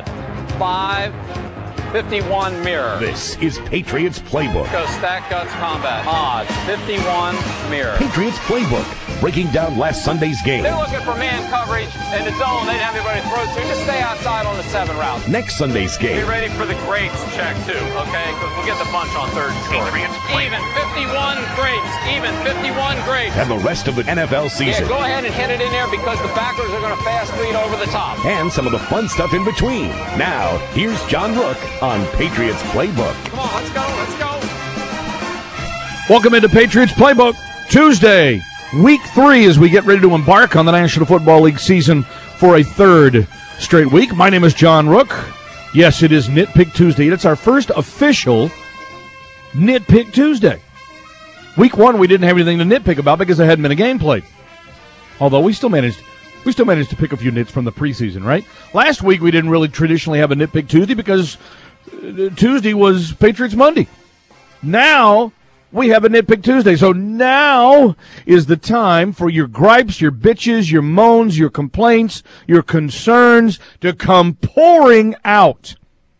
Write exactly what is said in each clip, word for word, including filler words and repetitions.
odd. five fifty-one mirror. This is Patriots Playbook. Go stack guts combat. Odd. fifty-one mirror. Patriots Playbook. Breaking down last Sunday's game. They're looking for man coverage in the zone. They didn't have anybody to throw to. Just stay outside on the seven route. Next Sunday's game. Be ready for the grapes check, too, okay? Because we'll get the bunch on third and short. Even fifty-one grapes. Even fifty-one grapes. And the rest of the N F L season. Yeah, go ahead and hit it in there because the backers are going to fast lead over the top. And some of the fun stuff in between. Now, here's John Rook on Patriots Playbook. Come on, let's go, let's go. Welcome into Patriots Playbook Tuesday, week three, as we get ready to embark on the National Football League season for a third straight week. My name is John Rook. Yes, it is Nitpick Tuesday. It's our first official Nitpick Tuesday. Week one, we didn't have anything to nitpick about because there hadn't been a game played. Although we still managed, we still managed to pick a few nits from the preseason, right? Last week, we didn't really traditionally have a Nitpick Tuesday because Tuesday was Patriots Monday. Now we have a Nitpick Tuesday. So now is the time for your gripes, your bitches, your moans, your complaints, your concerns to come pouring out.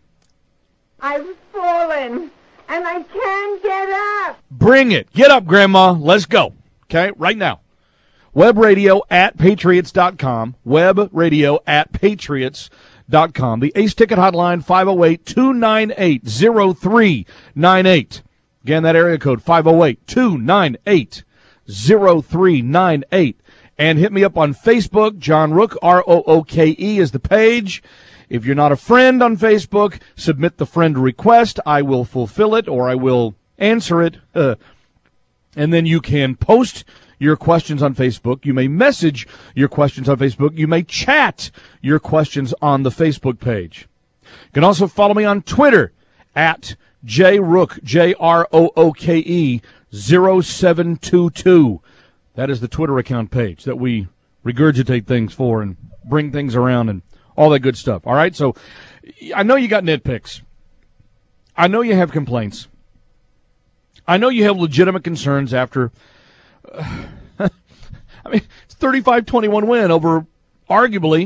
I've fallen, and I can't get up. Bring it. Get up, Grandma. Let's go. Okay, right now. Web radio at patriots dot com. Web radio at patriots dot com. The Ace Ticket Hotline, five oh eight, two nine eight, oh three nine eight. Again, that area code, five oh eight, two nine eight, oh three nine eight. And hit me up on Facebook. John Rook, R O O K E is the page. If you're not a friend on Facebook, submit the friend request. I will fulfill it, or I will answer it. Uh, and then you can post your questions on Facebook. You may message your questions on Facebook. You may chat your questions on the Facebook page. You can also follow me on Twitter at JRook, J R O O K E, zero seven two two. That is the Twitter account page that we regurgitate things for and bring things around and all that good stuff. All right, so I know you got nitpicks. I know you have complaints. I know you have legitimate concerns after uh, I mean, it's thirty-five twenty-one win over arguably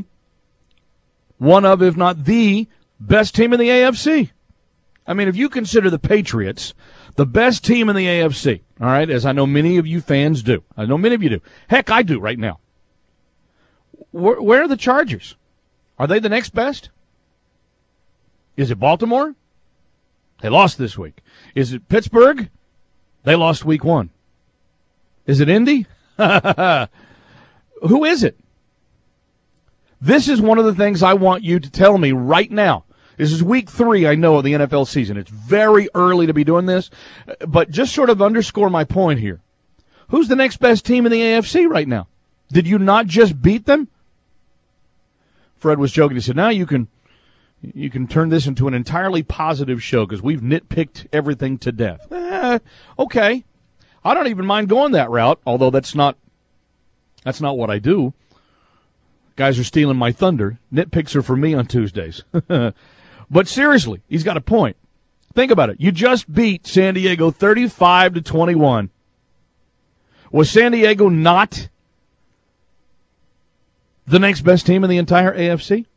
one of, if not the best team in the A F C. I mean, if you consider the Patriots the best team in the A F C, all right, as I know many of you fans do. I know many of you do. Heck, I do right now. Where, where are the Chargers? Are they the next best? Is it Baltimore? They lost this week. Is it Pittsburgh? They lost week one. Is it Indy? Who is it? This is one of the things I want you to tell me right now. This is week three, I know, of the N F L season. It's very early to be doing this, but just sort of underscore my point here. Who's the next best team in the A F C right now? Did you not just beat them? Fred was joking. He said, now you can you can turn this into an entirely positive show because we've nitpicked everything to death. Eh, okay. I don't even mind going that route, although that's not that's not what I do. Guys are stealing my thunder. Nitpicks are for me on Tuesdays. But seriously, he's got a point. Think about it. You just beat San Diego thirty-five to twenty-one. Was San Diego not the next best team in the entire A F C?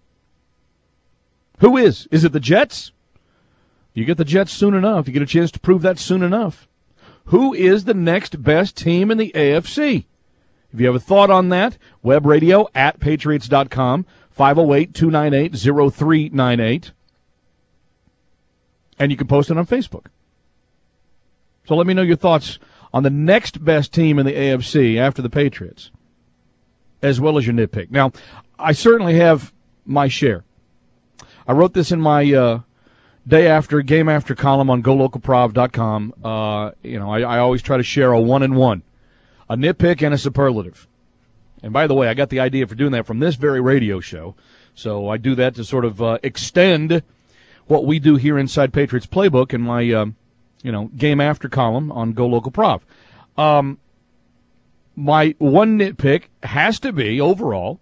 Who is? Is it the Jets? You get the Jets soon enough. You get a chance to prove that soon enough. Who is the next best team in the A F C? If you have a thought on that, web radio at patriots dot com, five oh eight, two nine eight, oh three nine eight. And you can post it on Facebook. So let me know your thoughts on the next best team in the A F C after the Patriots, as well as your nitpick. Now, I certainly have my share. I wrote this in my uh, day after, game after column on go local prov dot com. Uh, you know, I, I always try to share a one and one, a nitpick and a superlative. And by the way, I got the idea for doing that from this very radio show. So I do that to sort of uh, extend what we do here inside Patriots Playbook in my, um, you know, game after column on Go Local Prov. Um, my one nitpick has to be, overall,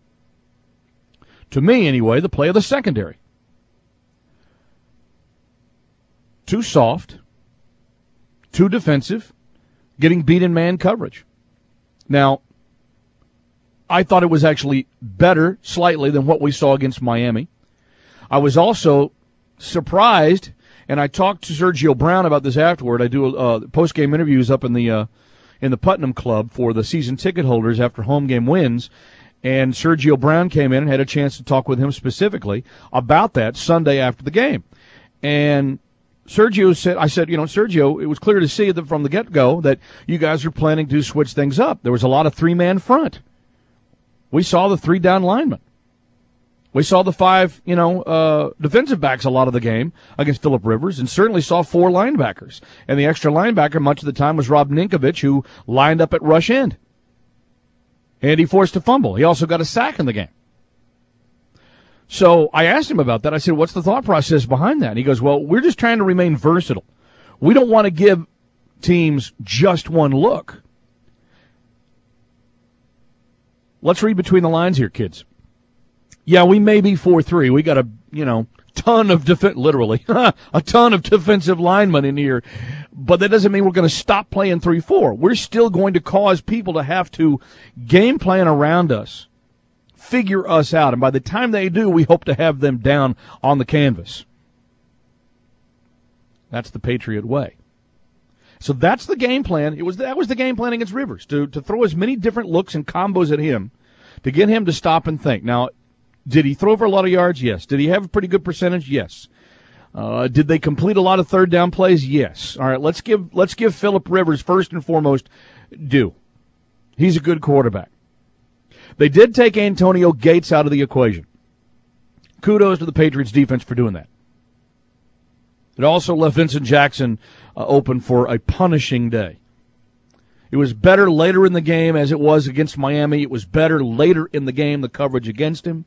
to me anyway, the play of the secondary. Too soft, too defensive, getting beat in man coverage. Now, I thought it was actually better slightly than what we saw against Miami. I was also surprised, and I talked to Sergio Brown about this afterward. I do uh, post-game interviews up in the uh, in the Putnam Club for the season ticket holders after home game wins, and Sergio Brown came in and had a chance to talk with him specifically about that Sunday after the game. And Sergio said, I said, you know, Sergio, it was clear to see that from the get-go that you guys are planning to switch things up. There was a lot of three-man front. We saw the three-down linemen. We saw the five, you know, uh, defensive backs a lot of the game against Phillip Rivers, and certainly saw four linebackers. And the extra linebacker much of the time was Rob Ninkovich, who lined up at rush end. And he forced a fumble. He also got a sack in the game. So I asked him about that. I said, what's the thought process behind that? And he goes, well, we're just trying to remain versatile. We don't want to give teams just one look. Let's read between the lines here, kids. Yeah, we may be four three. We got a, you know, ton of, def- literally, a ton of defensive linemen in here. But that doesn't mean we're going to stop playing three four. We're still going to cause people to have to game plan around us, figure us out. And by the time they do, we hope to have them down on the canvas. That's the Patriot way. So that's the game plan. It was that was the game plan against Rivers, to, to throw as many different looks and combos at him to get him to stop and think. Now, did he throw for a lot of yards? Yes. Did he have a pretty good percentage? Yes. Uh, did they complete a lot of third down plays? Yes. All right, let's give let's give Phillip Rivers first and foremost due. He's a good quarterback. They did take Antonio Gates out of the equation. Kudos to the Patriots defense for doing that. It also left Vincent Jackson uh, open for a punishing day. It was better later in the game as it was against Miami. It was better later in the game, the coverage against him.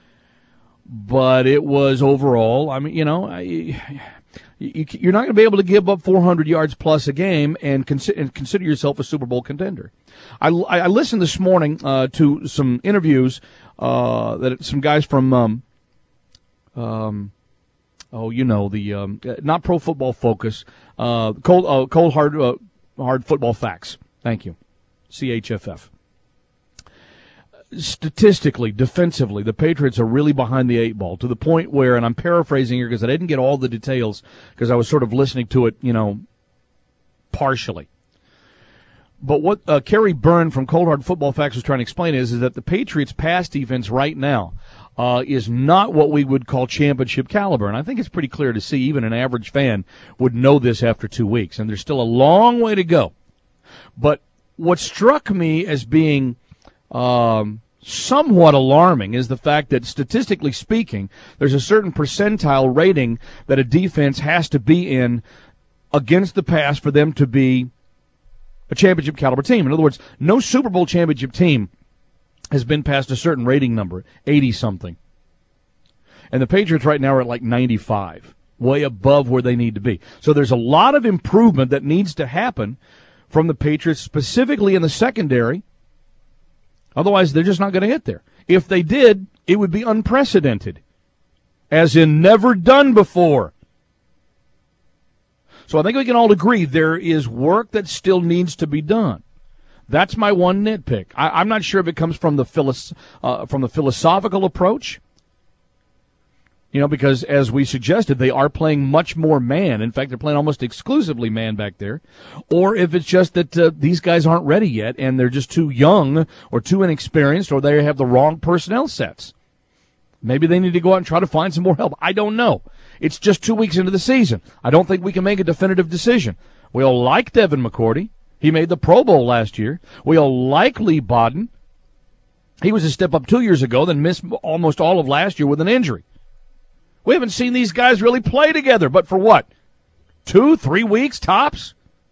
But it was overall, I mean, you know, I, you, you're not going to be able to give up four hundred yards plus a game and, consider, and consider yourself a Super Bowl contender. I, I listened this morning uh, to some interviews uh, that some guys from, um, um, oh, you know, the um, not Pro Football Focus, uh, Cold, uh, Cold Hard, uh, Hard Football Facts. Thank you, C H F F. Statistically, defensively, the Patriots are really behind the eight ball to the point where, and I'm paraphrasing here because I didn't get all the details because I was sort of listening to it, you know, partially. But what uh, Kerry Byrne from Cold Hard Football Facts was trying to explain is, is that the Patriots' pass defense right now uh, is not what we would call championship caliber. And I think it's pretty clear to see. Even an average fan would know this after two weeks. And there's still a long way to go. But what struck me as being um, somewhat alarming is the fact that, statistically speaking, there's a certain percentile rating that a defense has to be in against the pass for them to be a championship caliber team. In other words, no Super Bowl championship team has been past a certain rating number, eighty-something. And the Patriots right now are at like ninety-five, way above where they need to be. So there's a lot of improvement that needs to happen from the Patriots, specifically in the secondary. Otherwise, they're just not going to get there. If they did, it would be unprecedented, as in never done before. So I think we can all agree there is work that still needs to be done. That's my one nitpick. I, I'm not sure if it comes from the philosoph- uh, from the philosophical approach, you know, because as we suggested, they are playing much more man. In fact, they're playing almost exclusively man back there. Or if it's just that uh, these guys aren't ready yet and they're just too young or too inexperienced, or they have the wrong personnel sets. Maybe they need to go out and try to find some more help. I don't know. It's just two weeks into the season. I don't think we can make a definitive decision. We all like Devin McCourty. He made the Pro Bowl last year. We all like Lee Bodden. He was a step up two years ago, then missed almost all of last year with an injury. We haven't seen these guys really play together, but for what? Two, three weeks tops?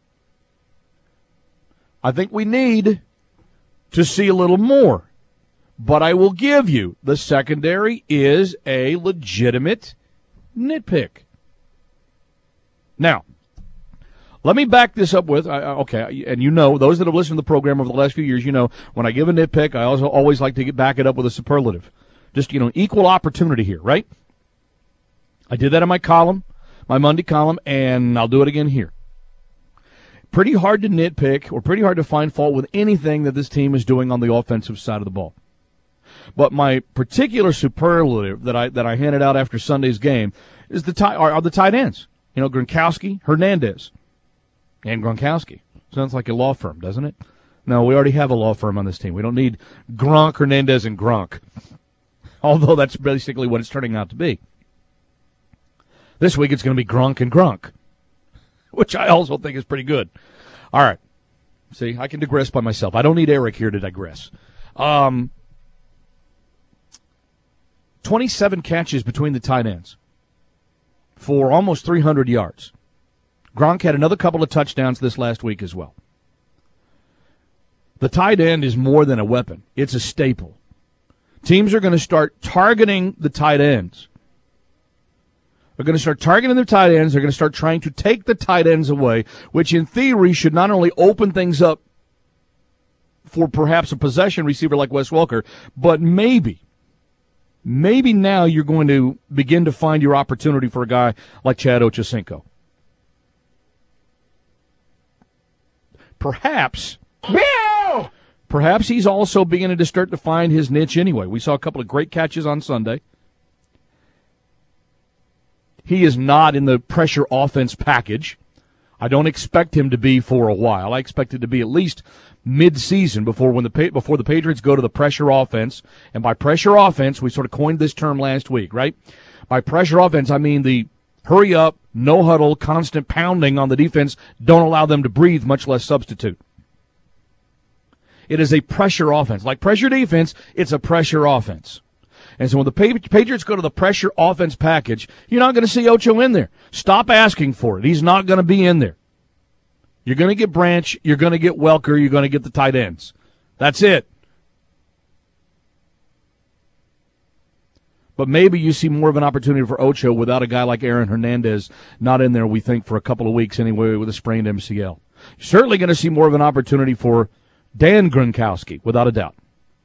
I think we need to see a little more. But I will give you, the secondary is a legitimate nitpick. Now, let me back this up with, uh, okay, and you know, those that have listened to the program over the last few years, you know, when I give a nitpick, I also always like to get, back it up with a superlative. Just, you know, equal opportunity here, right? I did that in my column, my Monday column, and I'll do it again here. Pretty hard to nitpick or pretty hard to find fault with anything that this team is doing on the offensive side of the ball. But my particular superlative that I that I handed out after Sunday's game is the tight are, are the tight ends. You know, Gronkowski, Hernandez, and Gronkowski. Sounds like a law firm, doesn't it? No, we already have a law firm on this team. We don't need Gronk, Hernandez, and Gronk. Although that's basically what it's turning out to be. This week it's going to be Gronk and Gronk, which I also think is pretty good. All right. See, I can digress by myself. I don't need Eric here to digress. Um, twenty-seven catches between the tight ends for almost three hundred yards. Gronk had another couple of touchdowns this last week as well. The tight end is more than a weapon. It's a staple. Teams are going to start targeting the tight ends. They're going to start targeting their tight ends. They're going to start trying to take the tight ends away, which in theory should not only open things up for perhaps a possession receiver like Wes Welker, but maybe, maybe now you're going to begin to find your opportunity for a guy like Chad Ochocinco. Perhaps, Bill! Perhaps he's also beginning to start to find his niche anyway. We saw a couple of great catches on Sunday. He is not in the pressure offense package. I don't expect him to be for a while. I expect it to be at least mid-season before when the before the Patriots go to the pressure offense. And by pressure offense, we sort of coined this term last week, right? By pressure offense, I mean the hurry up, no huddle, constant pounding on the defense. Don't allow them to breathe, much less substitute. It is a pressure offense. Like pressure defense, it's a pressure offense. And so when the Patriots go to the pressure offense package, you're not going to see Ocho in there. Stop asking for it. He's not going to be in there. You're going to get Branch. You're going to get Welker. You're going to get the tight ends. That's it. But maybe you see more of an opportunity for Ocho without a guy like Aaron Hernandez not in there, we think, for a couple of weeks anyway with a sprained M C L. You're certainly going to see more of an opportunity for Dan Gronkowski, without a doubt.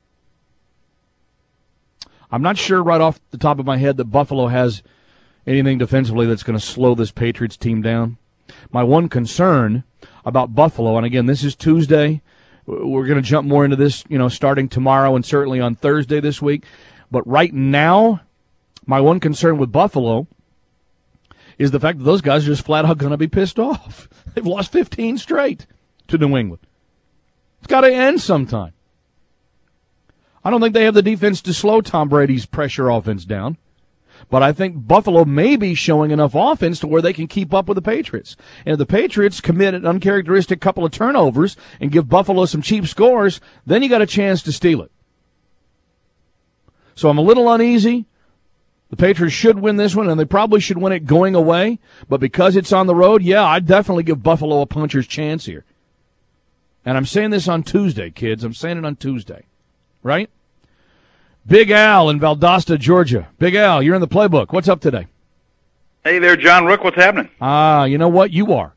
I'm not sure right off the top of my head that Buffalo has anything defensively that's going to slow this Patriots team down. My one concern about Buffalo, and again, this is Tuesday. We're going to jump more into this, you know, starting tomorrow and certainly on Thursday this week. But right now, my one concern with Buffalo is the fact that those guys are just flat out going to be pissed off. They've lost fifteen straight to New England. It's got to end sometime. I don't think they have the defense to slow Tom Brady's pressure offense down. But I think Buffalo may be showing enough offense to where they can keep up with the Patriots. And if the Patriots commit an uncharacteristic couple of turnovers and give Buffalo some cheap scores, then you got a chance to steal it. So I'm a little uneasy. The Patriots should win this one, and they probably should win it going away. But because it's on the road, yeah, I'd definitely give Buffalo a puncher's chance here. And I'm saying this on Tuesday, kids. I'm saying it on Tuesday. Right? Big Al in Valdosta, Georgia. Big Al, you're in the playbook. What's up today? Hey there, John Rook. What's happening? Ah, uh, you know what? You are.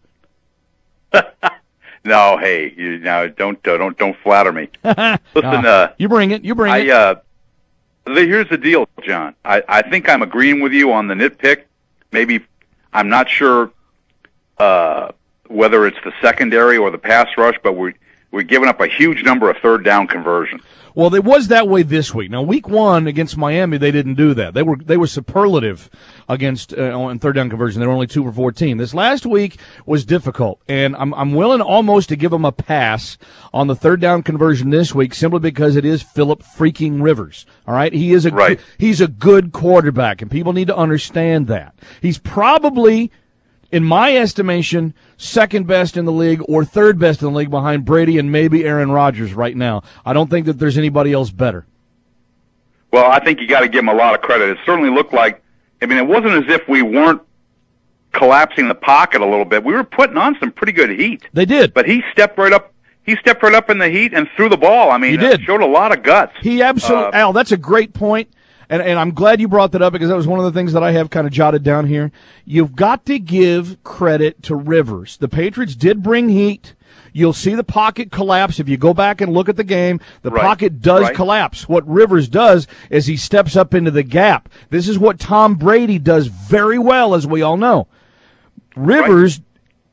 No, hey, you now don't uh, don't don't flatter me. Listen, uh, uh, you bring it. You bring I, it. Uh, here's the deal, John. I, I think I'm agreeing with you on the nitpick. Maybe I'm not sure uh, whether it's the secondary or the pass rush, but we're we're giving up a huge number of third down conversions. Well, it was that way this week. Now, week one against Miami, they didn't do that. They were they were superlative against uh, on third down conversion. They were only two for fourteen. This last week was difficult, and I'm I'm willing almost to give them a pass on the third down conversion this week simply because it is Phillip freaking Rivers. All right, he is a right. he's a good quarterback, and people need to understand that. He's probably, in my estimation, second best in the league or third best in the league behind Brady and maybe Aaron Rodgers right now. I don't think that there's anybody else better. Well, I think you got to give him a lot of credit. It certainly looked like, I mean, it wasn't as if we weren't collapsing the pocket a little bit. We were putting on some pretty good heat. They did. But he stepped right up. He stepped right up in the heat and threw the ball. I mean, he did. Showed a lot of guts. He absolutely, uh, Al, that's a great point. And, and I'm glad you brought that up because that was one of the things that I have kind of jotted down here. You've got to give credit to Rivers. The Patriots did bring heat. You'll see the pocket collapse. If you go back and look at the game, the right. pocket does right. collapse. What Rivers does is he steps up into the gap. This is what Tom Brady does very well, as we all know. Rivers,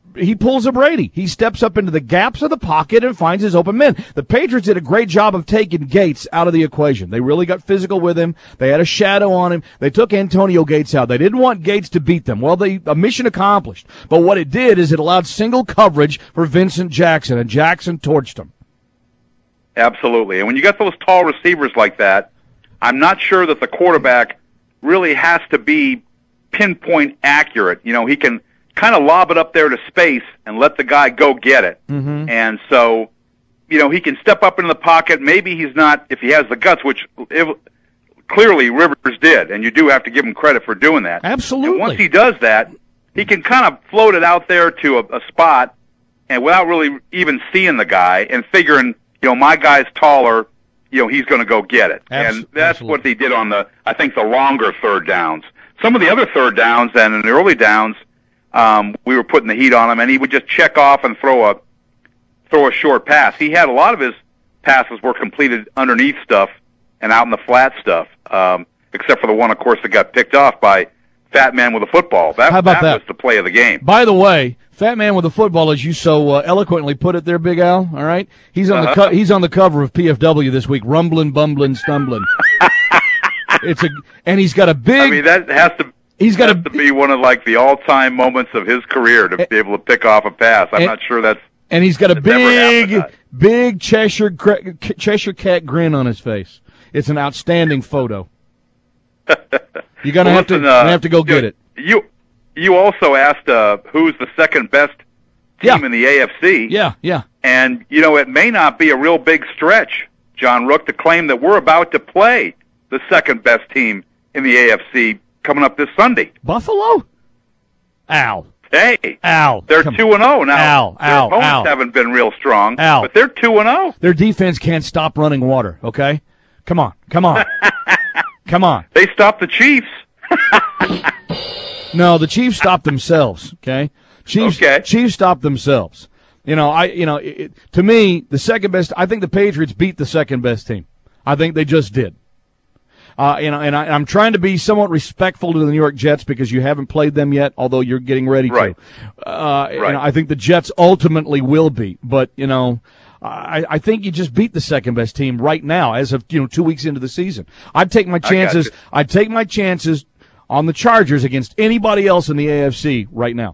he pulls a Brady. He steps up into the gaps of the pocket and finds his open men. The Patriots did a great job of taking Gates out of the equation. They really got physical with him. They had a shadow on him. They took Antonio Gates out. They didn't want Gates to beat them. Well, they, a mission accomplished. But what it did is it allowed single coverage for Vincent Jackson, and Jackson torched him. Absolutely. And when you got those tall receivers like that, I'm not sure that the quarterback really has to be pinpoint accurate. You know, he can kind of lob it up there to space and let the guy go get it. Mm-hmm. And so, you know, he can step up into the pocket. Maybe he's not, if he has the guts, which if, clearly Rivers did, and you do have to give him credit for doing that. Absolutely. And once he does that, he can kind of float it out there to a, a spot and without really even seeing the guy and figuring, you know, my guy's taller, you know, he's going to go get it. Abs- and that's absolutely. what they did on the, I think, the longer third downs. Some of the other third downs and in the early downs, um, we were putting the heat on him, and he would just check off and throw a throw a short pass. He had a lot of his passes were completed underneath stuff and out in the flat stuff, um, except for the one, of course, that got picked off by Fat Man with a football. That, How about that, that was the play of the game. By the way, Fat Man with a football, as you so uh, eloquently put it there, Big Al, all right? He's on Uh-huh. the co- he's on the cover of P F W this week, rumbling, bumbling, stumbling. It's a and he's got a big I mean, that has to He's got has a- to be one of like the all-time moments of his career to be able to pick off a pass. I'm and- not sure that's and he's got a It's never big happened. big Cheshire cra- Cheshire cat grin on his face. It's an outstanding photo. You're gonna Well, have to listen, you're uh, gonna have to go you- get it. You you also asked uh, who's the second best team Yeah. in the A F C. Yeah, yeah. And, you know, it may not be a real big stretch, John Rook, to claim that we're about to play the second best team in the A F C coming up this Sunday. Buffalo? Ow. Hey, Ow. they're Come- two and zero now. Ow, Their ow, opponents ow. haven't been real strong, Ow. but they're two and zero. Their defense can't stop running water, okay? Come on. Come on. Come on. They stopped the Chiefs. No, the Chiefs stopped themselves. Okay, Chiefs. Okay. Chiefs stopped themselves. You know, I. You know, it, it- to me, the second best. I think the Patriots beat the second best team. I think they just did. Uh, you know, and I, I'm trying to be somewhat respectful to the New York Jets because you haven't played them yet, although you're getting ready Right. to. Uh, Right. you know, I think the Jets ultimately will be, but you know. I, I think you just beat the second best team right now, as of you know two weeks into the season. I'd take my got chances. you. I'd take my chances on the Chargers against anybody else in the A F C right now.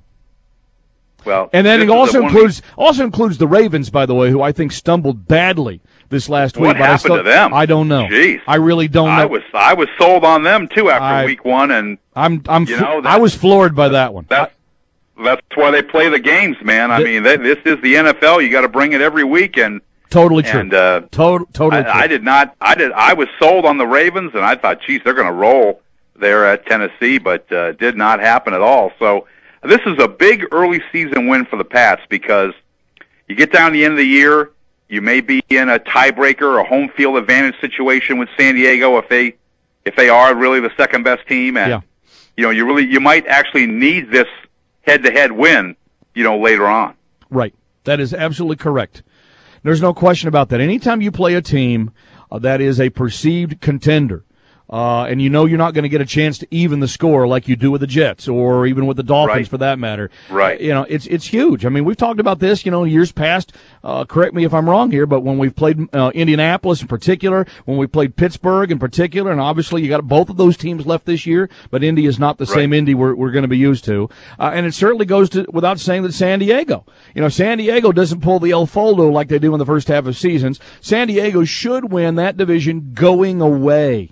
Well, And then this it is also a one- includes also includes the Ravens, by the way, who I think stumbled badly this last week. What but I happened still- to them? I don't know. Jeez. I really don't know. I was I was sold on them too after I- week one, and I'm I'm you fl- know, that- I was floored by that one. that's that's why they play the games, man. I The- mean, they, this is the N F L. You got to bring it every week, and Totally true. and uh, Tot- totally true. I, I did not. I did. I was sold on the Ravens, and I thought, geez, they're going to roll there at Tennessee, but uh, it did not happen at all. So this is a big early season win for the Pats because you get down to the end of the year, you may be in a tiebreaker or a home field advantage situation with San Diego if they if they are really the second best team, and Yeah. you know you really you might actually need this head to head win, you know, later on. Right. That is absolutely correct. There's no question about that. Anytime you play a team uh, that is a perceived contender, uh, and you know you're not going to get a chance to even the score like you do with the Jets or even with the Dolphins Right. for that matter. Right. Uh, you know, it's it's huge. I mean, we've talked about this, you know, years past. Uh, correct me if I'm wrong here, but when we've played uh, Indianapolis in particular, when we played Pittsburgh in particular, and obviously you got both of those teams left this year, but Indy is not the Right. same Indy we're, we're going to be used to. Uh, and it certainly goes to without saying that San Diego. You know, San Diego doesn't pull the El Foldo like they do in the first half of seasons. San Diego should win that division going away.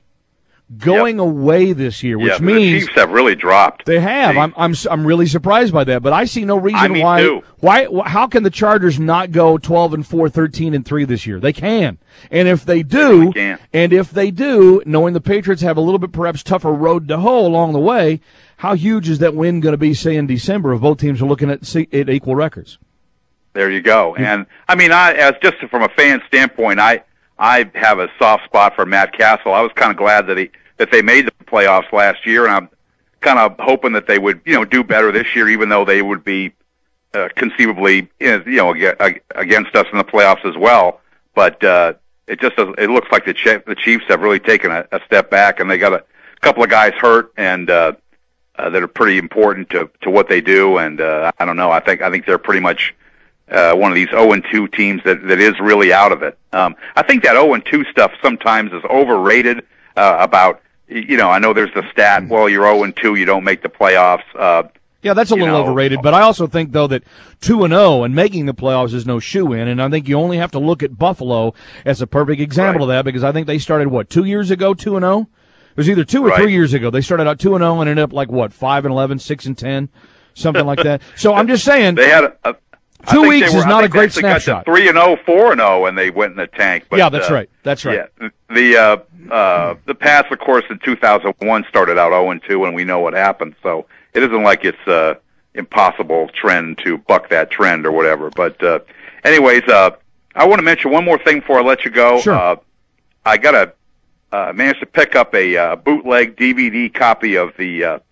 Going away this year, which yeah, means the Chiefs have really dropped. they have. Jeez. I'm I'm I'm really surprised by that, but I see no reason I, me why too. why wh- how can the Chargers not go twelve and four, thirteen and three this year? They can. And if they do, really can. and if they do, knowing the Patriots have a little bit perhaps tougher road to hoe along the way, how huge is that win going to be say in December if both teams are looking at se- at equal records? There you go. And I mean, I as just from a fan standpoint, I I have a soft spot for Matt Castle. I was kind of glad that he that they made the playoffs last year, and I'm kind of hoping that they would you know do better this year, even though they would be uh, conceivably you know ag- against us in the playoffs as well. But uh, it just doesn't, it looks like the Ch- the Chiefs have really taken a, a step back, and they got a couple of guys hurt, and uh, uh, that are pretty important to to what they do. And uh, I don't know. I think I think they're pretty much uh, one of these oh and two teams that that is really out of it. Um, I think that oh and two stuff sometimes is overrated. Uh, about you know, I know there's the stat. Well, you're oh and two, you don't make the playoffs. Uh, Yeah, that's a little know. overrated, but I also think, though, that two and oh and making the playoffs is no shoe-in, and I think you only have to look at Buffalo as a perfect example right. of that, because I think they started, what, two years ago, two and oh? It was either two or right. three years ago. They started out two and oh and ended up, like, what, five and eleven, six and ten, something like that. So I'm just saying, they had a, a, two weeks were, is not a great snapshot. three and oh, four and oh, and they went in the tank. But, yeah, that's uh, right. That's right. Yeah, the, uh, uh, the Pats, of course, in two thousand one started out oh and two, and we know what happened, so it isn't like it's uh, impossible trend to buck that trend or whatever. But uh, anyways, uh, I want to mention one more thing before I let you go. Sure. Uh, I got a uh, managed to pick up a uh, bootleg D V D copy of the uh,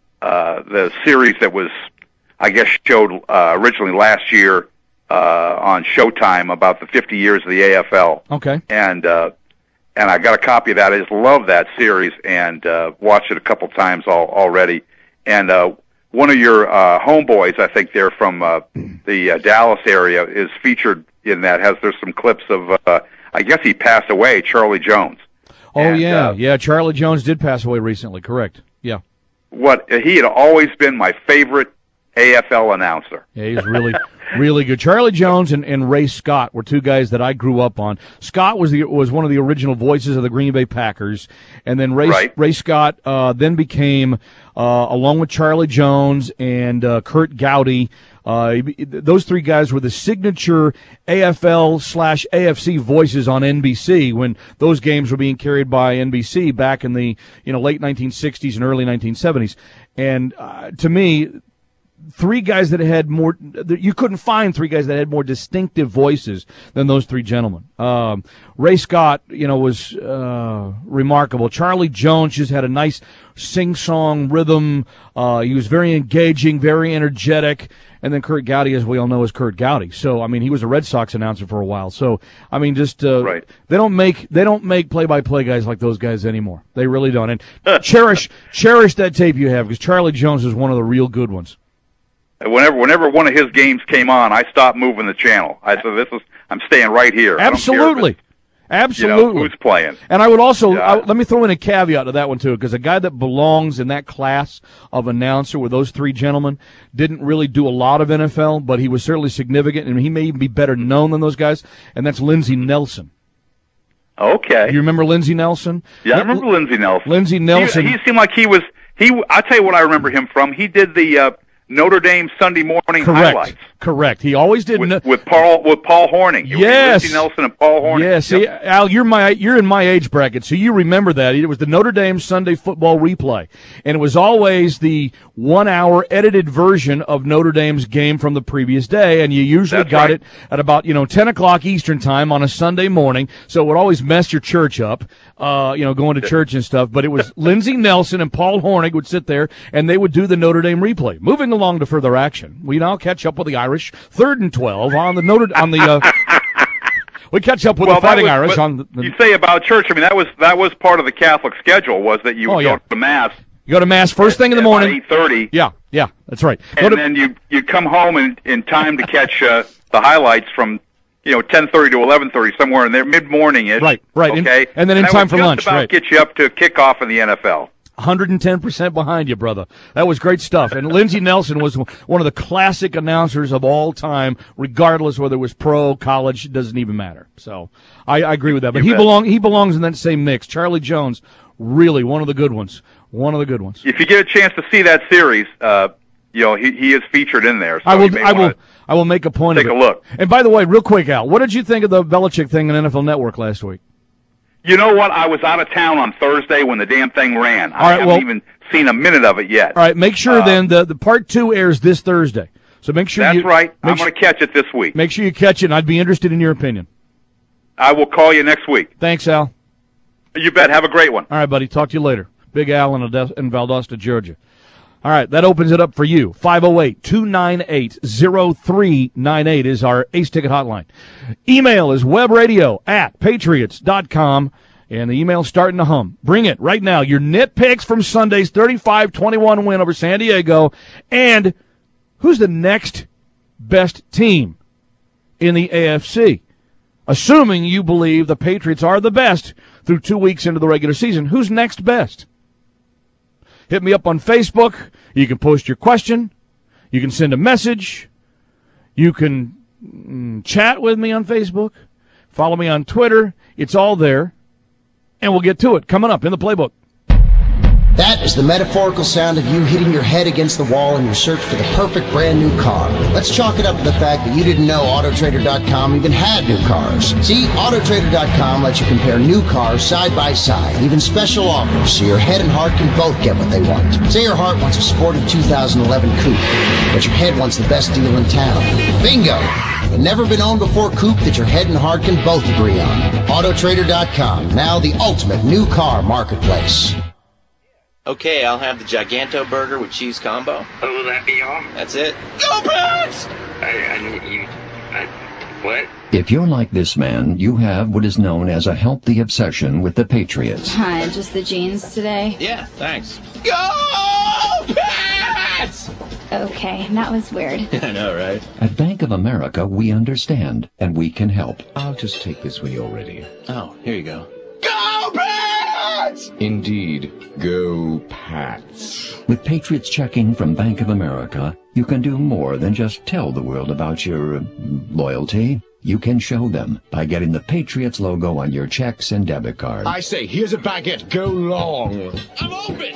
uh, the series that was, I guess, showed uh, originally last year uh, on Showtime about the fifty years of the A F L. Okay. And uh, and I got a copy of that. I just love that series and uh, watched it a couple times all, already. And uh, one of your uh, homeboys, I think they're from uh, the uh, Dallas area, is featured in that. Has there's some clips of, uh, I guess he passed away, Charlie Jones. Oh, and, yeah. Uh, yeah, Charlie Jones did pass away recently, correct. Yeah. What he had always been my favorite A F L announcer. Yeah, he was really, really good. Charlie Jones and, and Ray Scott were two guys that I grew up on. Scott was the was one of the original voices of the Green Bay Packers, and then Ray right. Ray Scott uh, then became, uh, along with Charlie Jones and uh, Kurt Gowdy, uh, those three guys were the signature A F L slash A F C voices on N B C when those games were being carried by N B C back in the you know late nineteen sixties and early nineteen seventies. And uh, to me, three guys that had more, you couldn't find three guys that had more distinctive voices than those three gentlemen. Um, Ray Scott, you know, was uh, remarkable. Charlie Jones just had a nice sing-song rhythm. Uh, he was very engaging, very energetic. And then Kurt Gowdy, as we all know, is Kurt Gowdy. So, I mean, he was a Red Sox announcer for a while. So, I mean, just uh, right. they don't make they don't make play-by-play guys like those guys anymore. They really don't. And cherish cherish that tape you have, because Charlie Jones is one of the real good ones. Whenever, whenever one of his games came on, I stopped moving the channel. I said, "This is, I'm staying right here." Absolutely, absolutely. You know, who's playing? And I would also yeah. I, let me throw in a caveat to that one too, because a guy that belongs in that class of announcer with those three gentlemen didn't really do a lot of N F L, but he was certainly significant, and he may even be better known than those guys. And that's Lindsey Nelson. Okay, you remember Lindsey Nelson? Yeah, I remember Lindsey Nelson. Lindsey Nelson. He, he seemed like he was. He. I tell you what, I remember him from. He did the uh, Notre Dame Sunday morning Correct. highlights. Correct. He always did with, no- with Paul with Paul Hornung. It yes, was Lindsey Nelson and Paul Hornung. Yes, see, yep. Al, you're my you're in my age bracket, so you remember that. It was the Notre Dame Sunday football replay, and it was always the one-hour edited version of Notre Dame's game from the previous day, and you usually That's got right. it at about you know ten o'clock Eastern time on a Sunday morning. So it would always mess your church up, uh, you know, going to church and stuff. But it was Lindsey Nelson and Paul Hornung would sit there, and they would do the Notre Dame replay. Moving along to further action, we now catch up with the Irish, third and twelve on the Notre on the. Uh, we catch up with well, the Fighting was, Irish on. The, the, you say about church. I mean, that was that was part of the Catholic schedule. Was that you would oh, yeah. go to mass? You go to mass first thing in the morning. Eight thirty. Yeah, yeah, that's right. And go to, then you you come home in in time to catch uh, the highlights from you know ten thirty to eleven thirty, somewhere in there, mid morning ish. Right, right. Okay, and, and then in and time that for would just lunch. About right. Get you up to kickoff in the N F L. one hundred ten percent behind you, brother. That was great stuff. And Lindsey Nelson was one of the classic announcers of all time, regardless whether it was pro, college, it doesn't even matter. So I, I agree with that. But You he bet. belong he belongs in that same mix. Charlie Jones, really one of the good ones. One of the good ones. If you get a chance to see that series, uh, you know he he is featured in there. So I will. you may I will. wanna I will make a point take of it. a look. And by the way, real quick, Al, what did you think of the Belichick thing on N F L Network last week? You know what? I was out of town on Thursday when the damn thing ran. All I right, haven't well, even seen a minute of it yet. All right, make sure Uh, then the the part two airs this Thursday. So make sure That's you. right. I'm make going su- to catch it this week. Make sure you catch it, and I'd be interested in your opinion. I will call you next week. Thanks, Al. You bet. Have a great one. All right, buddy. Talk to you later. Big Al in, Ode- in Valdosta, Georgia. All right, that opens it up for you. five oh eight, two nine eight, oh three nine eight is our Ace Ticket hotline. Email is webradio at patriots dot com. And the email's starting to hum. Bring it right now. Your nitpicks from Sunday's thirty-five twenty-one win over San Diego. And who's the next best team in the A F C? Assuming you believe the Patriots are the best through two weeks into the regular season. Who's next best? Hit me up on Facebook. You can post your question. You can send a message. You can mm, chat with me on Facebook. Follow me on Twitter. It's all there. And we'll get to it coming up in the playbook. That is the metaphorical sound of you hitting your head against the wall in your search for the perfect brand new car. Let's chalk it up to the fact that you didn't know Auto Trader dot com even had new cars. See, Auto Trader dot com lets you compare new cars side by side, even special offers, so your head and heart can both get what they want. Say your heart wants a sporty two thousand eleven coupe, but your head wants the best deal in town. Bingo! The never been owned before coupe that your head and heart can both agree on. Auto Trader dot com, now the ultimate new car marketplace. Okay, I'll have the Giganto burger with cheese combo. Oh, will that be all? That's it. Go Pats! I, I need you. I, what? If you're like this man, you have what is known as a healthy obsession with the Patriots. Hi, just the jeans today? Yeah, thanks. Go Pats! Okay, that was weird. I know, right? At Bank of America, we understand, and we can help. I'll just take this when you're ready. Oh, here you go. Go Pats! Indeed, go Pats. With Patriots checking from Bank of America, you can do more than just tell the world about your uh, loyalty. You can show them by getting the Patriots logo on your checks and debit cards. I say, here's a baguette. Go long. I'm open!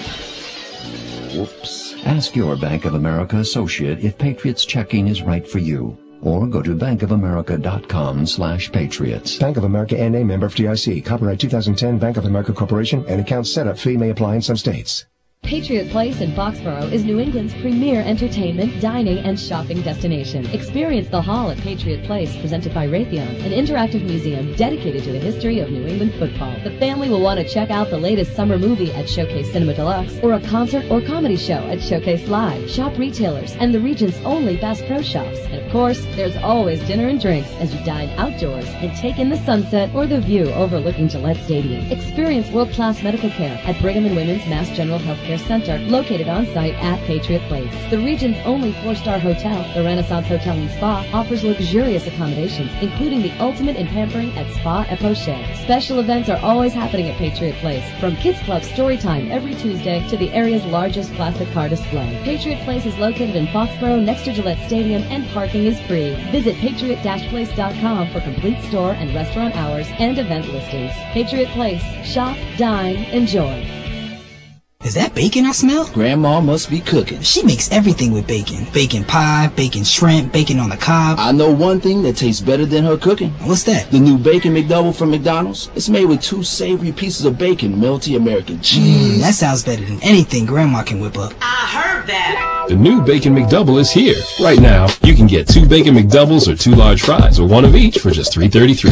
Whoops. Ask your Bank of America associate if Patriots checking is right for you. Or go to bankofamerica.com slash patriots. Bank of America N A, member F D I C. Copyright two thousand ten, Bank of America Corporation. An account setup fee may apply in some states. Patriot Place in Foxborough is New England's premier entertainment, dining, and shopping destination. Experience the Hall at Patriot Place, presented by Raytheon, an interactive museum dedicated to the history of New England football. The family will want to check out the latest summer movie at Showcase Cinema Deluxe, or a concert or comedy show at Showcase Live. Shop retailers and the region's only Bass Pro Shops. And of course, there's always dinner and drinks as you dine outdoors and take in the sunset or the view overlooking Gillette Stadium. Experience world-class medical care at Brigham and Women's Mass General Healthcare Center, located on site at Patriot Place. The region's only four-star hotel, the Renaissance Hotel and Spa, offers luxurious accommodations, including the ultimate in pampering at Spa et Poche. Special events are always happening at Patriot Place, from Kids Club Storytime every Tuesday to the area's largest classic car display. Patriot Place is located in Foxborough next to Gillette Stadium, and parking is free. Visit patriot dash place dot com for complete store and restaurant hours and event listings. Patriot Place. Shop, dine, enjoy. Is that bacon I smell? Grandma must be cooking. She makes everything with bacon. Bacon pie, bacon shrimp, bacon on the cob. I know one thing that tastes better than her cooking. What's that? The new Bacon McDouble from McDonald's. It's made with two savory pieces of bacon, melty American cheese. Mm, that sounds better than anything Grandma can whip up. I heard that. The new Bacon McDouble is here. Right now, you can get two Bacon McDoubles or two large fries, or one of each for just three thirty-three.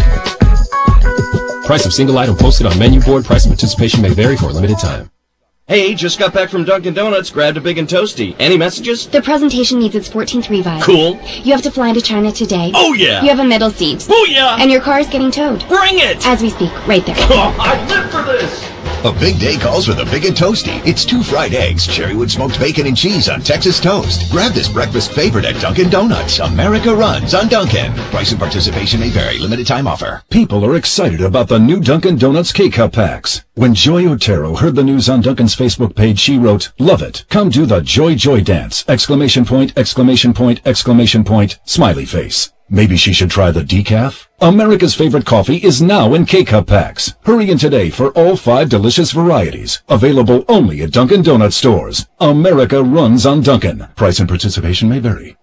Price of single item posted on menu board. Price of participation may vary for a limited time. Hey, just got back from Dunkin' Donuts, grabbed a Big and Toasty. Any messages? The presentation needs its fourteenth revive. Cool. You have to fly to China today. Oh, yeah. You have a middle seat. Booyah! And your car is getting towed. Bring it! As we speak, right there. Oh, I live for this! A big day calls for the Big and Toasty. It's two fried eggs, cherrywood smoked bacon, and cheese on Texas toast. Grab this breakfast favorite at Dunkin' Donuts. America runs on Dunkin'. Price and participation may vary. Limited time offer. People are excited about the new Dunkin' Donuts K-Cup packs. When Joy Otero heard the news on Dunkin's Facebook page, she wrote, "Love it. Come do the Joy Joy dance!" Exclamation point, exclamation point, exclamation point, smiley face. Maybe she should try the decaf? America's favorite coffee is now in K-Cup packs. Hurry in today for all five delicious varieties. Available only at Dunkin' Donuts stores. America runs on Dunkin'. Price and participation may vary.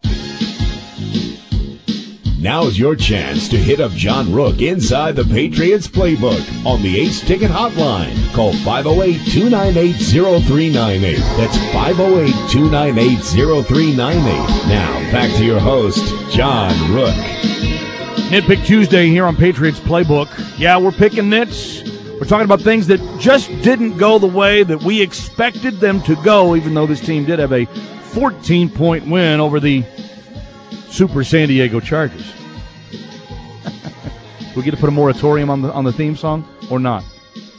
Now's your chance to hit up John Rook inside the Patriots playbook on the Ace Ticket Hotline. Call five oh eight, two nine eight, oh three nine eight. That's five oh eight, two nine eight, oh three nine eight. Now, back to your host, John Rook. Nitpick Tuesday here on Patriots Playbook. Yeah, we're picking nits. We're talking about things that just didn't go the way that we expected them to go, even though this team did have a fourteen-point win over the Super San Diego Chargers. We get to put a moratorium on the on the theme song or not?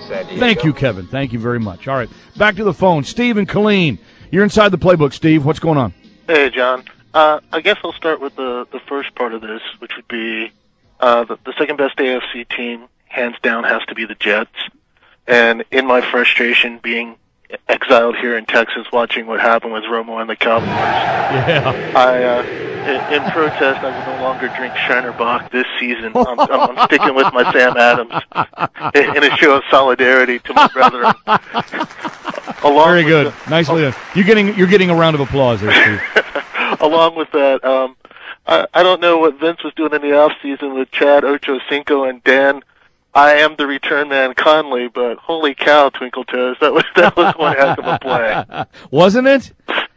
San Diego. Thank you, Kevin. Thank you very much. All right, back to the phone. Steve and Colleen, you're inside the playbook. Steve, what's going on? Hey, John. Uh, I guess I'll start with the, the first part of this, which would be uh, the, the second best A F C team, hands down, has to be the Jets. And in my frustration, being exiled here in Texas, watching what happened with Romo and the Cowboys, yeah. I, uh, in, in protest, I will no longer drink Shiner Bock this season. I'm, I'm, I'm sticking with my Sam Adams in, in a show of solidarity to my brethren. Along Very good. The, Nicely done. You're getting you're getting a round of applause there, Steve. Along with that, um, I, I don't know what Vince was doing in the off season with Chad Ochocinco and Dan. I am the return man Conley, but holy cow, Twinkle Toes, that was that was one heck of a play, wasn't it?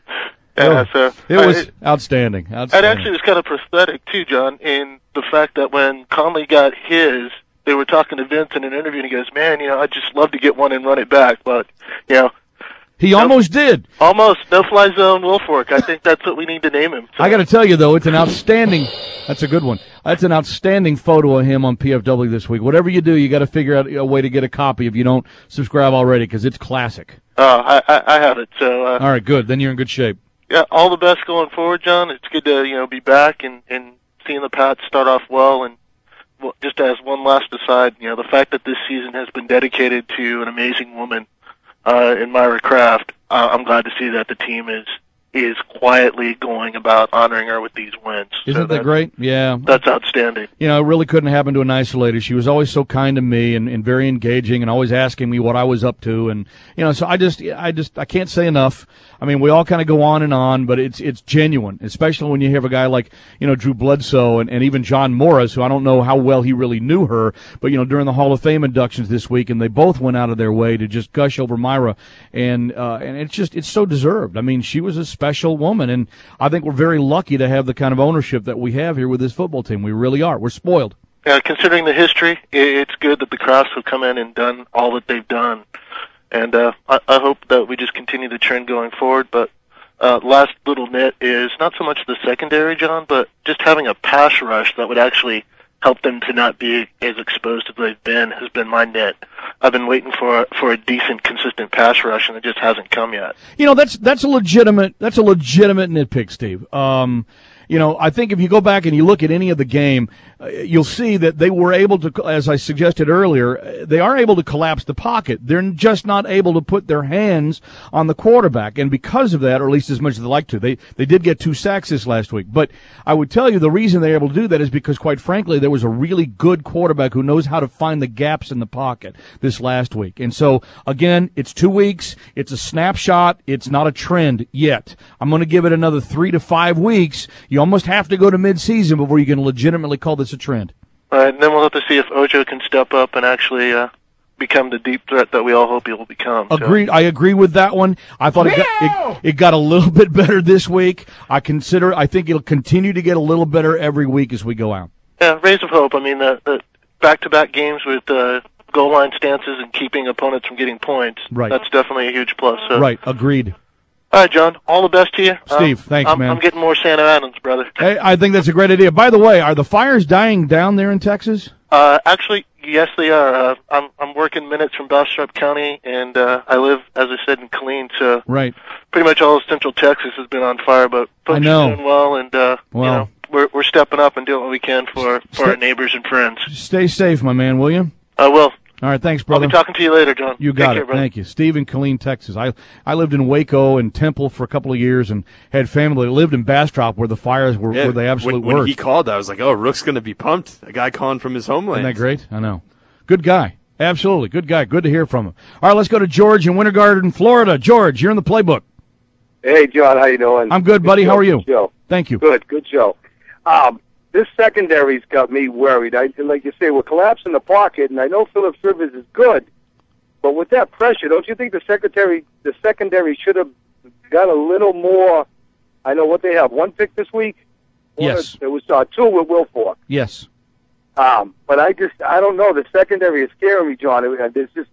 Yeah, so it was I, it, outstanding. outstanding. It actually was kind of pathetic too, John, in the fact that when Conley got his, they were talking to Vince in an interview, and he goes, "Man, you know, I'd just love to get one and run it back, but you know." He no, almost did. Almost. No-fly zone Wilfork. I think that's what we need to name him. So. I got to tell you, though, it's an outstanding – that's a good one. That's an outstanding photo of him on P F W this week. Whatever you do, you got to figure out a way to get a copy if you don't subscribe already, because it's classic. Oh, I, I, I have it. So uh, all right, good. Then you're in good shape. Yeah, all the best going forward, John. It's good to you know be back and, and seeing the Pats start off well. And well, just as one last aside, you know, the fact that this season has been dedicated to an amazing woman uh, in Myra Kraft, uh, I'm glad to see that the team is is quietly going about honoring her with these wins. Isn't so that great? Yeah. That's outstanding. You know, it really couldn't happen to a nicer lady. She was always so kind to me and, and very engaging and always asking me what I was up to. And, you know, so I just, I just, I can't say enough. I mean, we all kind of go on and on, but it's, it's genuine, especially when you have a guy like, you know, Drew Bledsoe and, and even John Morris, who I don't know how well he really knew her, but, you know, during the Hall of Fame inductions this week, and they both went out of their way to just gush over Myra. And, uh, and it's just, it's so deserved. I mean, she was a special woman, and I think we're very lucky to have the kind of ownership that we have here with this football team. We really are. We're spoiled. Uh, considering the history, it's good that the Crafts have come in and done all that they've done. And uh, I, I hope that we just continue the trend going forward. But uh, last little nit is not so much the secondary, John, but just having a pass rush that would actually help them to not be as exposed as they've been has been my nit. I've been waiting for for a decent, consistent pass rush, and it just hasn't come yet. You know, that's that's a legitimate that's a legitimate nitpick, Steve. Um, you know, I think if you go back and you look at any of the game, uh, you'll see that they were able to, as I suggested earlier, they are able to collapse the pocket. They're just not able to put their hands on the quarterback. And because of that, or at least as much as they like to, they, they did get two sacks this last week. But I would tell you the reason they're able to do that is because, quite frankly, there was a really good quarterback who knows how to find the gaps in the pocket this last week. And so, again, it's two weeks. It's a snapshot. It's not a trend yet. I'm going to give it another three to five weeks. You almost have to go to midseason before you can legitimately call this a trend. All right, and then we'll have to see if Ocho can step up and actually uh, become the deep threat that we all hope he will become. So. Agreed. I agree with that one. I thought it got, it, it got a little bit better this week. I consider. I think it'll continue to get a little better every week as we go out. Yeah, rays of hope. I mean, the, the back-to-back games with uh, goal line stances and keeping opponents from getting points. Right. That's definitely a huge plus. So. Right. Agreed. All right, John. All the best to you. Steve, um, thanks, I'm, man. I'm getting more Santa Adams, brother. Hey, I think that's a great idea. By the way, are the fires dying down there in Texas? Uh, actually, yes, they are. Uh, I'm I'm working minutes from Bastrop County, and uh, I live, as I said, in Killeen. So right. pretty much all of Central Texas has been on fire, but folks I know. are doing well, and uh, well. you know, we're we're stepping up and doing what we can for, for Stay, our neighbors and friends. Stay safe, my man, will you? I will. All right, thanks, brother. I'll be talking to you later, John. You got Take it. care, brother. Thank you. Steve in Killeen, Texas. I I lived in Waco and Temple for a couple of years and had family that lived in Bastrop where the fires were, yeah, were the absolute when, when worst. he called, I was like, oh, Rook's going to be pumped. A guy calling from his homeland. Isn't that great? I know. Good guy. Absolutely. Good guy. Good to hear from him. All right, let's go to George in Winter Garden, Florida. George, you're in the playbook. Hey, John. How you doing? I'm good, buddy. Good How show, are you? Good show. Thank you. Good. Good show. Um, this secondary's got me worried. I, like you say, we're collapsing the pocket, and I know Phillips Rivers is good, but with that pressure, don't you think the secretary, the secondary should have got a little more? I know what they have. One pick this week. Yes. It was uh, two with Wilfork. Yes. Um, but I just, I don't know. The secondary is scaring me, John. There's just,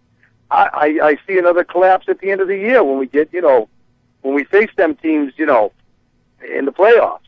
I, I, I see another collapse at the end of the year when we get, you know, when we face them teams, you know, in the playoffs.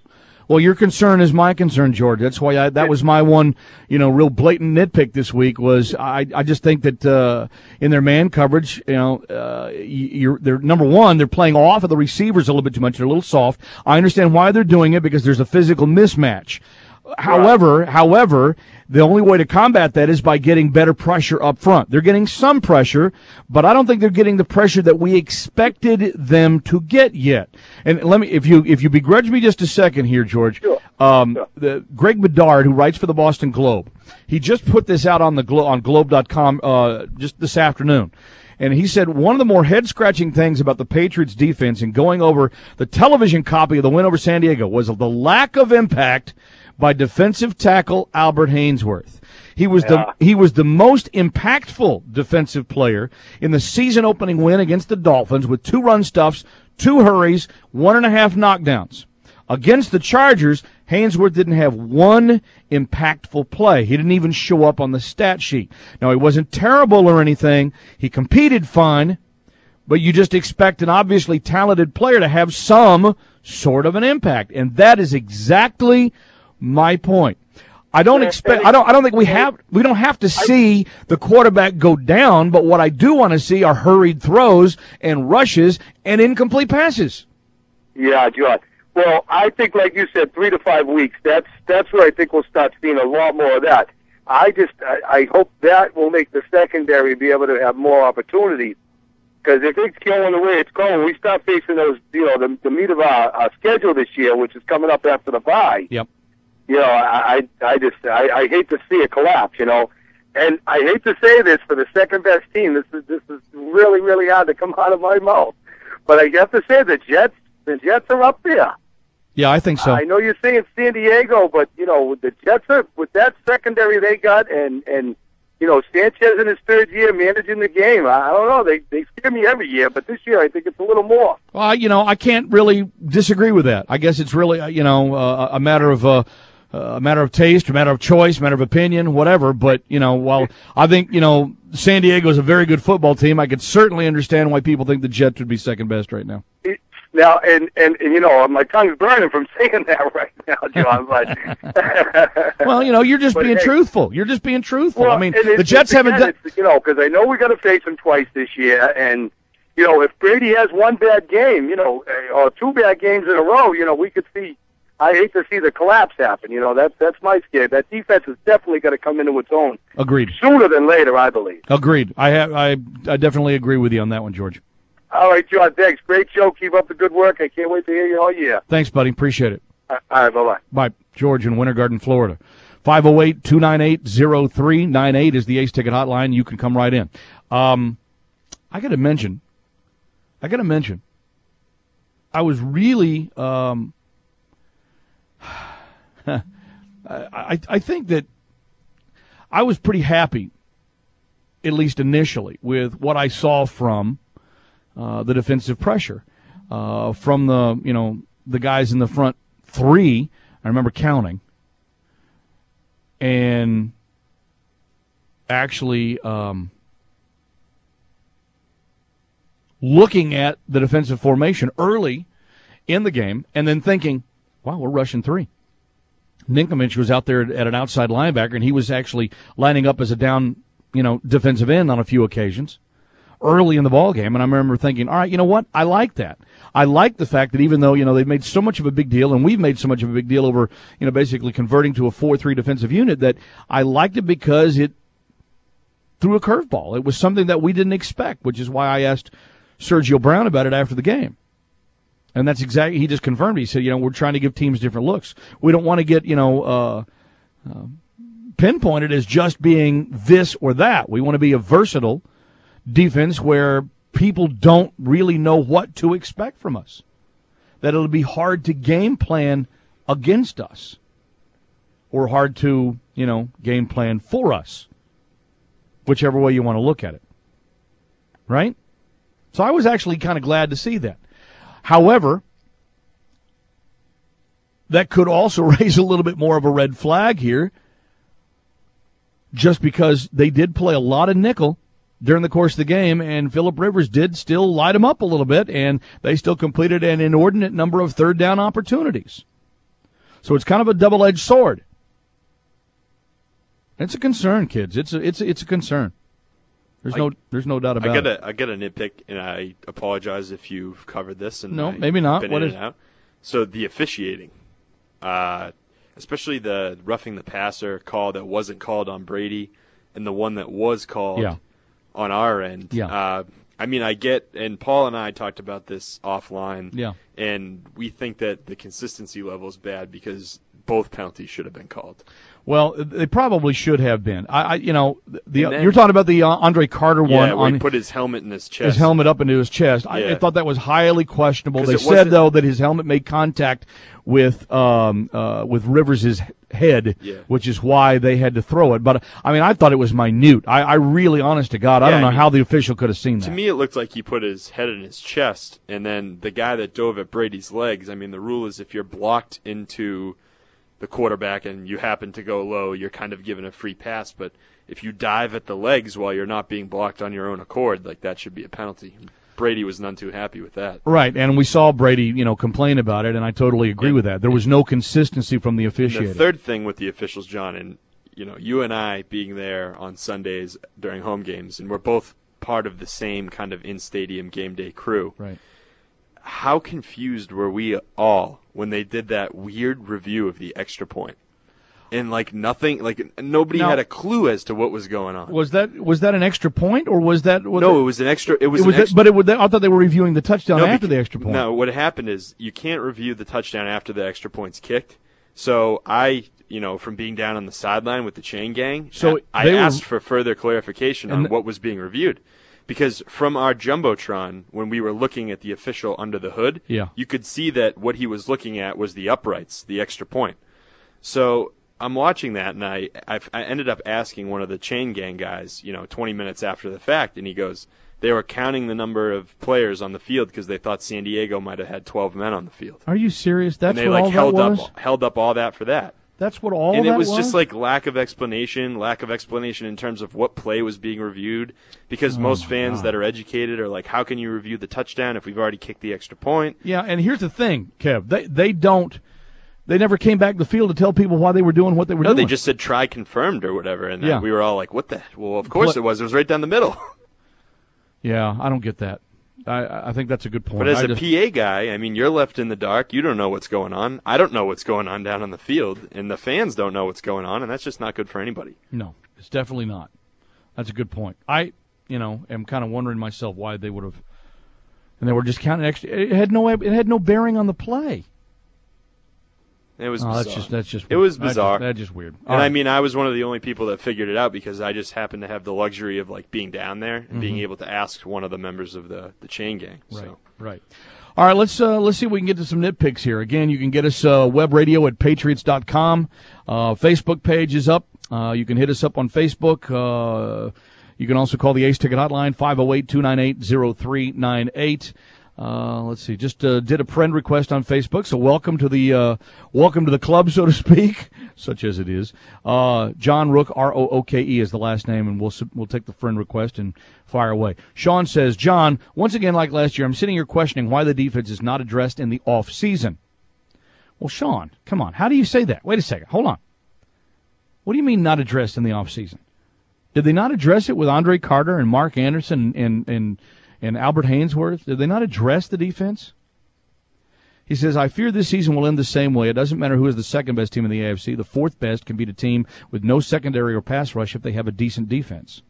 Well, your concern is my concern, George. That's why I, that was my one, you know, real blatant nitpick this week was I, I just think that uh, in their man coverage, you know, uh, you're they're number one, they're playing off of the receivers a little bit too much. They're a little soft. I understand why they're doing it because there's a physical mismatch. However, however, the only way to combat that is by getting better pressure up front. They're getting some pressure, but I don't think they're getting the pressure that we expected them to get yet. And let me, if you if you begrudge me just a second here, George, sure. Um, sure. The Greg Bedard, who writes for the Boston Globe, he just put this out on the Glo- on Globe dot com uh, just this afternoon. And he said one of the more head-scratching things about the Patriots' defense in going over the television copy of the win over San Diego was the lack of impact by defensive tackle Albert Haynesworth. He was yeah. the he was the most impactful defensive player in the season-opening win against the Dolphins with two run stuffs, two hurries, one and a half knockdowns. Against the Chargers, Haynesworth didn't have one impactful play. He didn't even show up on the stat sheet. Now, he wasn't terrible or anything. He competed fine, but you just expect an obviously talented player to have some sort of an impact, and that is exactly my point. I don't expect. I don't. I don't think we have. We don't have to see the quarterback go down. But what I do want to see are hurried throws and rushes and incomplete passes. Yeah, John. Well, I think, like you said, three to five weeks. That's that's where I think we'll start seeing a lot more of that. I just I, I hope that will make the secondary be able to have more opportunities. Because if it's going the way it's going, we start facing those, you know, the, the meat of our, our schedule this year, which is coming up after the bye. Yep. You know, I, I, I just, I, I hate to see a collapse, you know. And I hate to say this for the second best team. This is, this is really, really hard to come out of my mouth. But I have to say the Jets, the Jets are up there. Yeah, I think so. I know you're saying San Diego, but, you know, with the Jets, are, with that secondary they got and, and, you know, Sanchez in his third year managing the game, I don't know. They they scare me every year, but this year I think it's a little more. Well, you know, I can't really disagree with that. I guess it's really, you know, uh, a matter of uh, a matter of taste, a matter of choice, a matter of opinion, whatever. But, you know, while I think, you know, San Diego is a very good football team, I could certainly understand why people think the Jets would be second best right now. Now, and, and, and, you know, my tongue's burning from saying that right now, John. But well, you know, you're just but, being hey, truthful. You're just being truthful. Well, I mean, it, the Jets again, haven't done. You know, because I know we're going to face them twice this year, and you know, if Brady has one bad game, you know, or two bad games in a row, you know, we could see. I hate to see the collapse happen. You know, that's that's my scare. That defense is definitely going to come into its own. Agreed. Sooner than later, I believe. Agreed. I have. I I definitely agree with you on that one, George. All right, John, thanks. Great show. Keep up the good work. I can't wait to hear you all year. Thanks, buddy. Appreciate it. All right, bye-bye. Bye. George in Winter Garden, Florida. five oh eight, two nine eight, oh three nine eight is the Ace Ticket hotline. You can come right in. Um, I got to mention, I got to mention, I was really, um, I, I think that I was pretty happy, at least initially, with what I saw from Uh, the defensive pressure uh, from the, you know, the guys in the front three. I remember counting. And actually um, looking at the defensive formation early in the game and then thinking, wow, we're rushing three. Ninkovich was out there at an outside linebacker, and he was actually lining up as a down, you know, defensive end on a few occasions early in the ball game, and I remember thinking, all right, you know what? I like that. I like the fact that even though, you know, they've made so much of a big deal, and we've made so much of a big deal over, you know, basically converting to a four three defensive unit, that I liked it because it threw a curveball. It was something that we didn't expect, which is why I asked Sergio Brown about it after the game. And that's exactly, he just confirmed. He said, you know, we're trying to give teams different looks. We don't want to get, you know, uh, uh, pinpointed as just being this or that. We want to be a versatile defense where people don't really know what to expect from us, that it'll be hard to game plan against us or hard to, you know, game plan for us, whichever way you want to look at it, right? So I was actually kind of glad to see that. However, that could also raise a little bit more of a red flag here, just because they did play a lot of nickel during the course of the game, and Phillip Rivers did still light them up a little bit, and they still completed an inordinate number of third down opportunities. So it's kind of a double-edged sword. It's a concern, kids. It's a, it's a, it's a concern. There's I, no there's no doubt about I get it. A, I get a nitpick, and I apologize if you've covered this. And No, I, maybe not. Been What in is- and out. So the officiating, uh, especially the roughing the passer call that wasn't called on Brady, and the one that was called Yeah. on our end. Yeah. Uh, I mean, I get, and Paul and I talked about this offline. Yeah. And we think that the consistency level is bad because both penalties should have been called. Well, they probably should have been. I, I you know, the And then- you're talking about the uh, Andre Carter one Yeah, where on he put his helmet in his chest. his helmet up into his chest. I, I Yeah. thought that was highly questionable. 'Cause They it said wasn't- though that his helmet made contact with um uh with Rivers' head, Yeah. which is why they had to throw it. But I mean, I thought it was minute. I, I really, honest to God, I Yeah, don't know I mean, how the official could have seen that. To me, it looked like he put his head in his chest, and then the guy that dove at Brady's legs. I mean, the rule is if you're blocked into the quarterback and you happen to go low, you're kind of given a free pass. But if you dive at the legs while you're not being blocked on your own accord, like that should be a penalty. Brady was none too happy with that. Right, and we saw Brady, you know, complain about it, and I totally agree And- with that. There was no consistency from the And officiating. the third thing with the officials, John, and you know, you and I being there on Sundays during home games, and we're both part of the same kind of in-stadium game day crew. Right. How confused were we all when they did that weird review of the extra point? And like nothing, like nobody Now- had a clue as to what was going on. Was that was that an extra point, or was that? Was no, that- it was an extra. It was, It was an that- extra, but it would. I thought they were reviewing the touchdown No, after beca- the extra point. No, what happened is you can't review the touchdown after the extra point's kicked. So I, you know, from being down on the sideline with the chain gang, So I, I they were- asked for further clarification on And- what was being reviewed. Because from our Jumbotron, when we were looking at the official under the hood, Yeah. you could see that what he was looking at was the uprights, the extra point. So I'm watching that, and I, I, I ended up asking one of the chain gang guys, you know, twenty minutes after the fact, and he goes, they were counting the number of players on the field because they thought San Diego might have had twelve men on the field. Are you serious? That's and they what like all held that was. up held up all that for that. That's what all and that it was, was just like lack of explanation, lack of explanation in terms of what play was being reviewed. Because Oh, most my fans God. that are educated are like, how can you review the touchdown if we've already kicked the extra point? Yeah, and here's the thing, Kev. They they don't. They never came back to the field to tell people why they were doing what they were No, doing. they just said try confirmed or whatever, and then Yeah. we were all like, what the? Well, of course Pla- it was. It was right down the middle. Yeah, I don't get that. I I think that's a good point. But as I a just- P A guy, I mean, you're left in the dark. You don't know what's going on. I don't know what's going on down on the field, and the fans don't know what's going on, and that's just not good for anybody. No, it's definitely not. That's a good point. I, you know, am kind of wondering myself why they would have, and they were just counting extra. It had no, it had no bearing on the play. It was Oh, bizarre. that's just that's just it was that's just- bizarre. That's just weird. And All I right. mean, I was one of the only people that figured it out because I just happened to have the luxury of like being down there and being Mhm. able to ask one of the members of the, the chain gang. Right, So. right. All right, let's uh, let's see if we can get to some nitpicks here. Again, you can get us uh, web radio at patriots dot com. Uh, Facebook page is up. Uh, you can hit us up on Facebook. Uh, you can also call the Ace Ticket Hotline, five oh eight, two nine eight, oh three nine eight. Uh, let's see, just uh, did a friend request on Facebook, so welcome to the uh, welcome to the club, so to speak, such as it is. Uh, John Rook, R O O K E is the last name, and we'll we'll take the friend request and fire away. Sean says, John, once again, like last year, I'm sitting here questioning why the defense is not addressed in the off season. Well, Sean, come on, how do you say that? Wait a second, hold on. What do you mean not addressed in the off season? Did they not address it with Andre Carter and Mark Anderson and and and Albert Hainsworth? Did they not address the defense? He says, I fear this season will end the same way. It doesn't matter who is the second best team in the A F C. The fourth best can beat a team with no secondary or pass rush if they have a decent defense.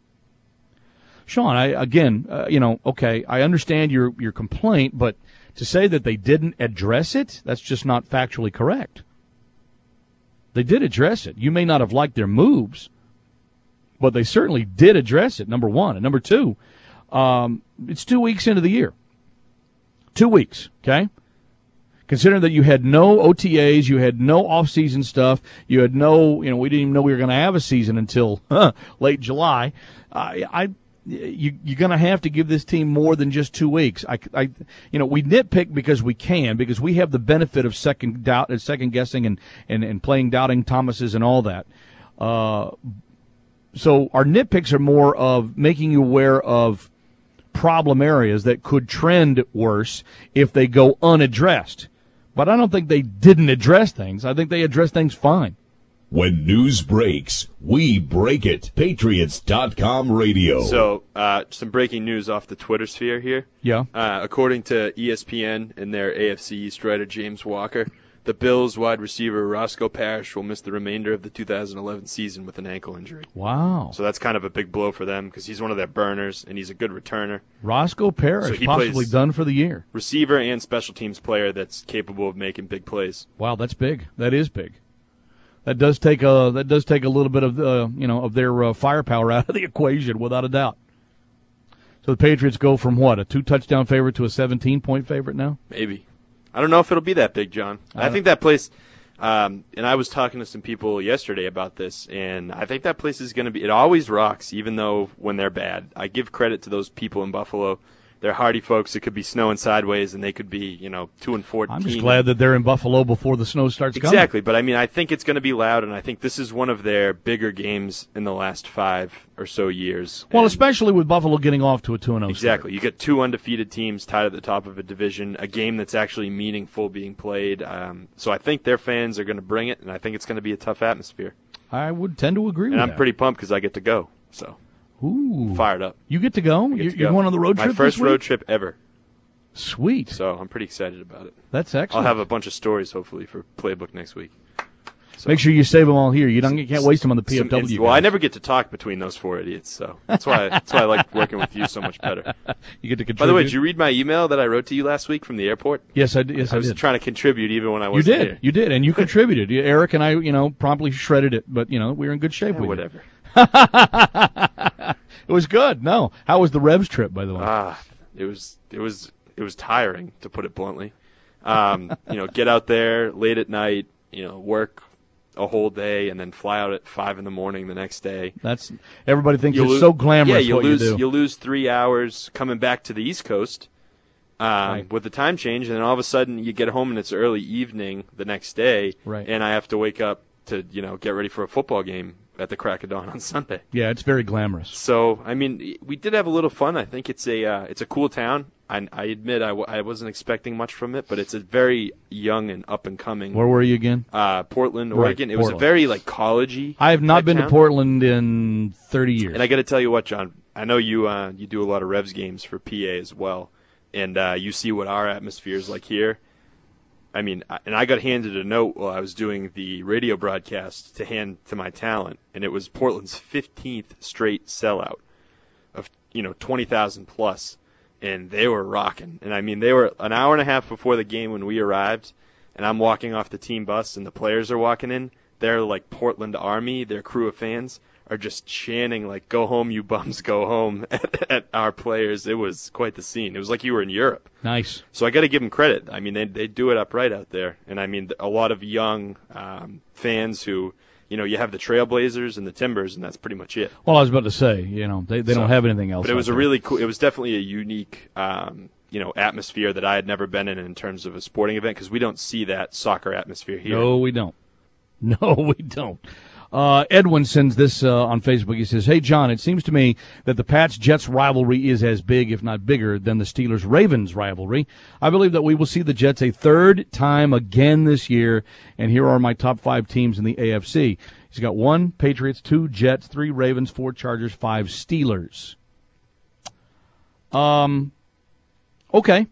Sean, I again, uh, you know, okay, I understand your your complaint, but to say that they didn't address it, that's just not factually correct. They did address it. You may not have liked their moves, but they certainly did address it, number one. And number two, um, it's two weeks into the year. Two weeks, okay? Considering that you had no O T As, you had no off-season stuff, you had no, you know, we didn't even know we were going to have a season until huh, late July. I, I you, you're going to have to give this team more than just two weeks. I, I, you know, we nitpick because we can, because we have the benefit of second doubt, uh, second guessing, and, and, and playing doubting Thomases and all that. Uh, so our nitpicks are more of making you aware of problem areas that could trend worse if they go unaddressed. But I don't think they didn't address things. I think they addressed things fine. When news breaks, we break it. Patriots dot com radio. So, uh, some breaking news off the Twitter sphere here. Yeah. Uh, according to E S P N and their A F C East writer James Walker, the Bills wide receiver Roscoe Parrish will miss the remainder of the two thousand eleven season with an ankle injury. Wow. So that's kind of a big blow for them because he's one of their burners and he's a good returner. Roscoe Parrish, So he possibly plays done for the year. Receiver and special teams player that's capable of making big plays. Wow, that's big. That is big. That does take a that does take a little bit of uh, you know of their uh, firepower out of the equation, without a doubt. So the Patriots go from what, a two touchdown favorite to a seventeen point favorite now? Maybe. I don't know if it'll be that big, John. I, I think that place, um, and I was talking to some people yesterday about this, and I think that place is going to be, it always rocks, even though when they're bad. I give credit to those people in Buffalo. They're hardy folks. It could be snowing sideways, and they could be, you know, two and fourteen. I'm just glad that they're in Buffalo before the snow starts coming. Exactly, but I mean, I think it's going to be loud, and I think this is one of their bigger games in the last five or so years. Well, and especially with Buffalo getting off to a two and oh exactly. You get two undefeated teams tied at the top of a division, a game that's actually meaningful being played. Um, so I think their fans are going to bring it, and I think it's going to be a tough atmosphere. I would tend to agree and with I'm that. pretty pumped because I get to go. So, Ooh. fired up. You get to go? I get You- to you're go. going on the road My trip first this week? road trip ever. Sweet. So I'm pretty excited about it. That's excellent. I'll have a bunch of stories, hopefully, for Playbook next week. Make sure you save them all here. You don't you can't waste them on the P F Some W. ins- well, I guys. never get to talk between those four idiots, so that's why that's why I like working with you so much better. You get to contribute. By the way, did you read my email that I wrote to you last week from the airport? Yes, I did. Yes, I, I was did. trying to contribute even when I You wasn't did. here. You did, and you contributed. You- Eric and I, you know, promptly shredded it, but you know, we were in good shape Yeah, with whatever. it. It was good. No, how was the Revs trip, by the way? Ah, it was it was it was tiring, to put it bluntly. Um, you know, get out there late at night, you know, work a whole day, and then fly out at five in the morning the next day. That's everybody thinks You it's lo- so glamorous. Yeah, you what lose you do. lose three hours coming back to the East Coast um, Right. with the time change, and then all of a sudden you get home and it's early evening the next day, Right. and I have to wake up to you know get ready for a football game at the crack of dawn on Sunday. Yeah, it's very glamorous. So, I mean, we did have a little fun. I think it's a uh, it's a cool town. I, I admit I, w- I wasn't expecting much from it, but it's a very young and up and coming. Where were you again? Uh, Portland, Right, Oregon. It was a Portland. very like collegey. I have not type been town. to Portland in thirty years. And I got to tell you what, John. I know you uh, you do a lot of Revs games for P A as well, and uh, you see what our atmosphere is like here. I mean, I- and I got handed a note while I was doing the radio broadcast to hand to my talent, and it was Portland's fifteenth straight sellout of you know twenty thousand plus, and they were rocking. And I mean, they were an hour and a half before the game when we arrived, and I'm walking off the team bus, and the players are walking in. They're like Portland Army. Their crew of fans are just chanting like "Go home, you bums, go home" at, at our players. It was quite the scene. It was like you were in Europe. Nice. So I got to give them credit. I mean, they they do it upright out there, and I mean a lot of young um, fans who, you know, you have the Trailblazers and the Timbers, and that's pretty much it. Well, I was about to say, you know, they they So- don't have anything else. But it was out a there. really cool. It was definitely a unique, um, you know, atmosphere that I had never been in in terms of a sporting event because we don't see that soccer atmosphere here. No, we don't. No, we don't. Uh, Edwin sends this uh, on Facebook. He says, "Hey, John, it seems to me that the Pats-Jets rivalry is as big, if not bigger, than the Steelers-Ravens rivalry. I believe that we will see the Jets a third time again this year, and here are my top five teams in the A F C. He's got one Patriots, two Jets, three Ravens, four Chargers, five Steelers. Um, okay.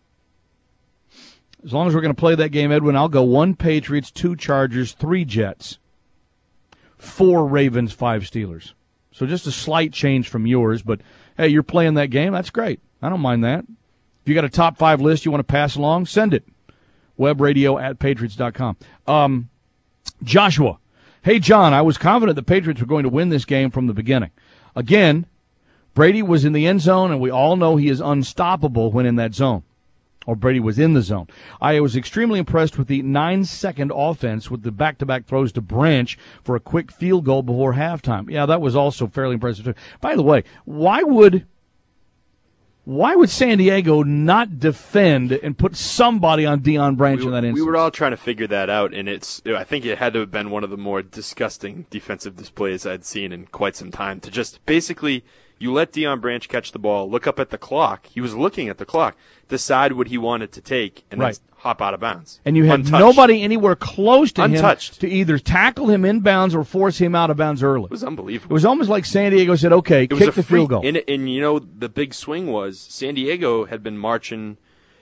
As long as we're going to play that game, Edwin, I'll go one Patriots, two Chargers, three Jets, four Ravens, five Steelers. So just a slight change from yours, but hey, you're playing that game. That's great. I don't mind that. If you got a top five list you want to pass along, send it. Webradio at patriots dot com. Um, Joshua, hey, John, I was confident the Patriots were going to win this game from the beginning. Again, Brady was in the end zone, and we all know he is unstoppable when in that zone. Or Brady was in the zone. I was extremely impressed with the nine-second offense with the back-to-back throws to Branch for a quick field goal before halftime. Yeah, that was also fairly impressive too. By the way, why would why would San Diego not defend and put somebody on Deion Branch we, in that instance? We were all trying to figure that out, and it's. I think it had to have been one of the more disgusting defensive displays I'd seen in quite some time. To just basically, You let Deion Branch catch the ball, look up at the clock. He was looking at the clock, decide what he wanted to take, and Right. then hop out of bounds. And you had Untouched. nobody anywhere close to Untouched. him to either tackle him in bounds or force him out of bounds early. It was unbelievable. It was almost like San Diego said, okay, It was kick a the free, field goal. And, and, you know, the big swing was San Diego had been marching,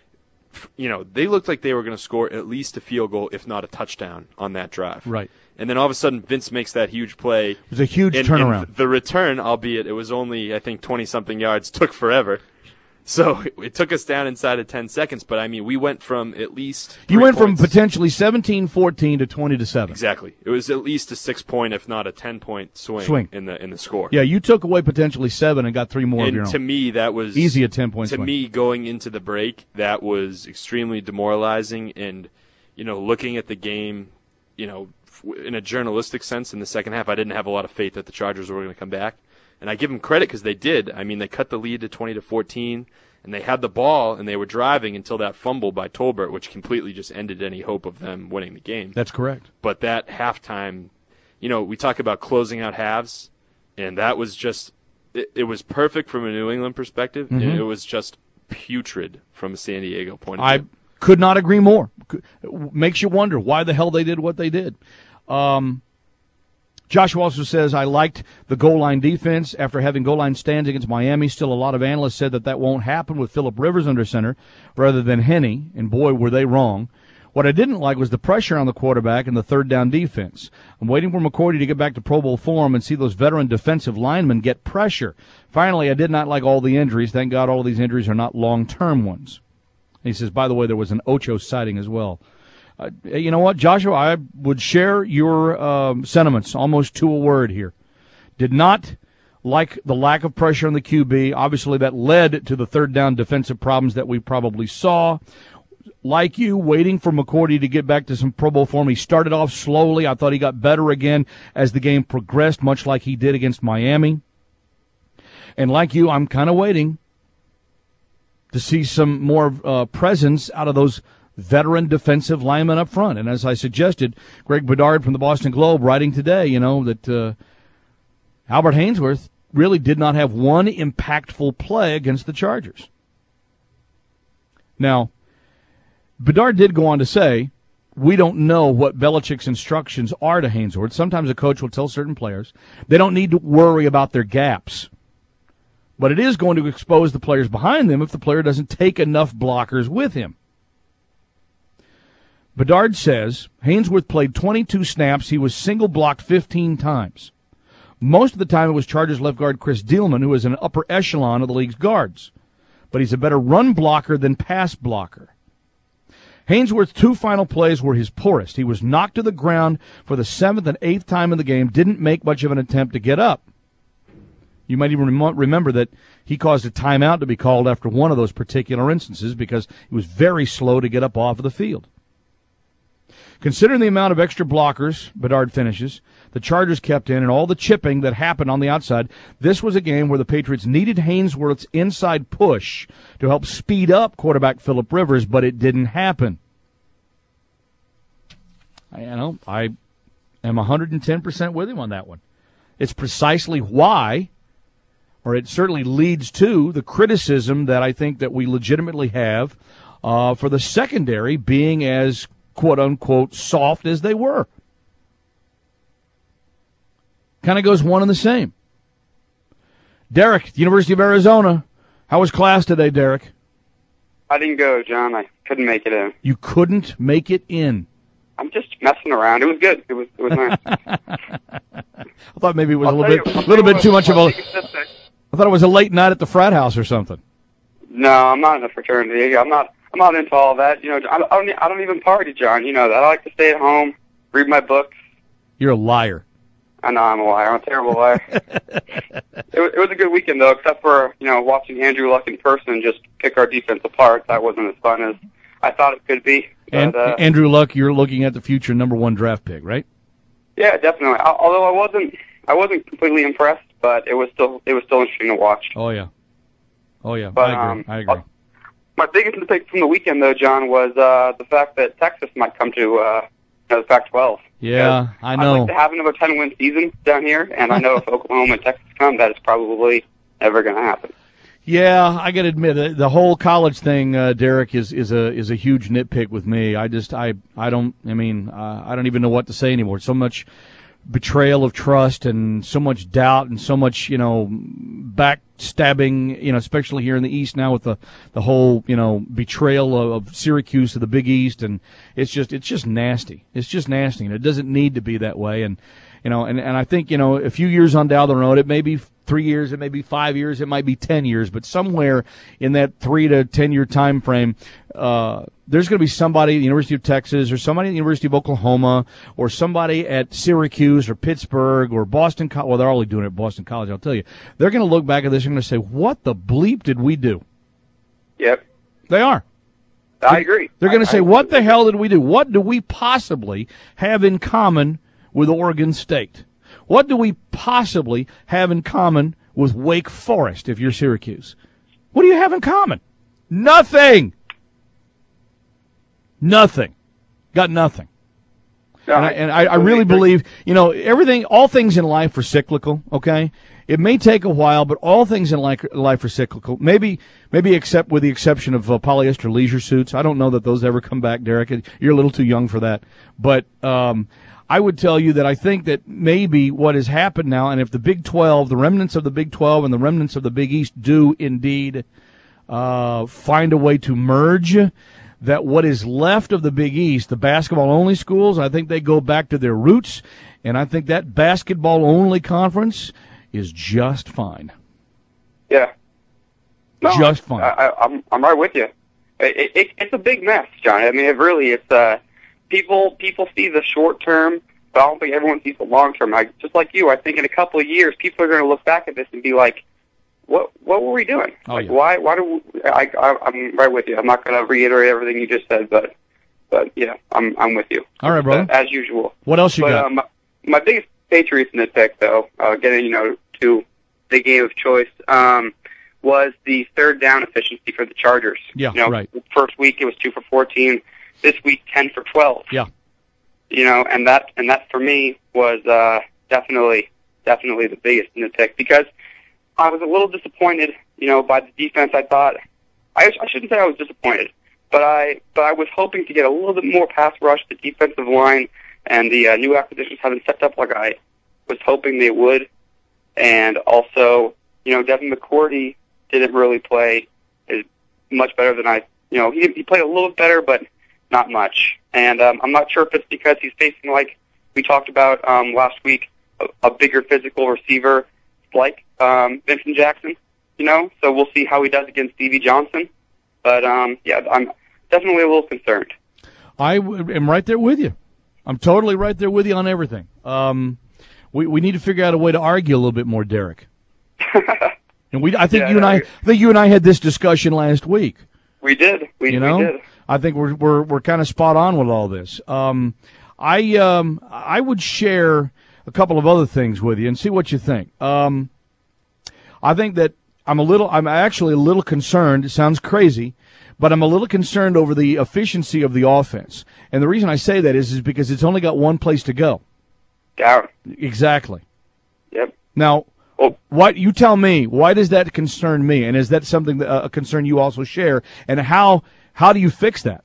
you know, they looked like they were going to score at least a field goal, if not a touchdown, on that drive. Right. And then all of a sudden, Vince makes that huge play. It was a huge and, turnaround. And the return, albeit it was only, I think, twenty-something yards, took forever. So it, it took us down inside of ten seconds. But, I mean, we went from at least You three went points. from potentially seventeen fourteen to twenty to seven. Exactly. It was at least a six-point, if not a ten-point swing, Swing. in the in the score. Yeah, you took away potentially seven and got three more of And your own. to me, that was easy a ten-point To swing. me, going into the break, that was extremely demoralizing. And you know, looking at the game, you know, f- in a journalistic sense, in the second half, I didn't have a lot of faith that the Chargers were going to come back. And I give them credit because they did. I mean, they cut the lead to twenty to fourteen, and they had the ball and they were driving until that fumble by Tolbert, which completely just ended any hope of them winning the game. That's correct. But that halftime, you know, we talk about closing out halves, and that was just, it, it was perfect from a New England perspective, Mhm. and it was just putrid from a San Diego point of I view. could not agree more. It makes you wonder why the hell they did what they did. Um, Joshua also says, I liked the goal line defense after having goal line stands against Miami. Still, a lot of analysts said that that won't happen with Phillip Rivers under center rather than Henne, and boy, were they wrong. What I didn't like was the pressure on the quarterback and the third down defense. I'm waiting for McCourty to get back to Pro Bowl form and see those veteran defensive linemen get pressure. Finally, I did not like all the injuries. Thank God all of these injuries are not long-term ones. And he says, by the way, there was an Ocho sighting as well. Uh, you know what, Joshua, I would share your um, sentiments almost to a word here. Did not like the lack of pressure on the Q B. Obviously, that led to the third down defensive problems that we probably saw. Like you, waiting for McCourty to get back to some Pro Bowl form. He started off slowly. I thought he got better again as the game progressed, much like he did against Miami. And like you, I'm kind of waiting to see some more uh, presence out of those veteran defensive linemen up front. And as I suggested, Greg Bedard from the Boston Globe writing today, you know, that uh, Albert Haynesworth really did not have one impactful play against the Chargers. Now, Bedard did go on to say, we don't know what Belichick's instructions are to Haynesworth. Sometimes a coach will tell certain players they don't need to worry about their gaps. But it is going to expose the players behind them if the player doesn't take enough blockers with him. Bedard says Haynesworth played twenty-two snaps. He was single-blocked fifteen times. Most of the time it was Chargers left guard Chris Dielman, who is an upper echelon of the league's guards. But he's a better run blocker than pass blocker. Haynesworth's two final plays were his poorest. He was knocked to the ground for the seventh and eighth time in the game, didn't make much of an attempt to get up. You might even rem- remember that he caused a timeout to be called after one of those particular instances because he was very slow to get up off of the field. Considering the amount of extra blockers, Bedard finishes, the Chargers kept in and all the chipping that happened on the outside, this was a game where the Patriots needed Haynesworth's inside push to help speed up quarterback Phillip Rivers, but it didn't happen. I, you know, I am one hundred ten percent with him on that one. It's precisely why, or it certainly leads to, the criticism that I think that we legitimately have uh, for the secondary being as quote-unquote soft as they were. Kind of goes one and the same. Derek, University of Arizona. How was class today, Derek? I didn't go, John. I couldn't make it in. You couldn't make it in. I'm just messing around. It was good. It was it was nice. I thought maybe it was I'll a little tell bit, you- I'll a little tell you bit too what much of my a. biggest mistake- I thought it was a late night at the frat house or something. No, I'm not in a fraternity. I'm not. I'm not into all that. You know, I, I don't. I don't even party, John. You know that. I like to stay at home, read my books. You're a liar. I know I'm a liar. I'm a terrible liar. it, was, it was a good weekend though, except for you know watching Andrew Luck in person just pick our defense apart. That wasn't as fun as I thought it could be. But, And uh, Andrew Luck, you're looking at the future number one draft pick, right? yeah, definitely. Al- Although I wasn't. I wasn't completely impressed, but it was still. It was still interesting to watch. Oh yeah. Oh yeah. But, I agree. um, I agree. My biggest mistake from the weekend, though, John, was uh, the fact that Texas might come to uh, you know, the Pac twelve. Yeah, I I'd know. like to have another ten-win season down here, and I know if Oklahoma and Texas come, that is probably never going to happen. Yeah, I got to admit the, the whole college thing, uh, Derek, is is a is a huge nitpick with me. I just I I don't I mean uh, I don't even know what to say anymore. So much betrayal of trust and so much doubt and so much, you know, backstabbing, you know, especially here in the East now with the, the whole, you know, betrayal of, of Syracuse to the Big East. And it's just, it's just nasty. It's just nasty. And it doesn't need to be that way. And, you know, and, and I think, you know, a few years on down the road, it may be three years, it may be five years, it might be ten years, but somewhere in that three to ten year time frame, uh, there's going to be somebody at the University of Texas or somebody at the University of Oklahoma or somebody at Syracuse or Pittsburgh or Boston College. Well, they're already doing it at Boston College, I'll tell you. They're going to look back at this and going to say, what the bleep did we do? Yep. They are. I agree. They're going to I, say, I, what the hell did we do? What do we possibly have in common with Oregon State? What do we possibly have in common with Wake Forest if you're Syracuse? What do you have in common? Nothing. Nothing. Got nothing. No, and I, and I, I really believe, you know, everything, all things in life are cyclical, okay? It may take a while, but all things in life, life are cyclical. Maybe, maybe except with the exception of uh, polyester leisure suits. I don't know that those ever come back, Derek. You're a little too young for that. But um, I would tell you that I think that maybe what has happened now, and if the Big twelve, the remnants of the Big twelve and the remnants of the Big East do indeed uh, find a way to merge, that what is left of the Big East, the basketball-only schools, I think they go back to their roots, and I think that basketball-only conference is just fine. Yeah. No, just fine. I, I, I'm I'm right with you. It, it, it's a big mess, John. I mean, it really it's uh people people see the short term, but I don't think everyone sees the long term. I just like you. I think in a couple of years, people are going to look back at this and be like, What what were we doing? Oh, like, yeah. why why do we, I, I I'm right with you. I'm not going to reiterate everything you just said, but but yeah, I'm I'm with you. All right, brother. As usual. What else you but, got? Um, my biggest Patriots nitpick, though, uh, getting you know to the game of choice, um, was the third down efficiency for the Chargers. Yeah, you know, right. First week it was two for fourteen. This week ten for twelve. Yeah. You know, and that and that for me was uh, definitely definitely the biggest nitpick because I was a little disappointed, you know, by the defense. I thought I, I shouldn't say I was disappointed, but I but I was hoping to get a little bit more pass rush. The defensive line and the uh, new acquisitions haven't stepped up like I was hoping they would, and also, you know, Devin McCourty didn't really play as much better than I. You know, he he played a little bit better, but not much. And um, I'm not sure if it's because he's facing, like we talked about um, last week, a, a bigger physical receiver like um, Vincent Jackson, you know, so we'll see how he does against Stevie Johnson. But, um, yeah, I'm definitely a little concerned. I w- am right there with you. I'm totally right there with you on everything. Um, we, we need to figure out a way to argue a little bit more, Derek. and we, I think Yeah, you and no, I, I think you and I had this discussion last week. We did. We, you know? we did. I think we're we're we're kind of spot on with all this. Um, I um, I would share a couple of other things with you and see what you think. Um, I think that I'm a little, I'm actually a little concerned. It sounds crazy, but I'm a little concerned over the efficiency of the offense. And the reason I say that is, is because it's only got one place to go. Down. Exactly. Yep. Now, what you tell me, why does that concern me? And is that something that, uh, a concern you also share? And how, how do you fix that?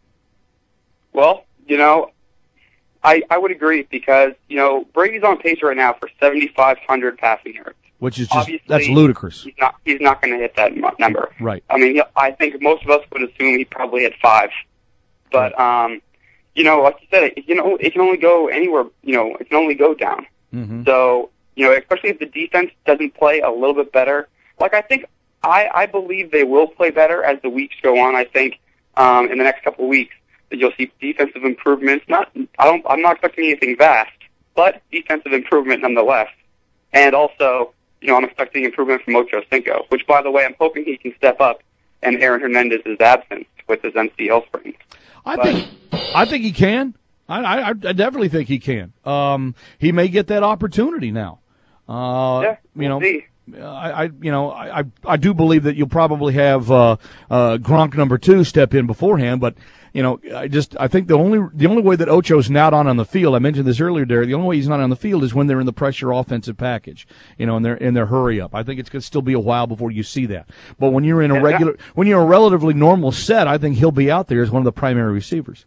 Well, you know, I I would agree because, you know, Brady's on pace right now for seventy-five hundred passing yards. Which is just, Obviously, that's ludicrous. He's not, he's not going to hit that mu- number. Right. I mean, he- I think most of us would assume he probably hit five. But, um, you know, like you said, it, you know, it can only go anywhere, you know, it can only go down. Mm-hmm. So, you know, especially if the defense doesn't play a little bit better. Like, I think, I, I believe they will play better as the weeks go on. I think, um, in the next couple of weeks that you'll see defensive improvements. Not, I don't, I'm not expecting anything vast, but defensive improvement nonetheless. And also, you know, I'm expecting improvement from Ocho Cinco, which, by the way, I'm hoping he can step up in Aaron Hernandez's absence with his M C L sprain. I But- think I think he can. I, I, I definitely think he can. Um, he may get that opportunity now. Uh, Yeah, you know, we'll see. I, I you know, I, I do believe that you'll probably have uh, uh, Gronk number two step in beforehand, but you know, I just I think the only the only way that Ocho's not on on the field, I mentioned this earlier, Derek. The only way he's not on the field is when they're in the pressure offensive package, you know, and they're in their hurry up. I think it's going to still be a while before you see that. But when you're in a regular, when you're a relatively normal set, I think he'll be out there as one of the primary receivers.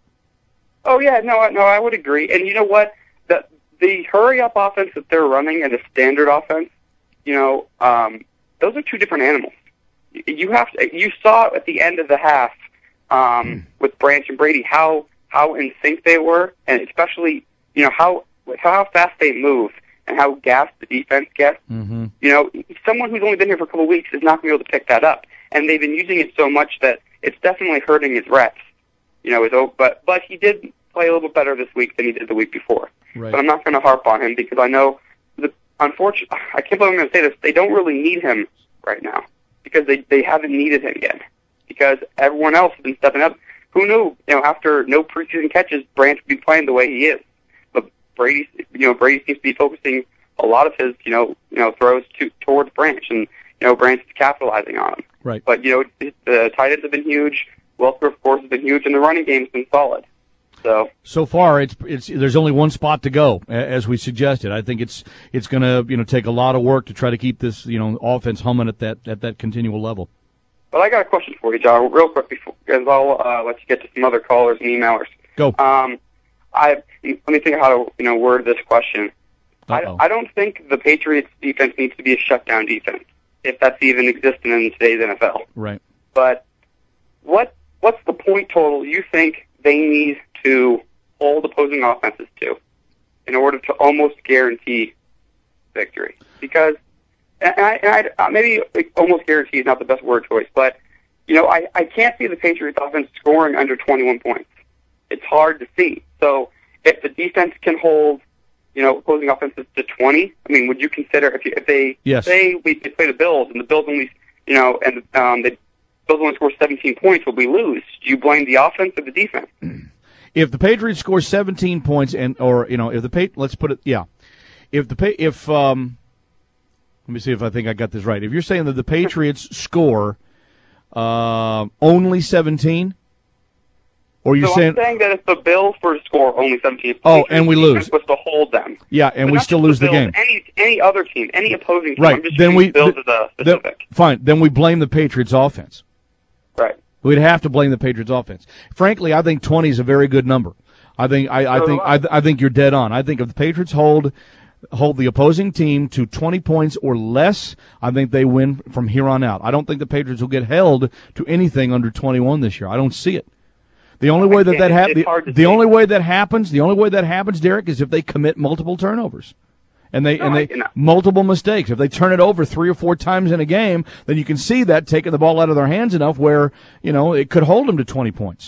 Oh yeah, no, no, I would agree. And you know what? The the hurry up offense that they're running and the standard offense, you know, um, those are two different animals. You have to, you saw at the end of the half. Um, with Branch and Brady, how how in sync they were, and especially you know how how fast they move and how gassed the defense gets. Mm-hmm. You know, someone who's only been here for a couple of weeks is not going to be able to pick that up, and they've been using it so much that it's definitely hurting his reps. You know, his but but he did play a little bit better this week than he did the week before. Right. But I'm not going to harp on him because I know the unfortunately I can't believe I'm going to say this. They don't really need him right now because they they haven't needed him yet. Because everyone else has been stepping up. Who knew, you know, after no preseason catches, Branch would be playing the way he is. But Brady, you know, Brady seems to be focusing a lot of his, you know, you know, throws to towards Branch, and you know, Branch is capitalizing on him. Right. But you know, the tight ends have been huge. Welker, of course, has been huge, and the running game's been solid. So so far, it's it's there's only one spot to go, as we suggested. I think it's it's going to you know take a lot of work to try to keep this you know offense humming at that at that continual level. But I got a question for you, John, real quick, before, because I'll uh, let you get to some other callers and emailers. Go. Um, I let me think of how to you know word this question. Uh-oh. I I don't think the Patriots defense needs to be a shutdown defense, if that's even existing in today's N F L. Right. But what what's the point total you think they need to hold opposing offenses to in order to almost guarantee victory? Because And I, and I, uh, maybe like, almost guarantee is not the best word choice, but you know, I, I can't see the Patriots offense scoring under twenty-one points. It's hard to see. So if the defense can hold, you know, opposing offenses to twenty, I mean, would you consider if you, if they yes. say we they play the Bills and the Bills only, you know, and um, the Bills only score seventeen points, will we lose? Do you blame the offense or the defense? If the Patriots score seventeen points and or you know if the Pat- let's put it yeah, if the pa- if um. Let me see if I think I got this right. If you're saying that the Patriots score uh, only seventeen, or you're so saying, I'm saying that if the Bills were to score only seventeen, oh, and we lose, was to hold them, yeah, and but we not still just lose the, the Bills, game. Any any other team, any opposing team, right? I'm just then we Bills th- as a then, specific. fine. Then we blame the Patriots offense. Right. We'd have to blame the Patriots offense. Frankly, I think twenty is a very good number. I think I, I So think do I. I, I think you're dead on. I think if the Patriots hold. hold the opposing team to twenty points or less, I think they win from here on out. I don't think the Patriots will get held to anything under twenty-one this year. I don't see it. The only way that that happens, the, the only way that happens, the only way that happens, Derek, is if they commit multiple turnovers, and they No, and they you know. multiple mistakes. If they turn it over three or four times in a game, then you can see that taking the ball out of their hands enough where you know it could hold them to twenty points.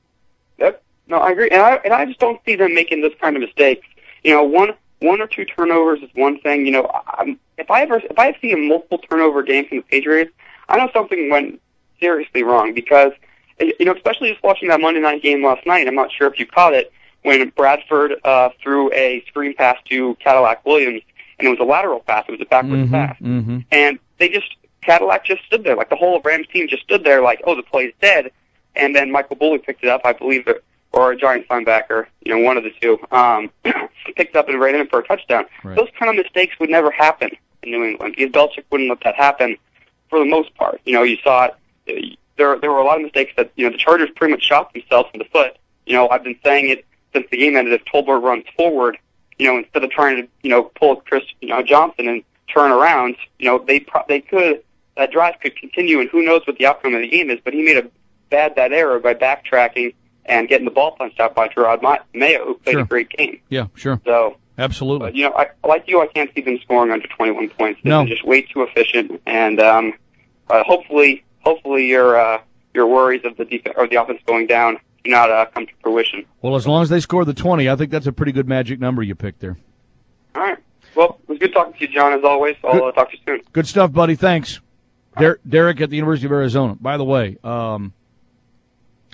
Yep. No, I agree, and I and I just don't see them making this kind of mistakes. You know, one. One or two turnovers is one thing. You know, I'm, if I ever if I see a multiple turnover game from the Patriots, I know something went seriously wrong because you know, especially just watching that Monday night game last night. I'm not sure if you caught it when Bradford uh, threw a screen pass to Cadillac Williams, and it was a lateral pass. It was a backwards Mm-hmm, pass, mm-hmm. and they just Cadillac just stood there, like the whole Rams team just stood there, like, oh, the play's dead. And then Michael Bullock picked it up, I believe it. Or a Giants linebacker, you know, one of the two, um, picked up and ran in for a touchdown. Right. Those kind of mistakes would never happen in New England because Belichick wouldn't let that happen for the most part. You know, you saw it. There, there were a lot of mistakes that, you know, the Chargers pretty much shot themselves in the foot. You know, I've been saying it since the game ended. If Tolbert runs forward, you know, instead of trying to, you know, pull Chris, you know, Johnson and turn around, you know, they pro- they could, that drive could continue, and who knows what the outcome of the game is. But he made a bad that error by backtracking and getting the ball punched out by Gerard Mayo, who played Sure. a great game. Yeah, sure. So, absolutely. but, you know, I, like you, I can't see them scoring under twenty-one points. This No. is just way too efficient, and um, uh, hopefully, hopefully your uh, your worries of the def- or the offense going down do not uh, come to fruition. Well, as long as they score the twenty, I think that's a pretty good magic number you picked there. All right. Well, it was good talking to you, John, as always. I'll uh, talk to you soon. Good stuff, buddy. Thanks. Der- Derek at the University of Arizona. By the way, um,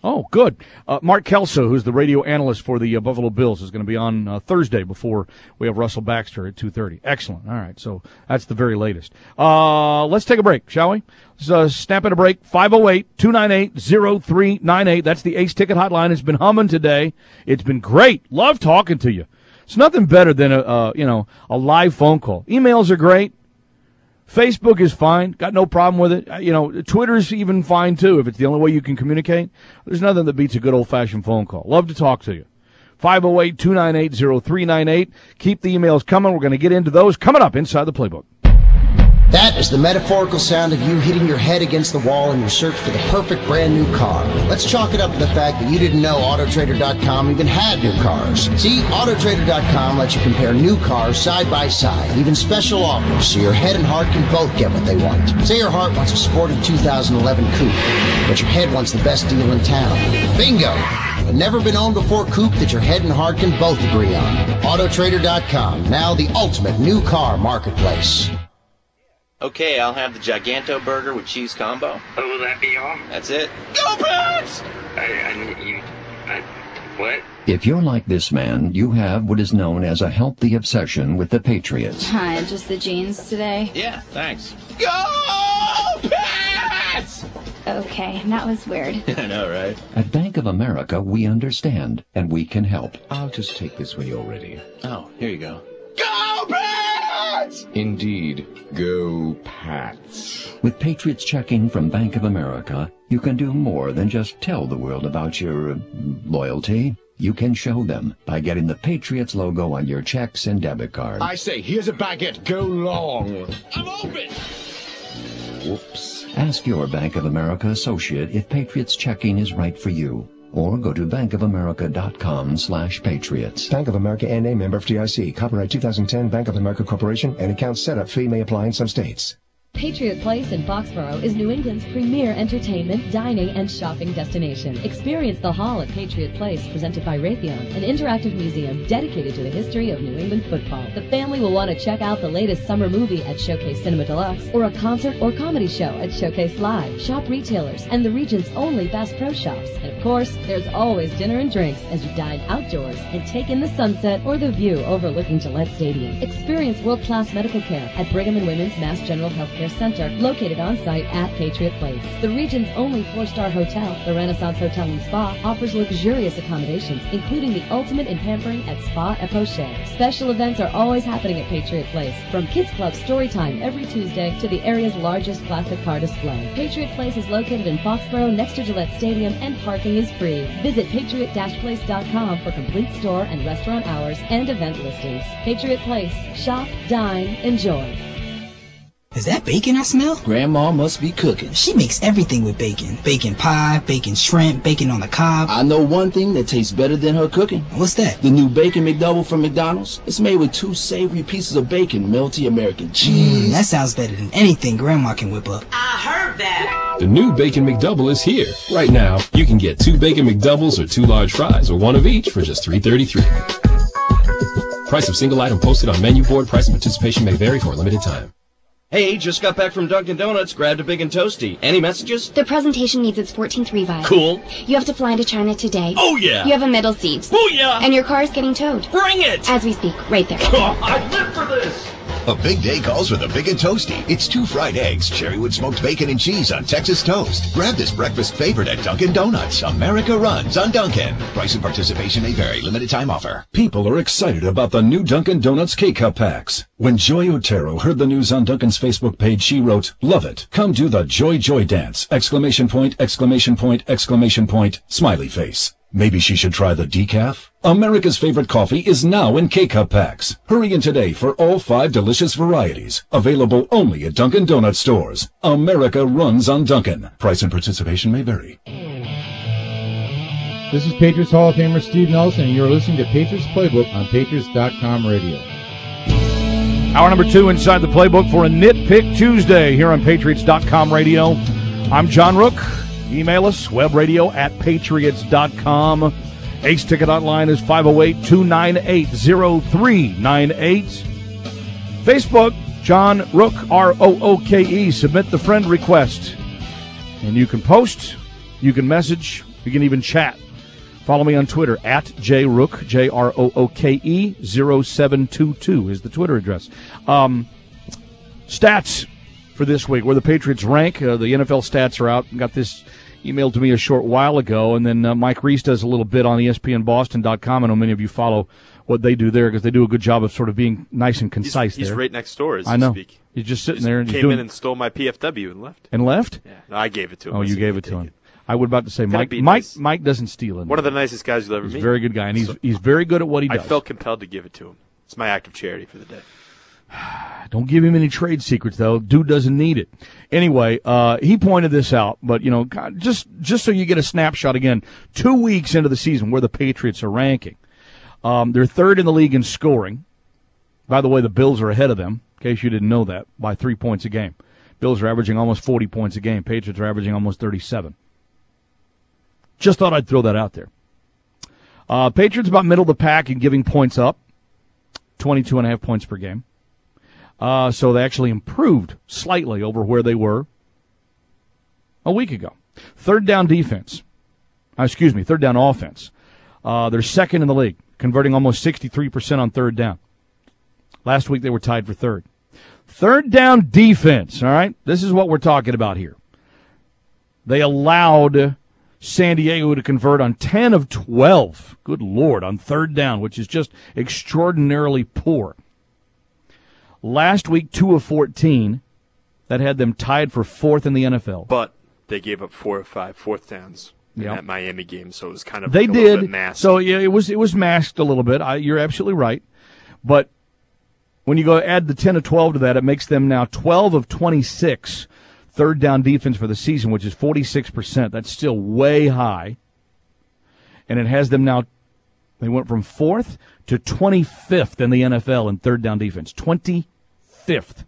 Oh, good. Uh, Mark Kelso, who's the radio analyst for the uh, Buffalo Bills, is going to be on uh, Thursday before we have Russell Baxter at two thirty. Excellent. All right, so that's the very latest. Uh, let's take a break, shall we? Let's uh, snap at a break. five oh eight, two nine eight, oh three nine eight. That's the Ace Ticket Hotline. It's been humming today. It's been great. Love talking to you. It's nothing better than a, uh, you know, a live phone call. Emails are great. Facebook is fine. Got no problem with it. You know, Twitter's even fine, too, if it's the only way you can communicate. There's nothing that beats a good old-fashioned phone call. Love to talk to you. five oh eight, two nine eight, oh three nine eight. Keep the emails coming. We're going to get into those coming up inside the Playbook. That is the metaphorical sound of you hitting your head against the wall in your search for the perfect brand new car. Let's chalk it up to the fact that you didn't know Auto Trader dot com even had new cars. See, Auto Trader dot com lets you compare new cars side by side, even special offers, so your head and heart can both get what they want. Say your heart wants a sporty two thousand eleven coupe, but your head wants the best deal in town. Bingo! A never been owned before coupe that your head and heart can both agree on. Auto Trader dot com, now the ultimate new car marketplace. Okay, I'll have the Giganto burger with cheese combo. Oh, will that be all? That's it. Go Pats! I, I, you, I, what? If you're like this man, you have what is known as a healthy obsession with the Patriots. Hi, just the jeans today? Yeah, thanks. Go Pats! Okay, that was weird. I know, right? At Bank of America, we understand, and we can help. I'll just take this when you're ready. Oh, here you go. Go Pats! Indeed, go Pats. With Patriots checking from Bank of America, you can do more than just tell the world about your uh, loyalty. You can show them by getting the Patriots logo on your checks and debit cards. I say, here's a baguette. Go long. I'm open. Whoops. Ask your Bank of America associate if Patriots checking is right for you. Or go to bankofamerica.com slash patriots. Bank of America N A, member F D I C. Copyright two thousand ten, Bank of America Corporation. An account setup fee may apply in some states. Patriot Place in Foxborough is New England's premier entertainment, dining, and shopping destination. Experience the Hall at Patriot Place, presented by Raytheon, an interactive museum dedicated to the history of New England football. The family will want to check out the latest summer movie at Showcase Cinema Deluxe, or a concert or comedy show at Showcase Live. Shop retailers and the region's only Bass Pro Shops. And of course, there's always dinner and drinks as you dine outdoors and take in the sunset or the view overlooking Gillette Stadium. Experience world-class medical care at Brigham and Women's Mass General Healthcare Center, located on site at Patriot Place. The region's only four-star hotel, the Renaissance Hotel and Spa, offers luxurious accommodations, including the ultimate in pampering at Spa et Poche. Special events are always happening at Patriot Place, from Kids Club Storytime every Tuesday to the area's largest classic car display. Patriot Place is located in Foxborough next to Gillette Stadium, and parking is free. Visit patriot dash place dot com for complete store and restaurant hours and event listings. Patriot Place. Shop, dine, enjoy. Is that bacon I smell? Grandma must be cooking. She makes everything with bacon. Bacon pie, bacon shrimp, bacon on the cob. I know one thing that tastes better than her cooking. What's that? The new Bacon McDouble from McDonald's. It's made with two savory pieces of bacon, melty American cheese. Mm, that sounds better than anything Grandma can whip up. I heard that. The new Bacon McDouble is here. Right now, you can get two Bacon McDoubles or two large fries, or one of each for just three thirty-three. Price of single item posted on menu board. Price and participation may vary for a limited time. Hey, just got back from Dunkin' Donuts, grabbed a Big and Toasty. Any messages? The presentation needs its fourteen three vibe. Cool. You have to fly to China today. Oh, yeah. You have a middle seat. Oh, yeah. And your car is getting towed. Bring it! As we speak, right there. Oh, I live for this! A big day calls for the Big and Toasty. It's two fried eggs, cherrywood smoked bacon and cheese on Texas toast. Grab this breakfast favorite at Dunkin' Donuts. America runs on Dunkin'. Price and participation may vary. Limited time offer. People are excited about the new Dunkin' Donuts K-Cup packs. When Joy Otero heard the news on Dunkin's Facebook page, she wrote, "Love it. Come do the Joy Joy dance!" Exclamation point, exclamation point, exclamation point, smiley face. Maybe she should try the decaf? America's favorite coffee is now in K-Cup packs. Hurry in today for all five delicious varieties. Available only at Dunkin' Donuts stores. America runs on Dunkin'. Price and participation may vary. This is Patriots Hall of Famer Steve Nelson, and you're listening to Patriots Playbook on Patriots dot com radio. Hour number two inside the Playbook for a Nitpick Tuesday here on Patriots dot com radio. I'm John Rook. Email us, webradio at patriots dot com. Ace Ticket Hotline is five oh eight, two nine eight, oh three nine eight. Facebook, John Rook, R O O K E. Submit the friend request. And you can post, you can message, You can even chat. Follow me on Twitter, at jrook, J R O O K E, zero seven two two is the Twitter address. Um, stats for this week, where the Patriots rank. Uh, the N F L stats are out. Got this emailed to me a short while ago, and then uh, Mike Reese does a little bit on E S P N Boston dot com. I know many of you follow what they do there because they do a good job of sort of being nice and concise he's, there. He's right next door, as I you know. speak. He's just sitting just there. And came doing... in and stole my P F W and left. And left? Yeah, no, I gave it to him. Oh, you gave it to him. It. I would about to say, Mike. Mike, nice. Mike doesn't steal it. One of the nicest guys you'll ever he's meet. He's a very good guy, and he's so, he's very good at what he does. I felt compelled to give it to him. It's my act of charity for the day. Don't give him any trade secrets, though. Dude doesn't need it. Anyway, uh, he pointed this out, but, you know, just just so you get a snapshot again, two weeks into the season where the Patriots are ranking. Um, they're third in the league in scoring. By the way, the Bills are ahead of them, in case you didn't know that, by three points a game. Bills are averaging almost forty points a game. Patriots are averaging almost thirty-seven. Just thought I'd throw that out there. Uh, Patriots about middle of the pack in giving points up, twenty-two and a half points per game. Uh, so they actually improved slightly over where they were a week ago. Third down defense. Uh, excuse me, third down offense. Uh, they're second in the league, converting almost sixty-three percent on third down. Last week they were tied for third. Third down defense, all right? This is what we're talking about here. They allowed San Diego to convert on ten of twelve. Good Lord, on third down, which is just extraordinarily poor. Last week, two of fourteen. That had them tied for fourth in the N F L. But they gave up four or five fourth downs in yep. that Miami game, so it was kind of they like a did. little bit masked. So yeah, it was it was masked a little bit. I, you're absolutely right. But when you go add the ten of twelve to that, it makes them now twelve of twenty-six third down defense for the season, which is forty-six percent. That's still way high. And it has them now, they went from fourth to twenty-fifth in the N F L in third down defense. twenty-fifth.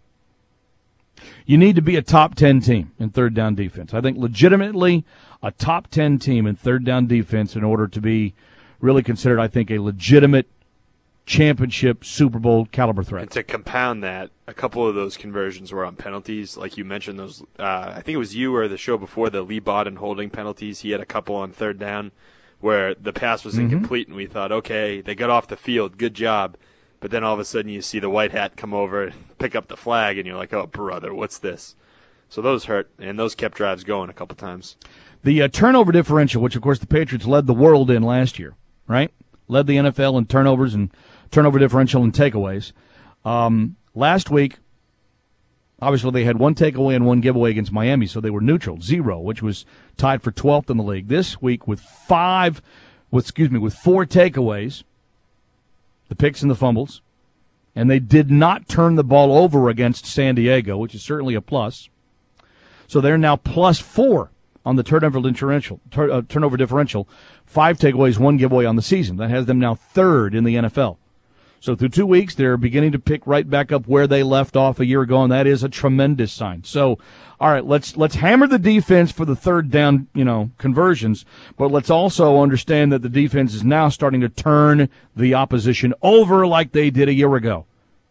You need to be a top ten team in third down defense. I think legitimately a top ten team in third down defense in order to be really considered, I think, a legitimate championship Super Bowl caliber threat. And to compound that, a couple of those conversions were on penalties. Like you mentioned, those uh, I think it was you or the show before, the Lee Bodden holding penalties. He had a couple on third down where the pass was Mm-hmm. incomplete, and we thought, okay, they got off the field, good job. But then all of a sudden you see the white hat come over, pick up the flag, and you're like, oh, brother, what's this? So those hurt, and those kept drives going a couple times. The uh, turnover differential, which, of course, the Patriots led the world in last year, right? Led the N F L in turnovers and turnover differential and takeaways. Um, last week, obviously they had one takeaway and one giveaway against Miami, so they were neutral, zero, which was tied for twelfth in the league. This week with five, with, excuse me, with four takeaways, the picks and the fumbles, and they did not turn the ball over against San Diego, which is certainly a plus. So they're now plus four on the turnover differential, tur- uh, turnover differential, five takeaways, one giveaway on the season. That has them now third in the N F L. So through two weeks, they're beginning to pick right back up where they left off a year ago, and that is a tremendous sign. So, all right, let's let's hammer the defense for the third down, you know, conversions, but let's also understand that the defense is now starting to turn the opposition over like they did a year ago.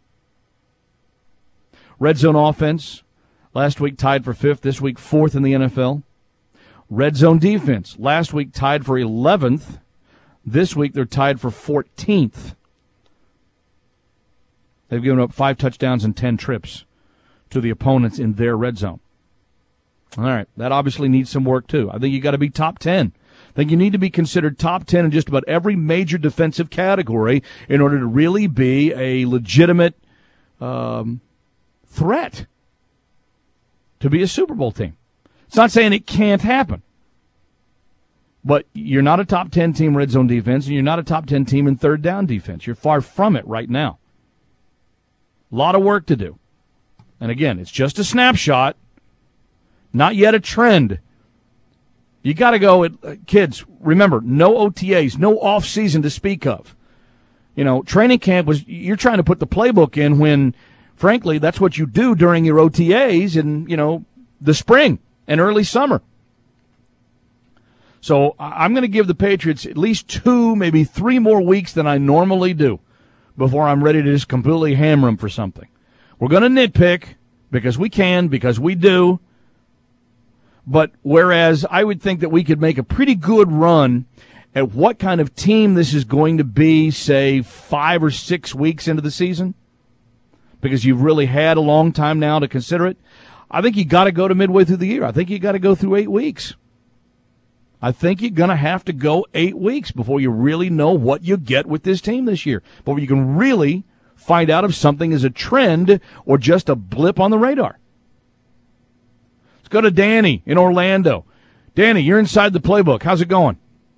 Red zone offense, last week tied for fifth, this week fourth in the N F L. Red zone defense, last week tied for eleventh, this week they're tied for fourteenth. They've given up five touchdowns and ten trips to the opponents in their red zone. All right, that obviously needs some work too. I think you got to be top ten. I think you need to be considered top ten in just about every major defensive category in order to really be a legitimate um, threat to be a Super Bowl team. It's not saying it can't happen, but you're not a top ten team red zone defense, and you're not a top ten team in third down defense. You're far from it right now. A lot of work to do. And again, it's just a snapshot, not yet a trend. You got to go, at, uh, kids, remember, no O T As, no off-season to speak of. You know, training camp was, you're trying to put the playbook in when, frankly, that's what you do during your O T As in, you know, the spring and early summer. So I'm going to give the Patriots at least two, maybe three more weeks than I normally do before I'm ready to just completely hammer them for something. We're going to nitpick because we can, because we do. But whereas I would think that we could make a pretty good run at what kind of team this is going to be, say, five or six weeks into the season, because you've really had a long time now to consider it, I think you got to go to midway through the year. I think you got to go through eight weeks. I think you're going to have to go eight weeks before you really know what you get with this team this year, before you can really find out if something is a trend or just a blip on the radar. Let's go to Danny in Orlando. Danny, you're inside the playbook. How's it going?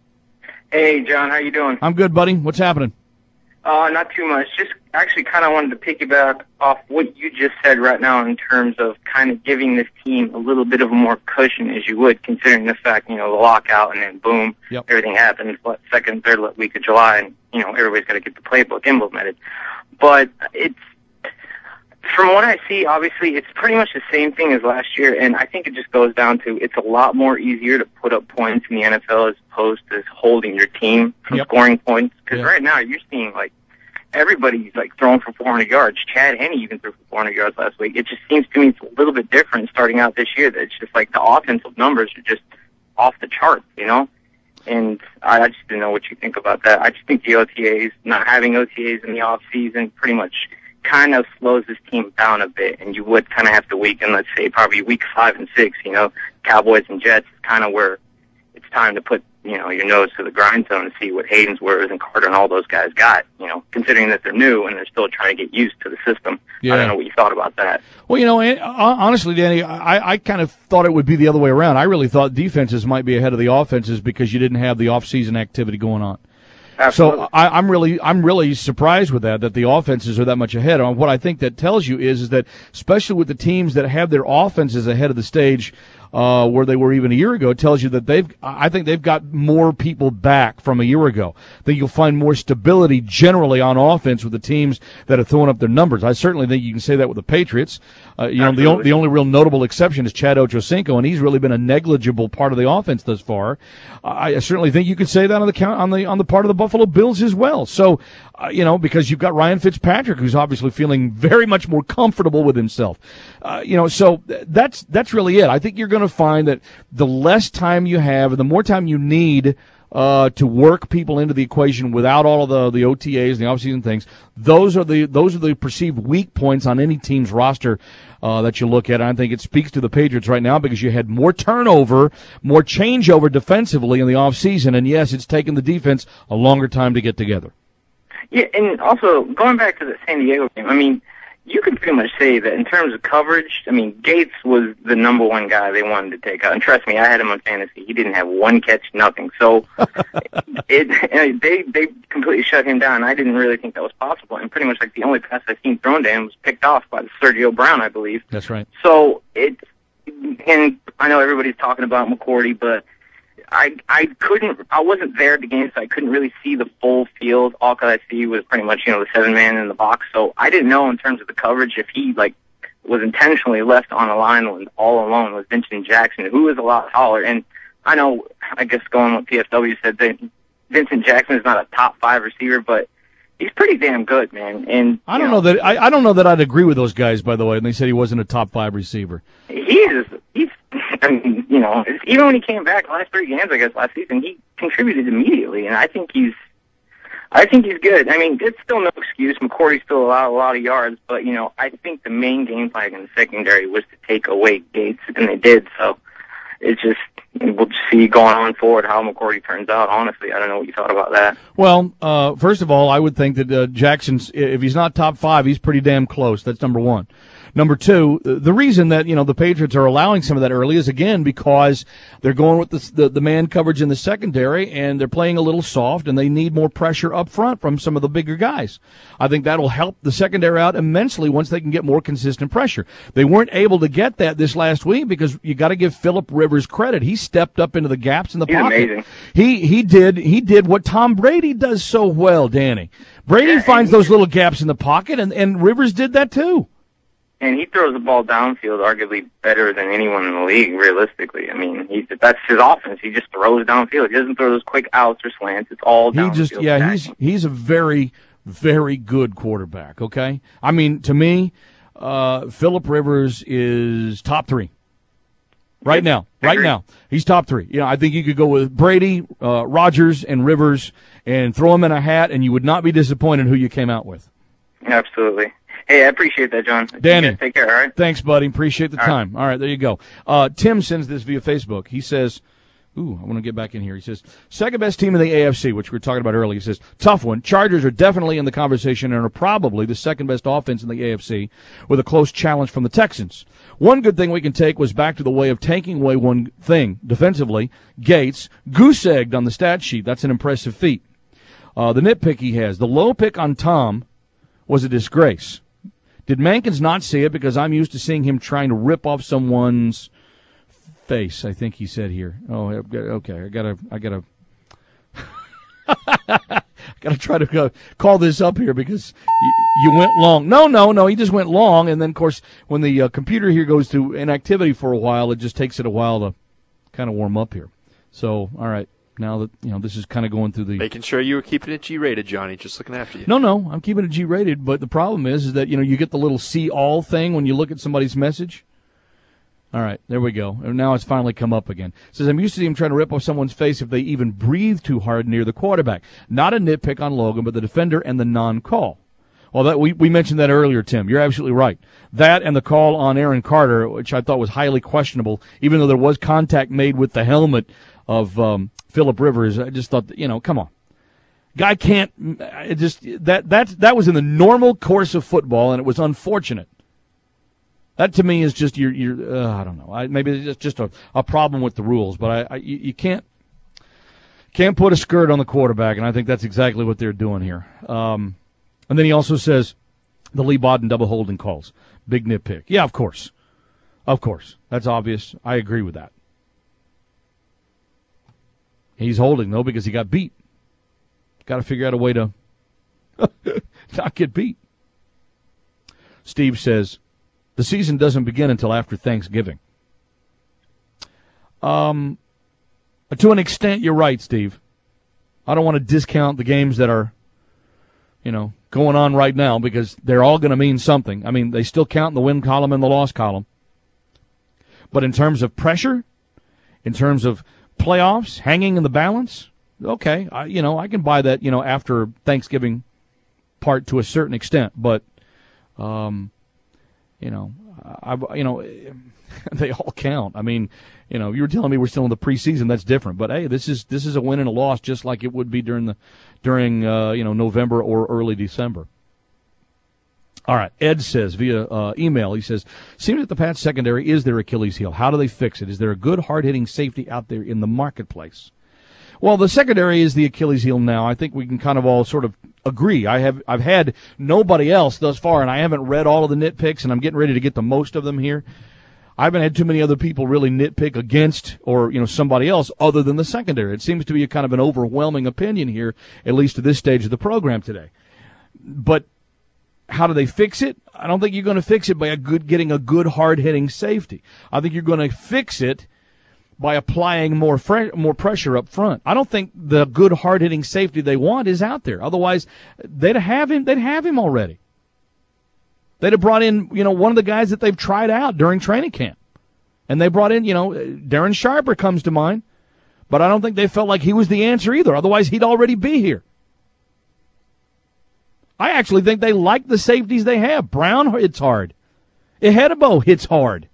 Hey, John, how you doing? I'm good, buddy. What's happening? Uh, not too much. Just actually kind of wanted to piggyback off what you just said right now in terms of kind of giving this team a little bit of a more cushion as you would, considering the fact, you know, the lockout and then boom, yep. everything happens, what, second, third week of July, and, you know, everybody's got to get the playbook implemented. But it's, from what I see, obviously, it's pretty much the same thing as last year, and I think it just goes down to it's a lot more easier to put up points in the N F L as opposed to holding your team from yep. scoring points. Because yep. right now you're seeing, like, everybody's, like, throwing for four hundred yards. Chad Henne even threw for four hundred yards last week. It just seems to me it's a little bit different starting out this year, that it's just like the offensive numbers are just off the charts, you know? And I, I just didn't know what you think about that. I just think the O T As, not having O T As in the off season, pretty much kind of slows this team down a bit, and you would kind of have to weaken, let's say, probably week five and six, you know, Cowboys and Jets is kind of where it's time to put, you know, your nose to the grindstone and see what Hayden's Worth and Carter and all those guys got, you know, considering that they're new and they're still trying to get used to the system. Yeah. I don't know what you thought about that. Well, you know, honestly, Danny, I, I kind of thought it would be the other way around. I really thought defenses might be ahead of the offenses because you didn't have the off-season activity going on. Absolutely. So I, I'm really, I'm really surprised with that, that the offenses are that much ahead. And what I think that tells you is, is that, especially with the teams that have their offenses ahead of the stage, uh, where they were even a year ago, it tells you that they've, I think they've got more people back from a year ago. I think you'll find more stability generally on offense with the teams that are throwing up their numbers. I certainly think you can say that with the Patriots. Uh, you know, the, o- the only real notable exception is Chad Ochocinco, and he's really been a negligible part of the offense thus far. Uh, I certainly think you could say that on the count, on the on the part of the Buffalo Bills as well. So, uh, you know, because you've got Ryan Fitzpatrick, who's obviously feeling very much more comfortable with himself. Uh, you know, so that's that's really it. I think you're going to find that the less time you have, and the more time you need Uh, to work people into the equation without all of the, the O T As and the offseason things, those are the those are the perceived weak points on any team's roster uh, that you look at. And I think it speaks to the Patriots right now because you had more turnover, more changeover defensively in the offseason, and yes, it's taken the defense a longer time to get together. Yeah, and also, going back to the San Diego game, I mean, you could pretty much say that in terms of coverage, I mean, Gates was the number one guy they wanted to take out. And trust me, I had him on fantasy. He didn't have one catch, nothing. So it, they they completely shut him down. I didn't really think that was possible. And pretty much like the only pass I've seen thrown to him was picked off by Sergio Brown, I believe. That's right. So it, and I know everybody's talking about McCourty, but I I couldn't I wasn't there at the game, so I couldn't really see the full field. All I see was pretty much, you know, the seven man in the box. So I didn't know in terms of the coverage if he like was intentionally left on a line all alone with Vincent Jackson, who is a lot taller. And I know, I guess going with P F W said that Vincent Jackson is not a top five receiver, but he's pretty damn good, man. And I don't know, know that I, I don't know that I'd agree with those guys, by the way. And they said he wasn't a top five receiver. He is. He's. I mean, you know, even when he came back last three games, I guess last season, he contributed immediately, and I think he's. I think he's good. I mean, it's still no excuse. McCourty still allowed a lot of yards, but you know, I think the main game plan in the secondary was to take away Gates, and they did. So it's just. We'll just see going on forward how McCourty turns out. Honestly, I don't know what you thought about that. Well, uh, first of all, I would think that uh, Jackson's, if he's not top five, he's pretty damn close. That's number one. Number two, the reason that, you know, the Patriots are allowing some of that early is, again, because they're going with the, the, the man coverage in the secondary, and they're playing a little soft, and they need more pressure up front from some of the bigger guys. I think that'll help the secondary out immensely once they can get more consistent pressure. They weren't able to get that this last week because you got to give Phillip Rivers credit. He stepped up into the gaps in the He's pocket. Amazing. He he did he did what Tom Brady does so well, Danny. Brady yeah, finds those little gaps in the pocket, and, and Rivers did that too. And he throws the ball downfield arguably better than anyone in the league, realistically. I mean, he, that's his offense. He just throws downfield. He doesn't throw those quick outs or slants. It's all downfield. He just, yeah, attacking. he's he's a very, very good quarterback, okay? I mean, to me, uh, Phillip Rivers is top three. Right now, right now, he's top three. You know, I think you could go with Brady, uh, Rodgers, and Rivers, and throw them in a hat, and you would not be disappointed who you came out with. Absolutely. Hey, I appreciate that, John. Danny, you guys take care. All right. Thanks, buddy. Appreciate the all time. Right. All right, there you go. Uh, Tim sends this via Facebook. He says, "Ooh, I want to get back in here." He says, second best team in the A F C, which we were talking about earlier. He says, tough one. Chargers are definitely in the conversation and are probably the second best offense in the A F C, with a close challenge from the Texans. One good thing we can take was back to the way of taking away one thing defensively. Gates goose-egged on the stat sheet. That's an impressive feat. Uh, the nitpick he has, the low pick on Tom was a disgrace. Did Mankins not see it? Because I'm used to seeing him trying to rip off someone's face, I think he said here. Oh, okay. I gotta, I gotta, I gotta try to uh, call this up here because you, you went long. No, no, no. He just went long, and then of course when the uh, computer here goes to inactivity for a while, it just takes it a while to kind of warm up here. So, all right. Now that, you know, this is kind of going through the... Making sure you were keeping it G-rated, Johnny, just looking after you. No, no, I'm keeping it G-rated, but the problem is, is that, you know, you get the little see all thing when you look at somebody's message. All right, there we go. And now it's finally come up again. It says, I'm used to seeing him trying to rip off someone's face if they even breathe too hard near the quarterback. Not a nitpick on Logan, but the defender and the non-call. Well, that we, we mentioned that earlier, Tim. You're absolutely right. That and the call on Aaron Carter, which I thought was highly questionable, even though there was contact made with the helmet of... Um, Phillip Rivers, I just thought, you know, come on. Guy can't, it just, that, that, that was in the normal course of football, and it was unfortunate. That to me is just your, your uh, I don't know, I, maybe it's just a, a problem with the rules, but I, I you, you can't, can't put a skirt on the quarterback, and I think that's exactly what they're doing here. Um, and then he also says the Lee Bodden double holding calls. Big nitpick. Yeah, of course. Of course. That's obvious. I agree with that. He's holding, though, because he got beat. Got to figure out a way to not get beat. Steve says, the season doesn't begin until after Thanksgiving. Um, to an extent, you're right, Steve. I don't want to discount the games that are, you know, going on right now because they're all going to mean something. I mean, they still count in the win column and the loss column. But in terms of pressure, in terms of playoffs, hanging in the balance, okay, I, you know, I can buy that, you know, after Thanksgiving part to a certain extent, but, um, you know, I, you know, they all count. I mean, you know, you were telling me we're still in the preseason, that's different, but hey, this is, this is a win and a loss just like it would be during the, during, uh, you know, November or early December. All right, Ed says via uh, email, he says, seems that the Pats secondary is their Achilles heel. How do they fix it? Is there a good hard-hitting safety out there in the marketplace? Well, the secondary is the Achilles heel now. I think we can kind of all sort of agree. I have, I've had nobody else thus far, and I haven't read all of the nitpicks, and I'm getting ready to get the most of them here. I haven't had too many other people really nitpick against or, you know, somebody else other than the secondary. It seems to be a kind of an overwhelming opinion here, at least at this stage of the program today. But how do they fix it? I don't think you're going to fix it by a good getting a good hard-hitting safety. I think you're going to fix it by applying more fre- more pressure up front. I don't think the good hard-hitting safety they want is out there. Otherwise, they'd have him. They'd have him already. They'd have brought in, you know, one of the guys that they've tried out during training camp, and they brought in, you know, Darren Sharper comes to mind, but I don't think they felt like he was the answer either. Otherwise, he'd already be here. I actually think they like the safeties they have. Brown hits hard. Ihedebo hits hard.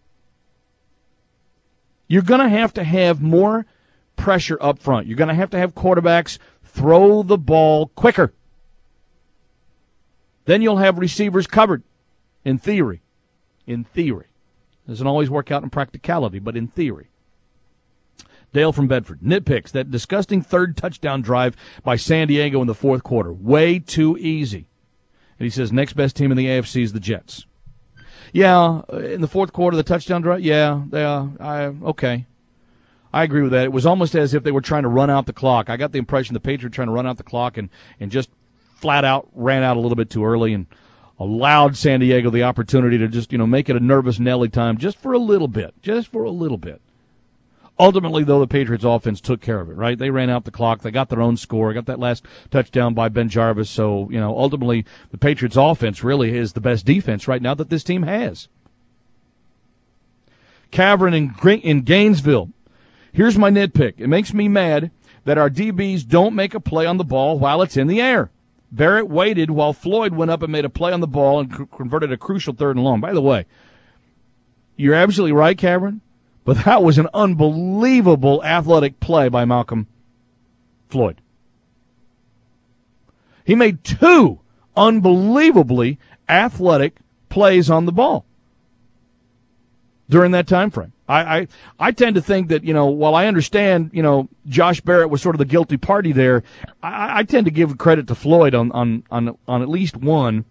You're going to have to have more pressure up front. You're going to have to have quarterbacks throw the ball quicker. Then you'll have receivers covered, in theory. In theory. Doesn't always work out in practicality, but in theory. Dale from Bedford. Nitpicks, that disgusting third touchdown drive by San Diego in the fourth quarter. Way too easy. And he says next best team in the A F C is the Jets. Yeah, in the fourth quarter, the touchdown drive, yeah, yeah, I, okay. I agree with that. It was almost as if they were trying to run out the clock. I got the impression the Patriots were trying to run out the clock and, and just flat out ran out a little bit too early and allowed San Diego the opportunity to just, you know, make it a nervous Nelly time just for a little bit, just for a little bit. Ultimately, though, the Patriots offense took care of it, right? They ran out the clock. They got their own score. Got that last touchdown by Ben Jarvis. So, you know, ultimately, the Patriots offense really is the best defense right now that this team has. Cavern in, in Gainesville. Here's my nitpick. It makes me mad that our D Bs don't make a play on the ball while it's in the air. Barrett waited while Floyd went up and made a play on the ball and c- converted a crucial third and long. By the way, you're absolutely right, Cavern, but that was an unbelievable athletic play by Malcolm Floyd. He made two unbelievably athletic plays on the ball during that time frame. I, I I tend to think that, you know, while I understand, you know, Josh Barrett was sort of the guilty party there, I, I tend to give credit to Floyd on, on, on, on at least one,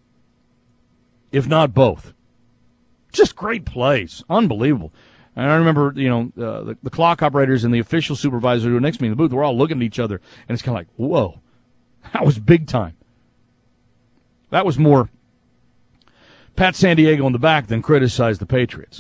if not both. Just great plays. Unbelievable. And I remember, you know, uh, the, the clock operators and the official supervisor who were next to me in the booth were all looking at each other, and it's kind of like, whoa, that was big time. That was more pat San Diego in the back than criticize the Patriots.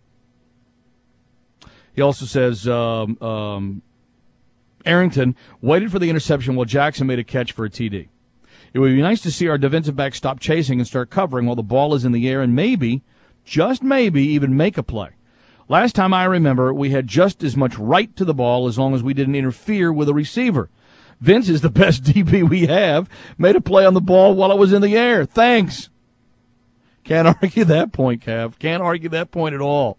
He also says um, um, Arrington waited for the interception while Jackson made a catch for a T D. It would be nice to see our defensive back stop chasing and start covering while the ball is in the air and maybe, just maybe, even make a play. Last time I remember, we had just as much right to the ball as long as we didn't interfere with a receiver. Vince is the best D B we have. Made a play on the ball while it was in the air. Thanks. Can't argue that point, Cav. Can't argue that point at all.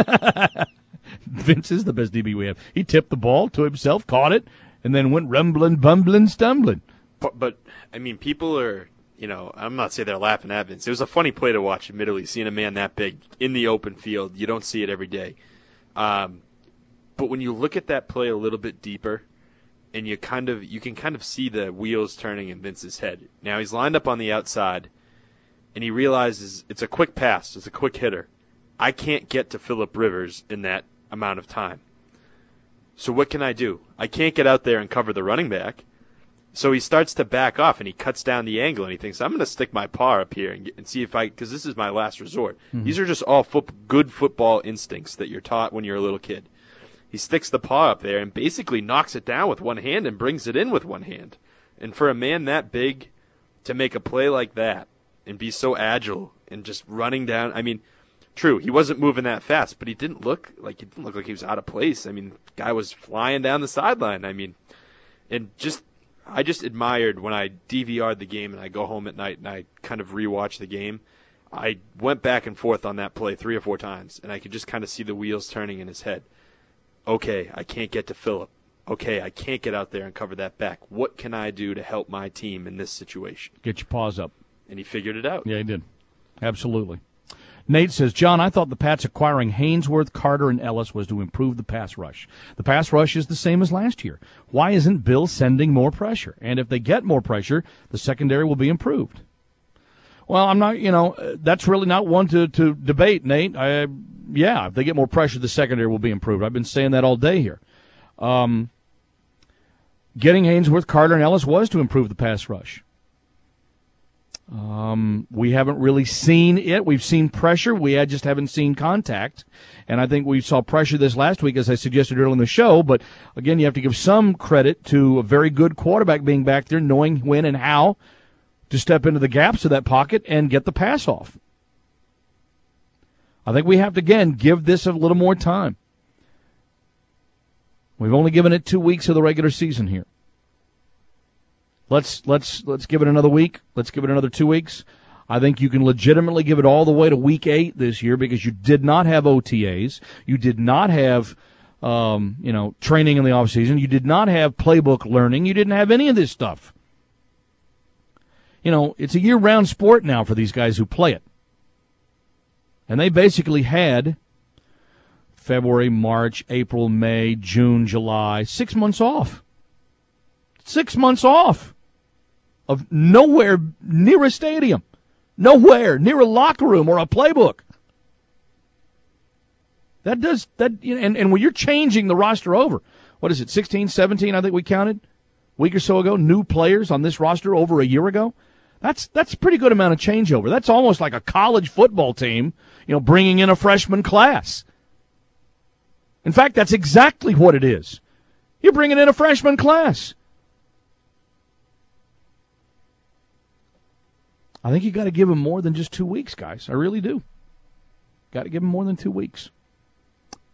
Vince is the best D B we have. He tipped the ball to himself, caught it, and then went rumbling, bumbling, stumbling. But, but I mean, people are, you know, I'm not saying they're laughing at Vince. It was a funny play to watch, admittedly, seeing a man that big in the open field. You don't see it every day. Um, but when you look at that play a little bit deeper, and you kind of you can kind of see the wheels turning in Vince's head. Now he's lined up on the outside, and he realizes it's a quick pass, it's a quick hitter. I can't get to Phillip Rivers in that amount of time. So what can I do? I can't get out there and cover the running back. So he starts to back off, and he cuts down the angle, and he thinks, I'm going to stick my paw up here and, get, and see if I – because this is my last resort. Mm-hmm. These are just all foot, good football instincts that you're taught when you're a little kid. He sticks the paw up there and basically knocks it down with one hand and brings it in with one hand. And for a man that big to make a play like that and be so agile and just running down – I mean – true, he wasn't moving that fast, but he didn't look like he didn't look like he was out of place. I mean, the guy was flying down the sideline. I mean, and just I just admired when I D V R'd the game and I go home at night and I kind of rewatch the game. I went back and forth on that play three or four times, and I could just kind of see the wheels turning in his head. Okay, I can't get to Phillip. Okay, I can't get out there and cover that back. What can I do to help my team in this situation? Get your paws up. And he figured it out. Yeah, he did. Absolutely. Nate says, John, I thought the Pats acquiring Haynesworth, Carter, and Ellis was to improve the pass rush. The pass rush is the same as last year. Why isn't Bill sending more pressure? And if they get more pressure, the secondary will be improved. Well, I'm not, you know, that's really not one to, to debate, Nate. I, yeah, if they get more pressure, the secondary will be improved. I've been saying that all day here. Um, getting Haynesworth, Carter, and Ellis was to improve the pass rush. Um, we haven't really seen it. We've seen pressure. We had just haven't seen contact. And I think we saw pressure this last week, as I suggested earlier in the show. But, again, you have to give some credit to a very good quarterback being back there, knowing when and how to step into the gaps of that pocket and get the pass off. I think we have to, again, give this a little more time. We've only given it two weeks of the regular season here. Let's let's let's give it another week. Let's give it another two weeks. I think you can legitimately give it all the way to week eight this year because you did not have O T As. You did not have, um, you know, training in the offseason. You did not have playbook learning. You didn't have any of this stuff. You know, it's a year-round sport now for these guys who play it. And they basically had February, March, April, May, June, July, six months off. Six months off of nowhere near a stadium, nowhere near a locker room or a playbook. That does that, and, and when you're changing the roster over, what is it, sixteen, seventeen, I think we counted a week or so ago, new players on this roster over a year ago. That's that's a pretty good amount of changeover. That's almost like a college football team, you know, bringing in a freshman class. In fact, that's exactly what it is. You're bringing in a freshman class. I think you got to give them more than just two weeks, guys. I really do. Got to give them more than two weeks.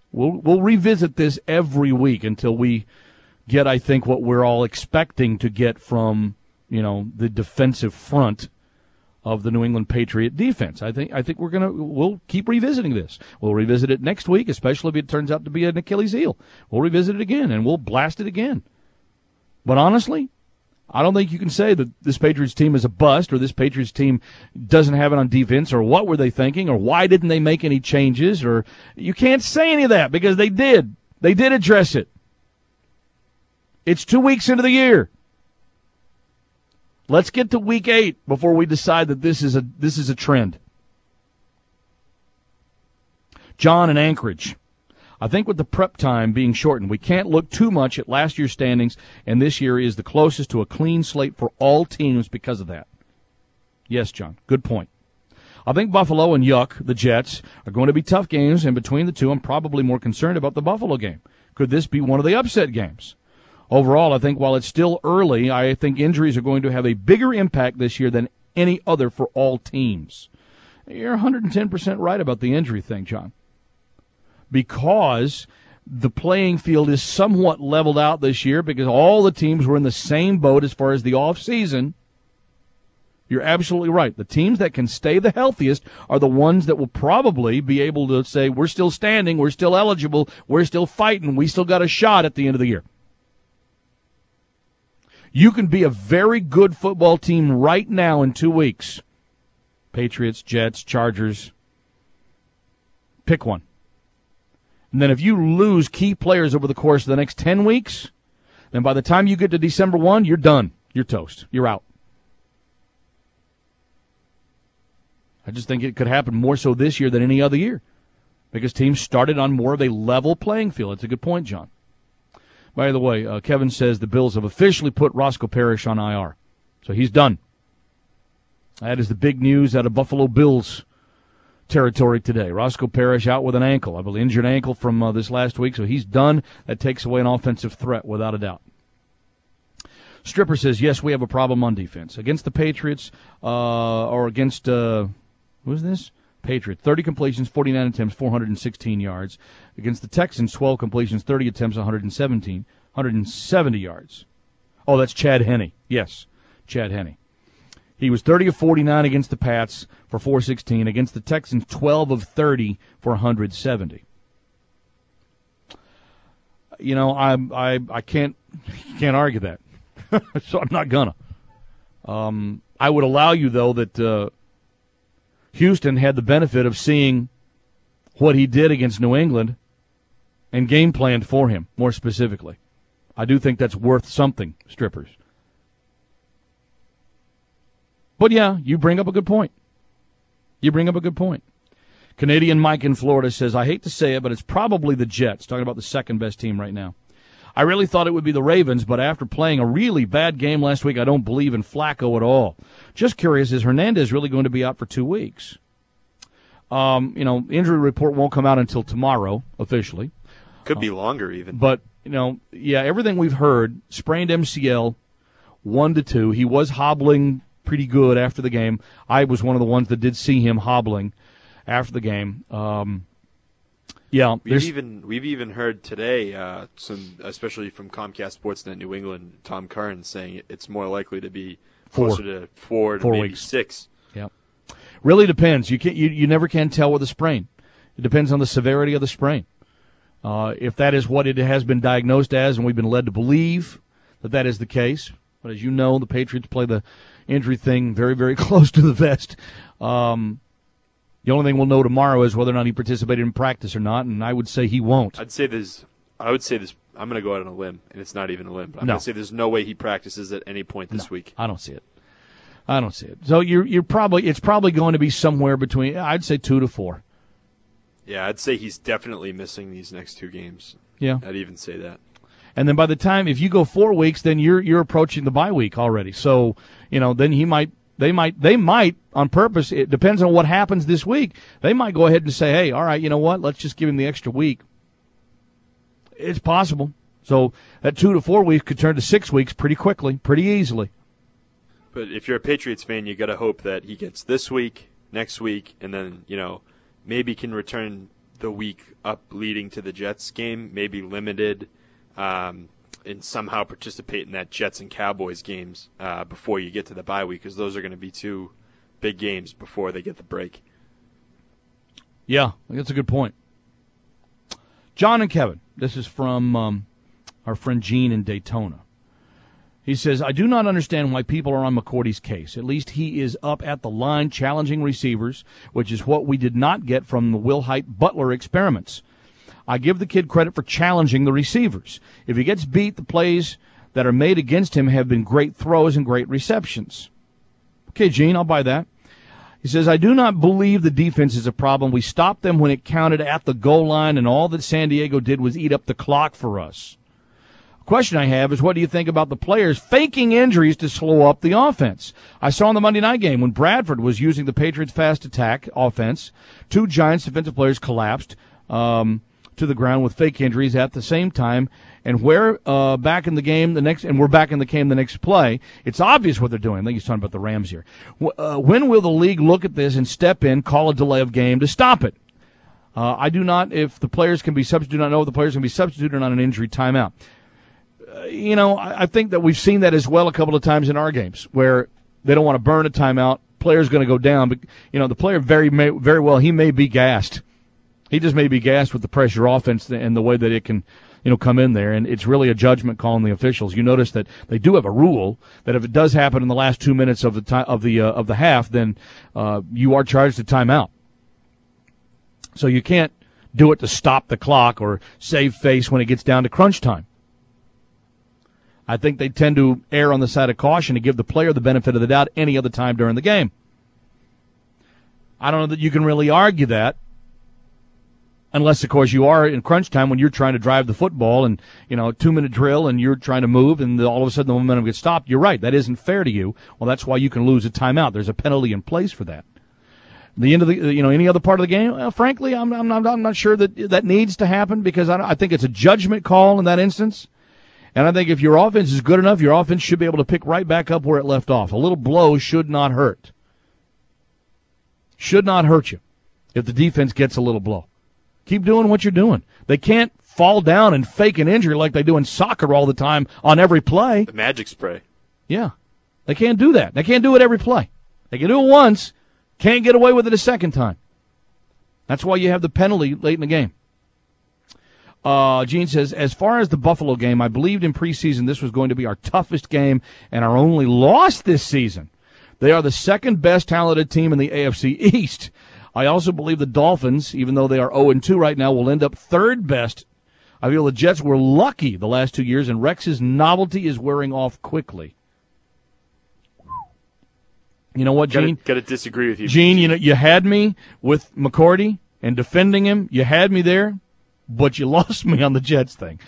We'll we'll revisit this every week until we get, I think, what we're all expecting to get from, you know, the defensive front of the New England Patriot defense. I think I think we're gonna we'll keep revisiting this. We'll revisit it next week, especially if it turns out to be an Achilles heel. We'll revisit it again and we'll blast it again. But honestly, I don't think you can say that this Patriots team is a bust or this Patriots team doesn't have it on defense or what were they thinking or why didn't they make any changes, or you can't say any of that because they did. They did address it. It's two weeks into the year. Let's get to week eight before we decide that this is a this is a trend. John in Anchorage. I think with the prep time being shortened, we can't look too much at last year's standings, and this year is the closest to a clean slate for all teams because of that. Yes, John, good point. I think Buffalo and Yuck, the Jets, are going to be tough games, and between the two, I'm probably more concerned about the Buffalo game. Could this be one of the upset games? Overall, I think while it's still early, I think injuries are going to have a bigger impact this year than any other for all teams. You're one hundred ten percent right about the injury thing, John. Because the playing field is somewhat leveled out this year because all the teams were in the same boat as far as the offseason. You're absolutely right. The teams that can stay the healthiest are the ones that will probably be able to say, we're still standing, we're still eligible, we're still fighting, we still got a shot at the end of the year. You can be a very good football team right now in two weeks. Patriots, Jets, Chargers. Pick one. And then if you lose key players over the course of the next ten weeks, then by the time you get to December first, you're done. You're toast. You're out. I just think it could happen more so this year than any other year because teams started on more of a level playing field. It's a good point, John. By the way, uh, Kevin says the Bills have officially put Roscoe Parrish on I R. So he's done. That is the big news out of Buffalo Bills territory today. Roscoe Parrish out with an ankle, I believe, injured ankle from uh, this last week. So he's done. That takes away an offensive threat without a doubt. Stripper says, yes, we have a problem on defense. Against the Patriots uh, or against, uh, who is this? Patriots, thirty completions, forty-nine attempts, four hundred sixteen yards. Against the Texans, twelve completions, thirty attempts, one hundred seventeen, one hundred seventy yards. Oh, that's Chad Henne. Yes, Chad Henne. He was thirty of forty-nine against the Pats for four sixteen. Against the Texans, twelve of thirty for one hundred seventy. You know, I I I can't can't argue that, so I'm not gonna. Um, I would allow you though that. Uh, Houston had the benefit of seeing what he did against New England and game planned for him, more specifically. I do think that's worth something, Strippers. But, yeah, you bring up a good point. You bring up a good point. Canadian Mike in Florida says, I hate to say it, but it's probably the Jets, talking about the second-best team right now. I really thought it would be the Ravens, but after playing a really bad game last week, I don't believe in Flacco at all. Just curious, is Hernandez really going to be out for two weeks? Um, you know, injury report won't come out until tomorrow, officially. Could be uh, longer even. But, you know, yeah, everything we've heard, sprained M C L, one to two. He was hobbling pretty good after the game. I was one of the ones that did see him hobbling after the game. Um Yeah, we've even we've even heard today, uh, some especially from Comcast Sportsnet New England, Tom Curran saying it's more likely to be closer four. to four to four maybe weeks. six. Yeah, really depends. You can you, you never can tell with a sprain. It depends on the severity of the sprain. Uh, if that is what it has been diagnosed as, and we've been led to believe that that is the case, but as you know, the Patriots play the injury thing very very close to the vest. Um, The only thing we'll know tomorrow is whether or not he participated in practice or not, and I would say he won't. I'd say there's, I would say this. I'm going to go out on a limb, and it's not even a limb. But I'm no. going to say there's no way he practices at any point this no, week. I don't see it. I don't see it. So you're you're probably it's probably going to be somewhere between. I'd say two to four. Yeah, I'd say he's definitely missing these next two games. Yeah, I'd even say that. And then by the time if you go four weeks, then you're you're approaching the bye week already. So you know then he might. They might, they might, on purpose, it depends on what happens this week, they might go ahead and say, hey, all right, you know what, let's just give him the extra week. It's possible. So that two to four weeks could turn to six weeks pretty quickly, pretty easily. But if you're a Patriots fan, you got to hope that he gets this week, next week, and then, you know, maybe can return the week up leading to the Jets game, maybe limited, um, and somehow participate in that Jets and Cowboys games uh, before you get to the bye week, because those are going to be two big games before they get the break. Yeah, that's a good point. John and Kevin, this is from um, our friend Gene in Daytona. He says, I do not understand why people are on McCourty's case. At least he is up at the line challenging receivers, which is what we did not get from the Wilhite-Butler experiments. I give the kid credit for challenging the receivers. If he gets beat, the plays that are made against him have been great throws and great receptions. Okay, Gene, I'll buy that. He says, I do not believe the defense is a problem. We stopped them when it counted at the goal line, and all that San Diego did was eat up the clock for us. Question I have is, what do you think about the players faking injuries to slow up the offense? I saw in the Monday night game when Bradford was using the Patriots' fast attack offense, two Giants defensive players collapsed um, to the ground with fake injuries at the same time, and we're uh, back in the game the next, and we're back in the game the next play. It's obvious what they're doing. I think he's talking about the Rams here. Uh, when will the league look at this and step in, call a delay of game to stop it? Uh, I do not. If the players can be substituted, do not know if the players can be substituted on an injury timeout. You know, I think that we've seen that as well a couple of times in our games where they don't want to burn a timeout. Player's going to go down, but you know the player very may, very well he may be gassed. He just may be gassed with the pressure offense and the way that it can, you know, come in there. And it's really a judgment call on the officials. You notice that they do have a rule that if it does happen in the last two minutes of the time of the uh, of the half, then uh, you are charged a timeout. So you can't do it to stop the clock or save face when it gets down to crunch time. I think they tend to err on the side of caution to give the player the benefit of the doubt any other time during the game. I don't know that you can really argue that unless, of course, you are in crunch time when you're trying to drive the football and, you know, two-minute drill and you're trying to move and all of a sudden the momentum gets stopped. You're right. That isn't fair to you. Well, that's why you can lose a timeout. There's a penalty in place for that. The end of the, you know, any other part of the game, well, frankly, I'm, I'm, not, I'm not sure that that needs to happen because I, I think it's a judgment call in that instance. And I think if your offense is good enough, your offense should be able to pick right back up where it left off. A little blow should not hurt. Should not hurt you if the defense gets a little blow. Keep doing what you're doing. They can't fall down and fake an injury like they do in soccer all the time on every play. The magic spray. Yeah. They can't do that. They can't do it every play. They can do it once, can't get away with it a second time. That's why you have the penalty late in the game. Uh, Gene says, as far as the Buffalo game, I believed in preseason this was going to be our toughest game and our only loss this season. They are the second best talented team in the A F C East. I also believe the Dolphins, even though they are oh and two right now, will end up third best. I feel the Jets were lucky the last two years, and Rex's novelty is wearing off quickly. You know what, Gene? Got to disagree with you. Gene, you know, you had me with McCourty and defending him. You had me there. But you lost me on the Jets thing.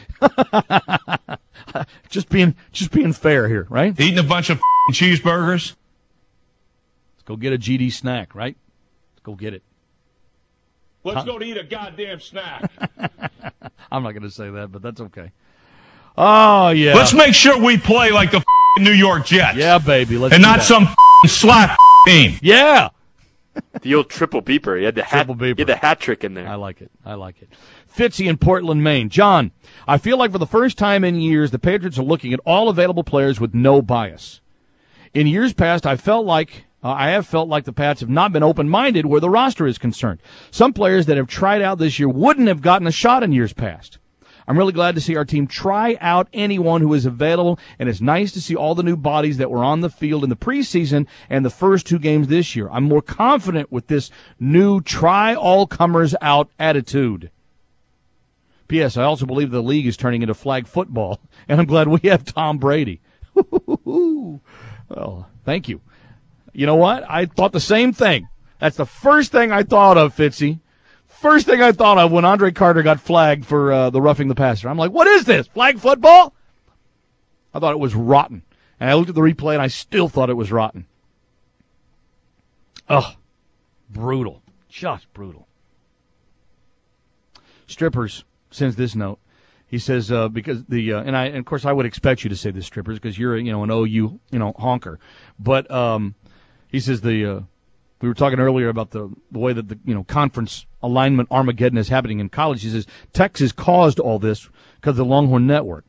just being just being fair here, right? Eating a bunch of cheeseburgers. Let's go get a G D snack, right? Let's go get it. Let's huh? go to eat a goddamn snack. I'm not going to say that, but that's okay. Oh, yeah. Let's make sure we play like the New York Jets. Yeah, baby. Let's and do not that. some slap team. Yeah. The old triple beeper. He had the hat, triple beeper. He had the hat trick in there. I like it. I like it. Fitzy in Portland, Maine. John, I feel like for the first time in years, the Patriots are looking at all available players with no bias. In years past, I felt like uh, I have felt like the Pats have not been open-minded where the roster is concerned. Some players that have tried out this year wouldn't have gotten a shot in years past. I'm really glad to see our team try out anyone who is available, and it's nice to see all the new bodies that were on the field in the preseason and the first two games this year. I'm more confident with this new try-all-comers-out attitude. P S. I also believe the league is turning into flag football, and I'm glad we have Tom Brady. Well, thank you. You know what? I thought the same thing. That's the first thing I thought of, Fitzy. First thing I thought of when Andre Carter got flagged for uh, the roughing the passer. I'm like, what is this, flag football? I thought it was rotten. And I looked at the replay, and I still thought it was rotten. Ugh, brutal. Just brutal. Strippers sends this note. He says, uh, because the, uh, and I, and of course I would expect you to say this, Strippers, because you're, you know, an O U, you know, honker. But, um, he says the, uh, We were talking earlier about the, the way that the you know conference alignment Armageddon is happening in college. He says Texas caused all this because of the Longhorn Network.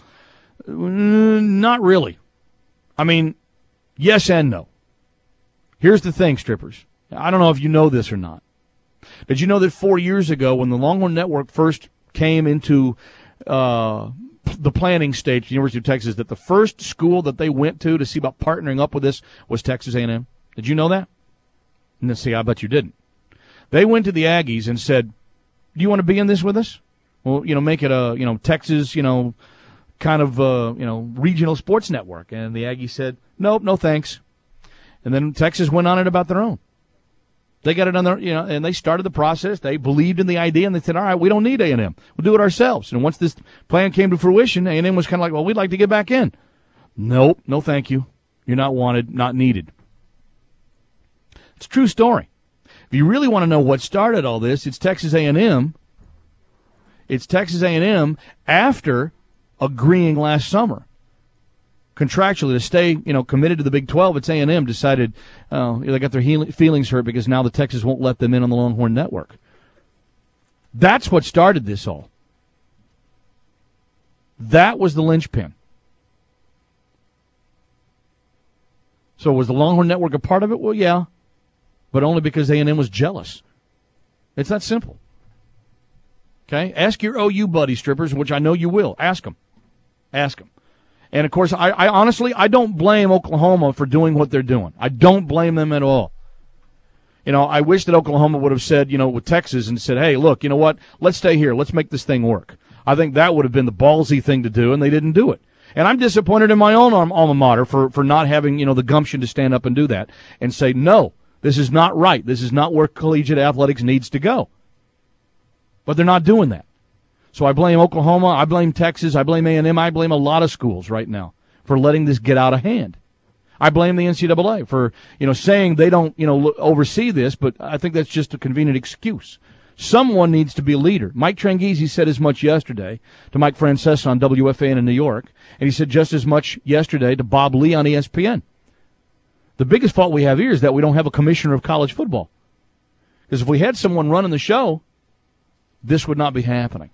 Not really. I mean, yes and no. Here's the thing, strippers. I don't know if you know this or not. Did you know that four years ago when the Longhorn Network first came into uh, the planning stage at the University of Texas, that the first school that they went to to see about partnering up with this was Texas A and M? Did you know that? And see, I bet you didn't. They went to the Aggies and said, do you want to be in this with us? Well, you know, make it a, you know, Texas, you know, kind of, uh, you know, regional sports network. And the Aggies said, nope, no thanks. And then Texas went on it about their own. They got it on their, you know, and they started the process. They believed in the idea, and they said, all right, we don't need A and M. We'll do it ourselves. And once this plan came to fruition, A and M was kind of like, well, we'd like to get back in. Nope, no thank you. You're not wanted, not needed. It's a true story. If you really want to know what started all this, it's Texas A and M. It's Texas A and M after agreeing last summer contractually to stay, you know, committed to the Big twelve. It's A and M decided uh, they got their he- feelings hurt because now the Texas won't let them in on the Longhorn Network. That's what started this all. That was the linchpin. So was the Longhorn Network a part of it? Well, yeah, but only because A and M was jealous. It's that simple. Okay? Ask your O U buddy, strippers, which I know you will. Ask them. Ask them. And, of course, I, I honestly, I don't blame Oklahoma for doing what they're doing. I don't blame them at all. You know, I wish that Oklahoma would have said, you know, with Texas and said, hey, look, you know what, let's stay here. Let's make this thing work. I think that would have been the ballsy thing to do, and they didn't do it. And I'm disappointed in my own alma mater for, for not having, you know, the gumption to stand up and do that and say, no, this is not right. This is not where collegiate athletics needs to go. But they're not doing that. So I blame Oklahoma, I blame Texas, I blame A and M, I blame a lot of schools right now for letting this get out of hand. I blame the N C double A for, you know, saying they don't, you know, oversee this, but I think that's just a convenient excuse. Someone needs to be a leader. Mike Tranghese said as much yesterday to Mike Francesa on W F A N in New York, and he said just as much yesterday to Bob Lee on E S P N. The biggest fault we have here is that we don't have a commissioner of college football. Because if we had someone running the show, this would not be happening.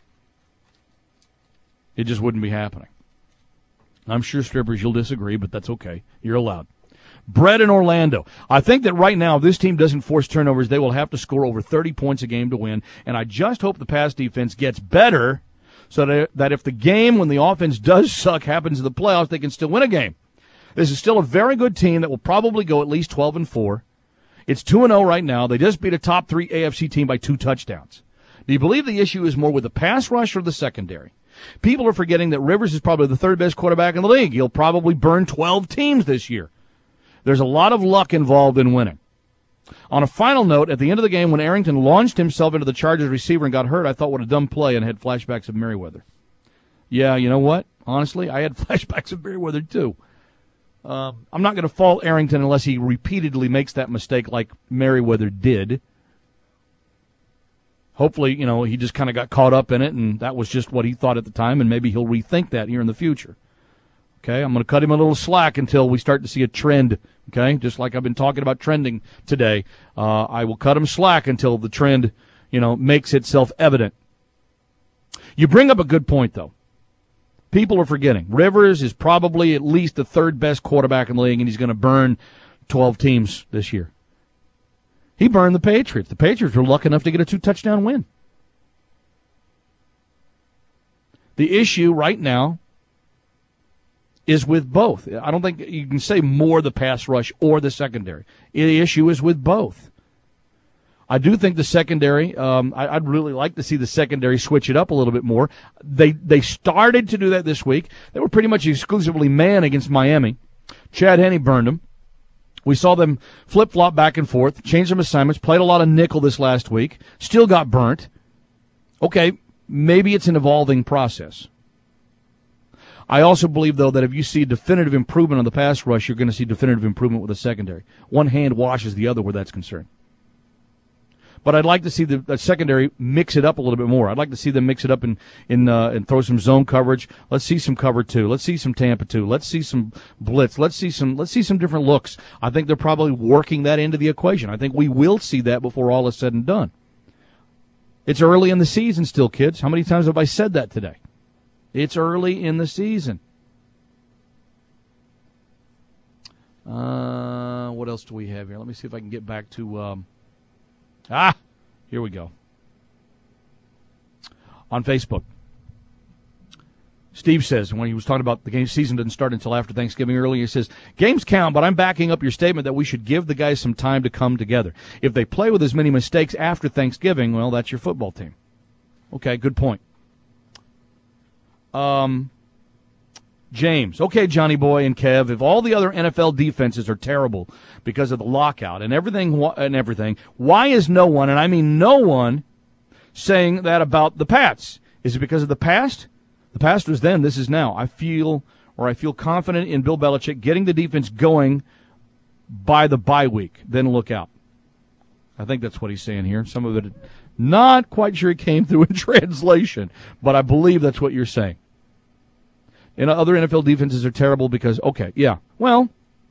It just wouldn't be happening. I'm sure, strippers, you'll disagree, but that's okay. You're allowed. Brett in Orlando. I think that right now, if this team doesn't force turnovers, they will have to score over thirty points a game to win, and I just hope the pass defense gets better so that, that if the game, when the offense does suck, happens in the playoffs, they can still win a game. This is still a very good team that will probably go at least twelve and four. It's two and oh right now. They just beat a top three A F C team by two touchdowns. Do you believe the issue is more with the pass rush or the secondary? People are forgetting that Rivers is probably the third best quarterback in the league. He'll probably burn twelve teams this year. There's a lot of luck involved in winning. On a final note, at the end of the game, when Arrington launched himself into the Chargers receiver and got hurt, I thought, what a dumb play, and had flashbacks of Merriweather. Yeah, you know what? Honestly, I had flashbacks of Merriweather too. Um, I'm not going to fault Arrington unless he repeatedly makes that mistake like Merriweather did. Hopefully, you know, he just kind of got caught up in it, and that was just what he thought at the time, and maybe he'll rethink that here in the future. Okay, I'm going to cut him a little slack until we start to see a trend, okay, just like I've been talking about trending today. Uh, I will cut him slack until the trend, you know, makes itself evident. You bring up a good point, though. People are forgetting. Rivers is probably at least the third best quarterback in the league, and he's going to burn twelve teams this year. He burned the Patriots. The Patriots were lucky enough to get a two-touchdown win. The issue right now is with both. I don't think you can say more the pass rush or the secondary. The issue is with both. I do think the secondary, um, I, I'd really like to see the secondary switch it up a little bit more. They they started to do that this week. They were pretty much exclusively man against Miami. Chad Henne burned them. We saw them flip-flop back and forth, change some assignments, played a lot of nickel this last week, still got burnt. Okay, maybe it's an evolving process. I also believe, though, that if you see definitive improvement on the pass rush, you're going to see definitive improvement with the secondary. One hand washes the other where that's concerned. But I'd like to see the, the secondary mix it up a little bit more. I'd like to see them mix it up and in, uh, and throw some zone coverage. Let's see some cover two. Let's see some Tampa two. Let's see some blitz. Let's see some. Let's see some different looks. I think they're probably working that into the equation. I think we will see that before all is said and done. It's early in the season still, kids. How many times have I said that today? It's early in the season. Uh, what else do we have here? Let me see if I can get back to. Um, ah, here we go. On Facebook, Steve says, when he was talking about the game season didn't start until after Thanksgiving earlier, he says, games count, but I'm backing up your statement that we should give the guys some time to come together. If they play with as many mistakes after Thanksgiving, well, that's your football team. Okay, good point. Um, James, okay, Johnny Boy and Kev, if all the other N F L defenses are terrible because of the lockout and everything, and everything, why is no one, and I mean no one, saying that about the Pats? Is it because of the past? The past was then, this is now. I feel, or I feel confident in Bill Belichick getting the defense going by the bye week. Then look out. I think that's what he's saying here. Some of it, not quite sure it came through in translation, but I believe that's what you're saying. And other N F L defenses are terrible because, okay, yeah, well,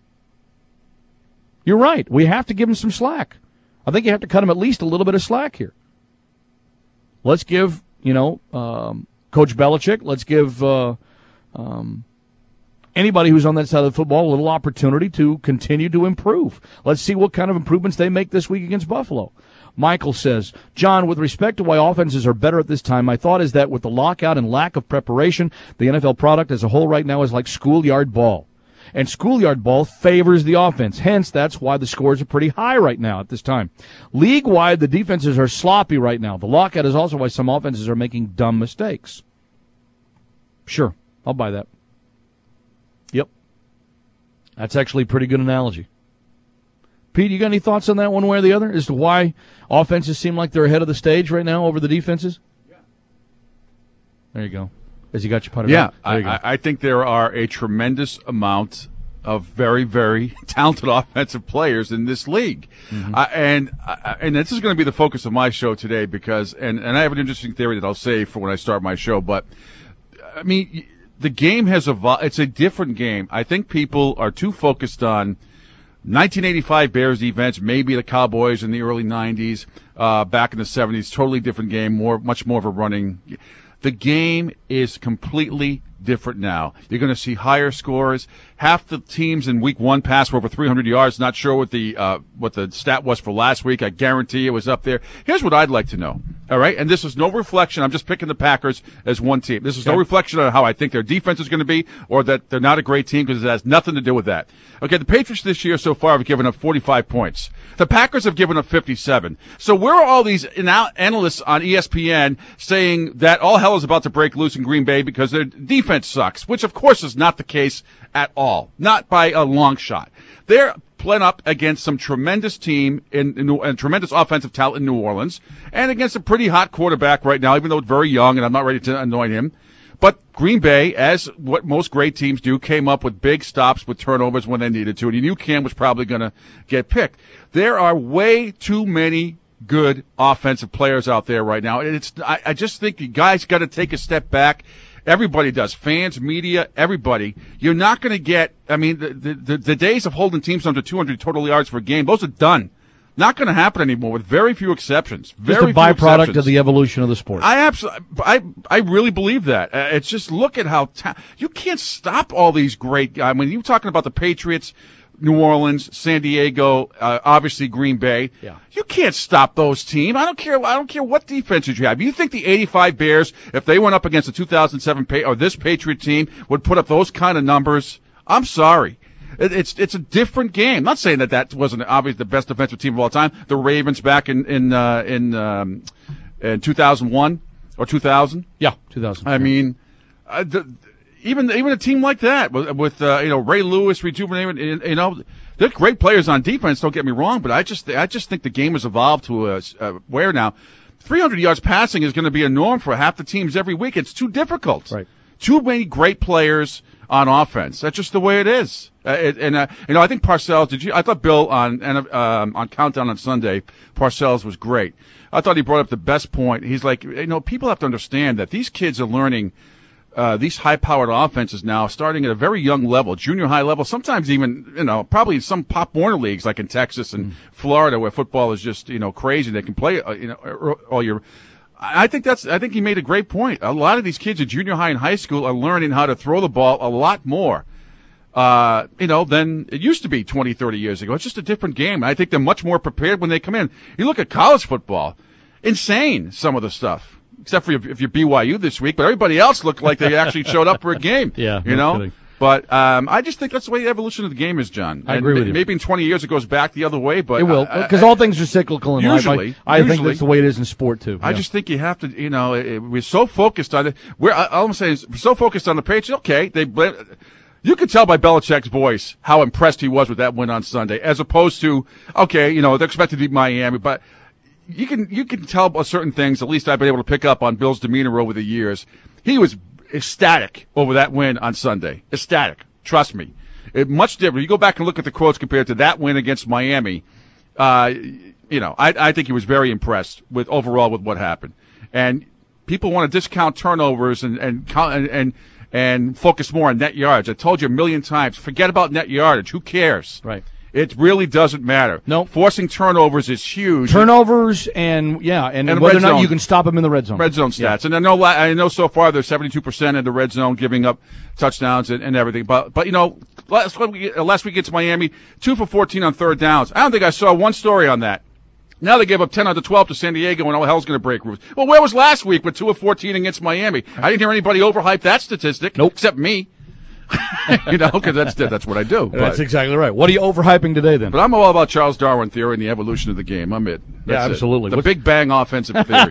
you're right. We have to give them some slack. I think you have to cut them at least a little bit of slack here. Let's give, you know, um, Coach Belichick, let's give uh, um, anybody who's on that side of the football a little opportunity to continue to improve. Let's see what kind of improvements they make this week against Buffalo. Michael says, John, with respect to why offenses are better at this time, my thought is that with the lockout and lack of preparation, the N F L product as a whole right now is like schoolyard ball. And schoolyard ball favors the offense. Hence, that's why the scores are pretty high right now at this time. League-wide, the defenses are sloppy right now. The lockout is also why some offenses are making dumb mistakes. Sure, I'll buy that. Yep. That's actually a pretty good analogy. Pete, you got any thoughts on that one way or the other as to why offenses seem like they're ahead of the stage right now over the defenses? Yeah. There you go. Has he got you putted yeah, up? Yeah, I, I think there are a tremendous amount of very, very talented offensive players in this league. Mm-hmm. Uh, and uh, and this is going to be the focus of my show today because, and, and I have an interesting theory that I'll save for when I start my show, but, I mean, the game has evolved. It's a different game. I think people are too focused on nineteen eighty-five Bears defense, maybe the Cowboys in the early nineties, uh, back in the seventies, totally different game, more, much more of a running. The game is completely different now. You're going to see higher scores. Half the teams in week one passed for over three hundred yards. Not sure what the uh, what the stat was for last week. I guarantee it was up there. Here's what I'd like to know. All right, and this is no reflection. I'm just picking the Packers as one team. This is okay. No reflection on how I think their defense is going to be, or that they're not a great team, because it has nothing to do with that. Okay, the Patriots this year so far have given up forty-five points. The Packers have given up fifty-seven. So where are all these analysts on E S P N saying that all hell is about to break loose in Green Bay because their defense sucks, which of course is not the case at all, not by a long shot. They're playing up against some tremendous team in, in and tremendous offensive talent in New Orleans, and against a pretty hot quarterback right now, even though it's very young, and I'm not ready to anoint him. But Green Bay, as what most great teams do, came up with big stops with turnovers when they needed to, and you knew Cam was probably going to get picked. There are way too many good offensive players out there right now, and it's I, I just think you guys got to take a step back. Everybody does. Fans, media, everybody. You're not going to get, I mean, the, the, the days of holding teams under two hundred total yards per game, those are done. Not going to happen anymore, with very few exceptions. Very just a byproduct of the evolution of the sport. I absolutely, I, I really believe that. Uh, it's just, look at how, ta- you can't stop all these great guys. I mean, you're talking about the Patriots, New Orleans, San Diego, uh, obviously Green Bay. Yeah. You can't stop those teams. I don't care. I don't care what defenses you have. You think the eighty-five Bears, if they went up against the two thousand seven pa- or this Patriot team, would put up those kind of numbers? I'm sorry. It, it's it's a different game. I'm not saying that that wasn't obviously the best defensive team of all time. The Ravens back in in uh, in um, in two thousand one or two thousand. Yeah, two thousand. I mean, uh, the. Even even a team like that with, with uh, you know Ray Lewis, rejuvenated, you know, they're great players on defense. Don't get me wrong, but I just I just think the game has evolved to a, a where now three hundred yards passing is going to be a norm for half the teams every week. It's too difficult. Right. too many great players on offense. That's just the way it is. Uh, it, and uh, you know, I think Parcells. Did you? I thought Bill on um, on Countdown on Sunday, Parcells was great. I thought he brought up the best point. He's like, you know, people have to understand that these kids are learning uh, these high-powered offenses now, starting at a very young level, junior high level. Sometimes even, you know, probably some Pop Warner leagues like in Texas and mm. Florida, where football is just, you know, crazy. They can play, uh, you know, all year. I think that's. I think he made a great point. A lot of these kids in junior high and high school are learning how to throw the ball a lot more, uh, you know, than it used to be twenty, thirty years ago. It's just a different game. And I think they're much more prepared when they come in. You look at college football, insane some of the stuff, except for if you're B Y U this week. But everybody else looked like they actually showed up for a game. Yeah, you no know. kidding. But um, I just think that's the way the evolution of the game is, John. I and agree with you. Maybe in twenty years it goes back the other way, but it will, because all things are cyclical in usually, life. I, I usually, think that's the way it is in sport too. I yeah. just think you have to, you know, it, we're so focused on it. We're all I'm saying is we're so focused on the Patriots. Okay, they blame. You could tell by Belichick's voice how impressed he was with that win on Sunday, as opposed to, okay, you know, they're expected to beat Miami, but you can you can tell about certain things. At least I've been able to pick up on Bill's demeanor over the years. He was ecstatic over that win on Sunday. Ecstatic. Trust me. It, much different. You go back and look at the quotes compared to that win against Miami. Uh, you know, I, I think he was very impressed with overall with what happened. And people want to discount turnovers and and and and, and focus more on net yards. I told you a million times. Forget about net yardage. Who cares? Right. It really doesn't matter. No, nope. Forcing turnovers is huge. Turnovers and yeah, and, and whether or not zone. you can stop them in the red zone. Red zone stats, yeah. and I know I know so far they're seventy-two percent in the red zone, giving up touchdowns and, and everything. But but you know, last week last week against Miami, two for fourteen on third downs. I don't think I saw one story on that. Now they gave up ten out of twelve to San Diego, and all hell's going to break loose. Well, where was last week with two of fourteen against Miami? I didn't hear anybody overhype that statistic. Nope, except me. You know, because that's that's what I do. That's but, exactly right. What are you overhyping today, then? But I'm all about Charles Darwin theory and the evolution of the game. I'm it. That's yeah, absolutely. It. The What's... Big Bang offensive theory.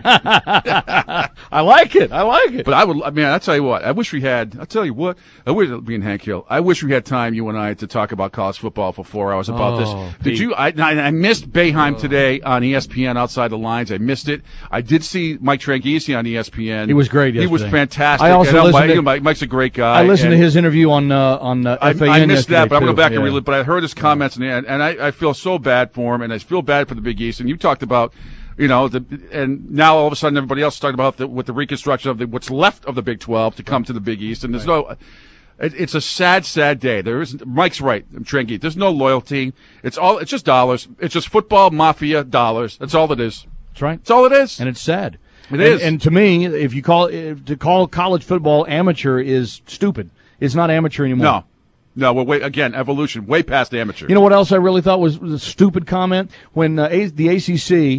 I like it. I like it. But I would, I mean, I'll tell you what. I wish we had. I'll tell you what. I wish being Hank Hill. I wish we had time, you and I, to talk about college football for four hours about oh, this. Did Pete. you? I, I missed Boeheim oh. today on E S P N Outside the Lines. I missed it. I did see Mike Tranghese on E S P N. He was great. Yesterday. He was fantastic. I also and listened Mike, to, Mike, Mike's a great guy. I listened and, to his interview on uh, on uh, F A N I, I missed that, but I'm going to go back yeah. and read it. But I heard his comments, yeah. and and I, I feel so bad for him, and I feel bad for the Big East. And you talked about, you know, the, and now all of a sudden everybody else is talking about the, with the reconstruction of the, what's left of the Big twelve to come to the Big East, and there's right. no. It, it's a sad, sad day. There isn't. Mike's right, Tranky. There's no loyalty. It's all. It's just dollars. It's just football mafia dollars. That's all it is. That's right. That's all it is. And it's sad. It and, is. And to me, if you call if, to call college football amateur is stupid. It's not amateur anymore. No. No, we're way, again, evolution, way past amateur. You know what else I really thought was, was a stupid comment? When uh, a- the A C C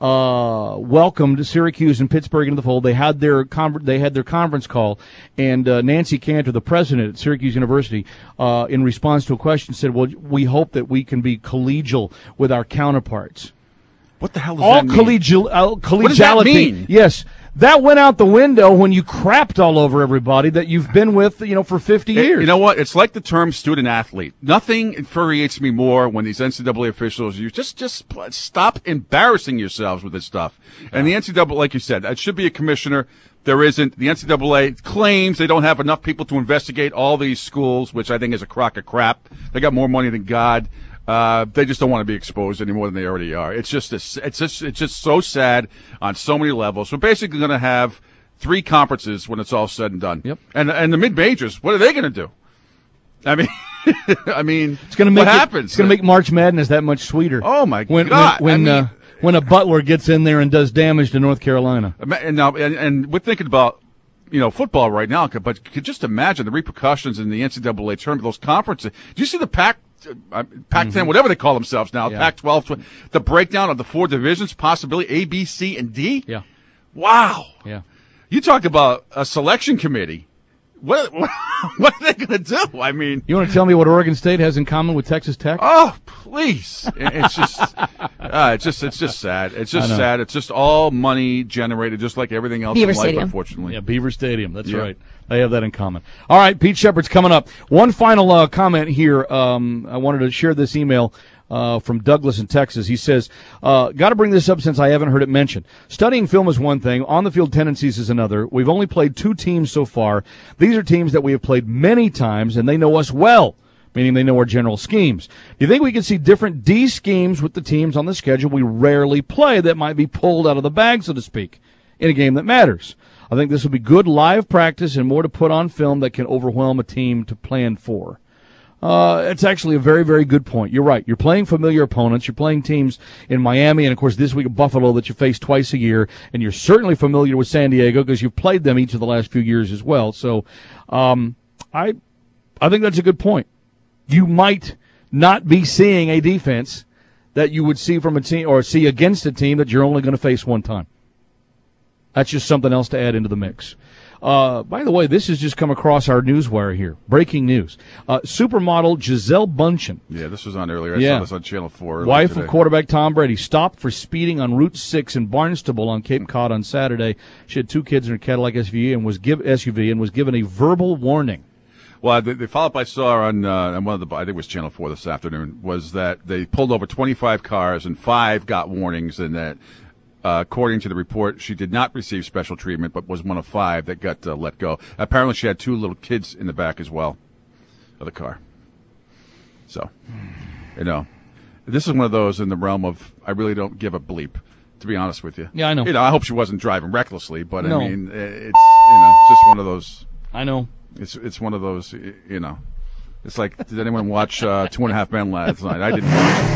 uh, welcomed Syracuse and Pittsburgh into the fold, they had their con- they had their conference call, and uh, Nancy Cantor, the president at Syracuse University, uh, in response to a question, said, well, we hope that we can be collegial with our counterparts. What the hell does All that mean? collegial, uh, collegiality. What does that mean? Yes. That went out the window when you crapped all over everybody that you've been with, you know, for fifty years. It, you know what? It's like the term student athlete. Nothing infuriates me more when these N C double A officials, you just, just stop embarrassing yourselves with this stuff. And the N C double A, like you said, it should be a commissioner. There isn't. The N C double A claims they don't have enough people to investigate all these schools, which I think is a crock of crap. They got more money than God. Uh, they just don't want to be exposed any more than they already are. It's just, a, it's just, it's just so sad on so many levels. We're basically going to have three conferences when it's all said and done. Yep. And and the mid majors, what are they going to do? I mean, I mean, it's going to make what it, happens? It's going to make March Madness that much sweeter. Oh my when, God! When when, I mean, uh, when a Butler gets in there and does damage to North Carolina. And now, and, and we're thinking about, you know, football right now, but could just imagine the repercussions in the N C double A tournament, those conferences. Do you see the Pac? Uh, Pac ten, mm-hmm. whatever they call themselves now, yeah. Pac twelve, the breakdown of the four divisions, possibility A, B, C, and D. Yeah. Wow. Yeah. You talk about a selection committee. What what, what are they going to do? I mean, you want to tell me what Oregon State has in common with Texas Tech? Oh, please! It's just, uh, it's just, it's just sad. It's just sad. It's just all money generated, just like everything else Beaver in life, Stadium. Unfortunately. Yeah, Beaver Stadium. That's yeah. right. They have that in common. All right, Pete Shepard's coming up. One final uh, comment here. Um, I wanted to share this email Uh, from Douglas in Texas. He says, uh, got to bring this up since I haven't heard it mentioned. Studying film is one thing. On-the-field tendencies is another. We've only played two teams so far. These are teams that we have played many times, and they know us well, meaning they know our general schemes. Do you think we can see different D schemes with the teams on the schedule we rarely play that might be pulled out of the bag, so to speak, in a game that matters? I think this will be good live practice and more to put on film that can overwhelm a team to plan for. Uh, it's actually a very, very good point. You're right. You're playing familiar opponents. You're playing teams in Miami and, of course, this week at Buffalo that you face twice a year. And you're certainly familiar with San Diego because you've played them each of the last few years as well. So um, I I think that's a good point. You might not be seeing a defense that you would see from a team or see against a team that you're only going to face one time. That's just something else to add into the mix. Uh, by the way, this has just come across our newswire here. Breaking news. Uh, supermodel Gisele Bundchen. Yeah, this was on earlier. I yeah. saw this on Channel four. Wife today. of quarterback Tom Brady stopped for speeding on Route six in Barnstable on Cape Cod on Saturday. She had two kids in her Cadillac S U V and was, give, S U V and was given a verbal warning. Well, the, the follow-up I saw on, uh, on one of the, I think it was Channel four this afternoon, was that they pulled over twenty-five cars and five got warnings, and that Uh, according to the report, she did not receive special treatment, but was one of five that got uh, let go. Apparently, she had two little kids in the back as well of the car. So, you know, this is one of those in the realm of I really don't give a bleep, to be honest with you. Yeah, I know. You know, I hope she wasn't driving recklessly, but no. I mean, it's you know, it's just one of those. I know. It's it's one of those. You know, it's like, did anyone watch uh, Two and a Half Men last night? I didn't.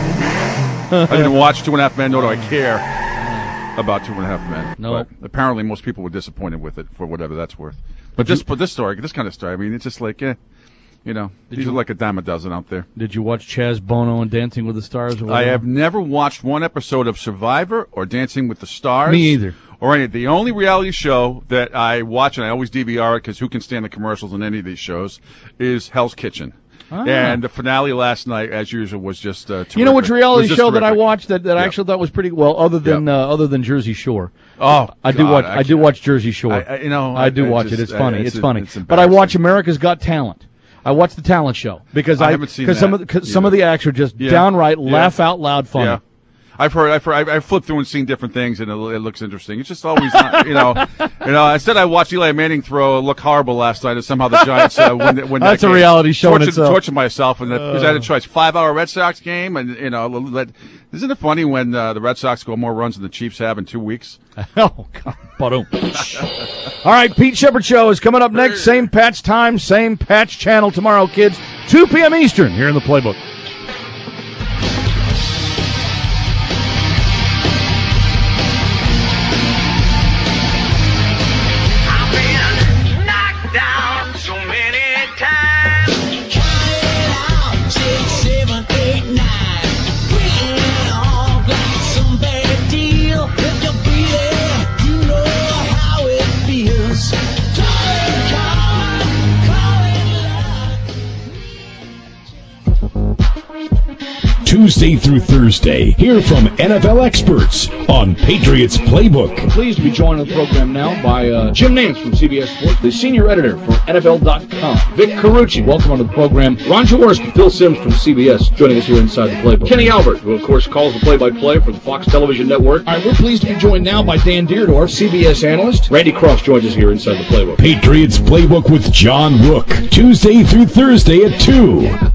Watch, I didn't watch Two and a Half Men, nor do I care about Two and a Half Men. No. But apparently most people were disappointed with it for whatever that's worth. But this, but this story, this kind of story, I mean, it's just like, eh, you know, Did these you, are like a dime a dozen out there. Did you watch Chaz Bono and Dancing with the Stars? Or I have never watched one episode of Survivor or Dancing with the Stars. Me either. Or any. The only reality show that I watch, and I always D V R it because who can stand the commercials in any of these shows, is Hell's Kitchen. Ah. And the finale last night, as usual, was just uh, terrific. You know which reality show terrific. that I watched that, that I yep. actually thought was pretty well, other than yep. uh, other than Jersey Shore. Oh, I do God, watch. I, I do watch Jersey Shore. I, I, you know, I do I, watch just, it. It's funny. It's, it's funny. It's but I watch America's Got Talent. I watch the talent show because I I haven't seen because some of the, cause some of the acts are just yeah. downright yeah. laugh out loud funny. Yeah. I've heard, I've heard, I've flipped through and seen different things, and it, it looks interesting. It's just always, not, you know, you know. Instead, I watched Eli Manning throw look horrible last night, and somehow the Giants uh, win. win That's that a game. reality show in tortured, itself. Tortured myself, and because uh. I had a choice: five-hour Red Sox game, and you know, let, isn't it funny when uh, the Red Sox score more runs than the Chiefs have in two weeks? Oh God! Ba-dum. All right, Pete Shepard Show is coming up next. Same patch time, same patch channel tomorrow, kids. two p.m. Eastern here in the Playbook. Tuesday through Thursday, hear from N F L experts on Patriots Playbook. I'm pleased to be joined on the program now by uh, Jim Nance from C B S Sports, the senior editor for N F L dot com. Vic Carucci, welcome onto the program. Ron Jaworski, Phil Simms from C B S, joining us here inside the Playbook. Kenny Albert, who of course calls the play-by-play for the Fox Television Network. All right, we're pleased to be joined now by Dan Deerdorf, C B S analyst. Randy Cross joins us here inside the Playbook. Patriots Playbook with John Rook, Tuesday through Thursday at two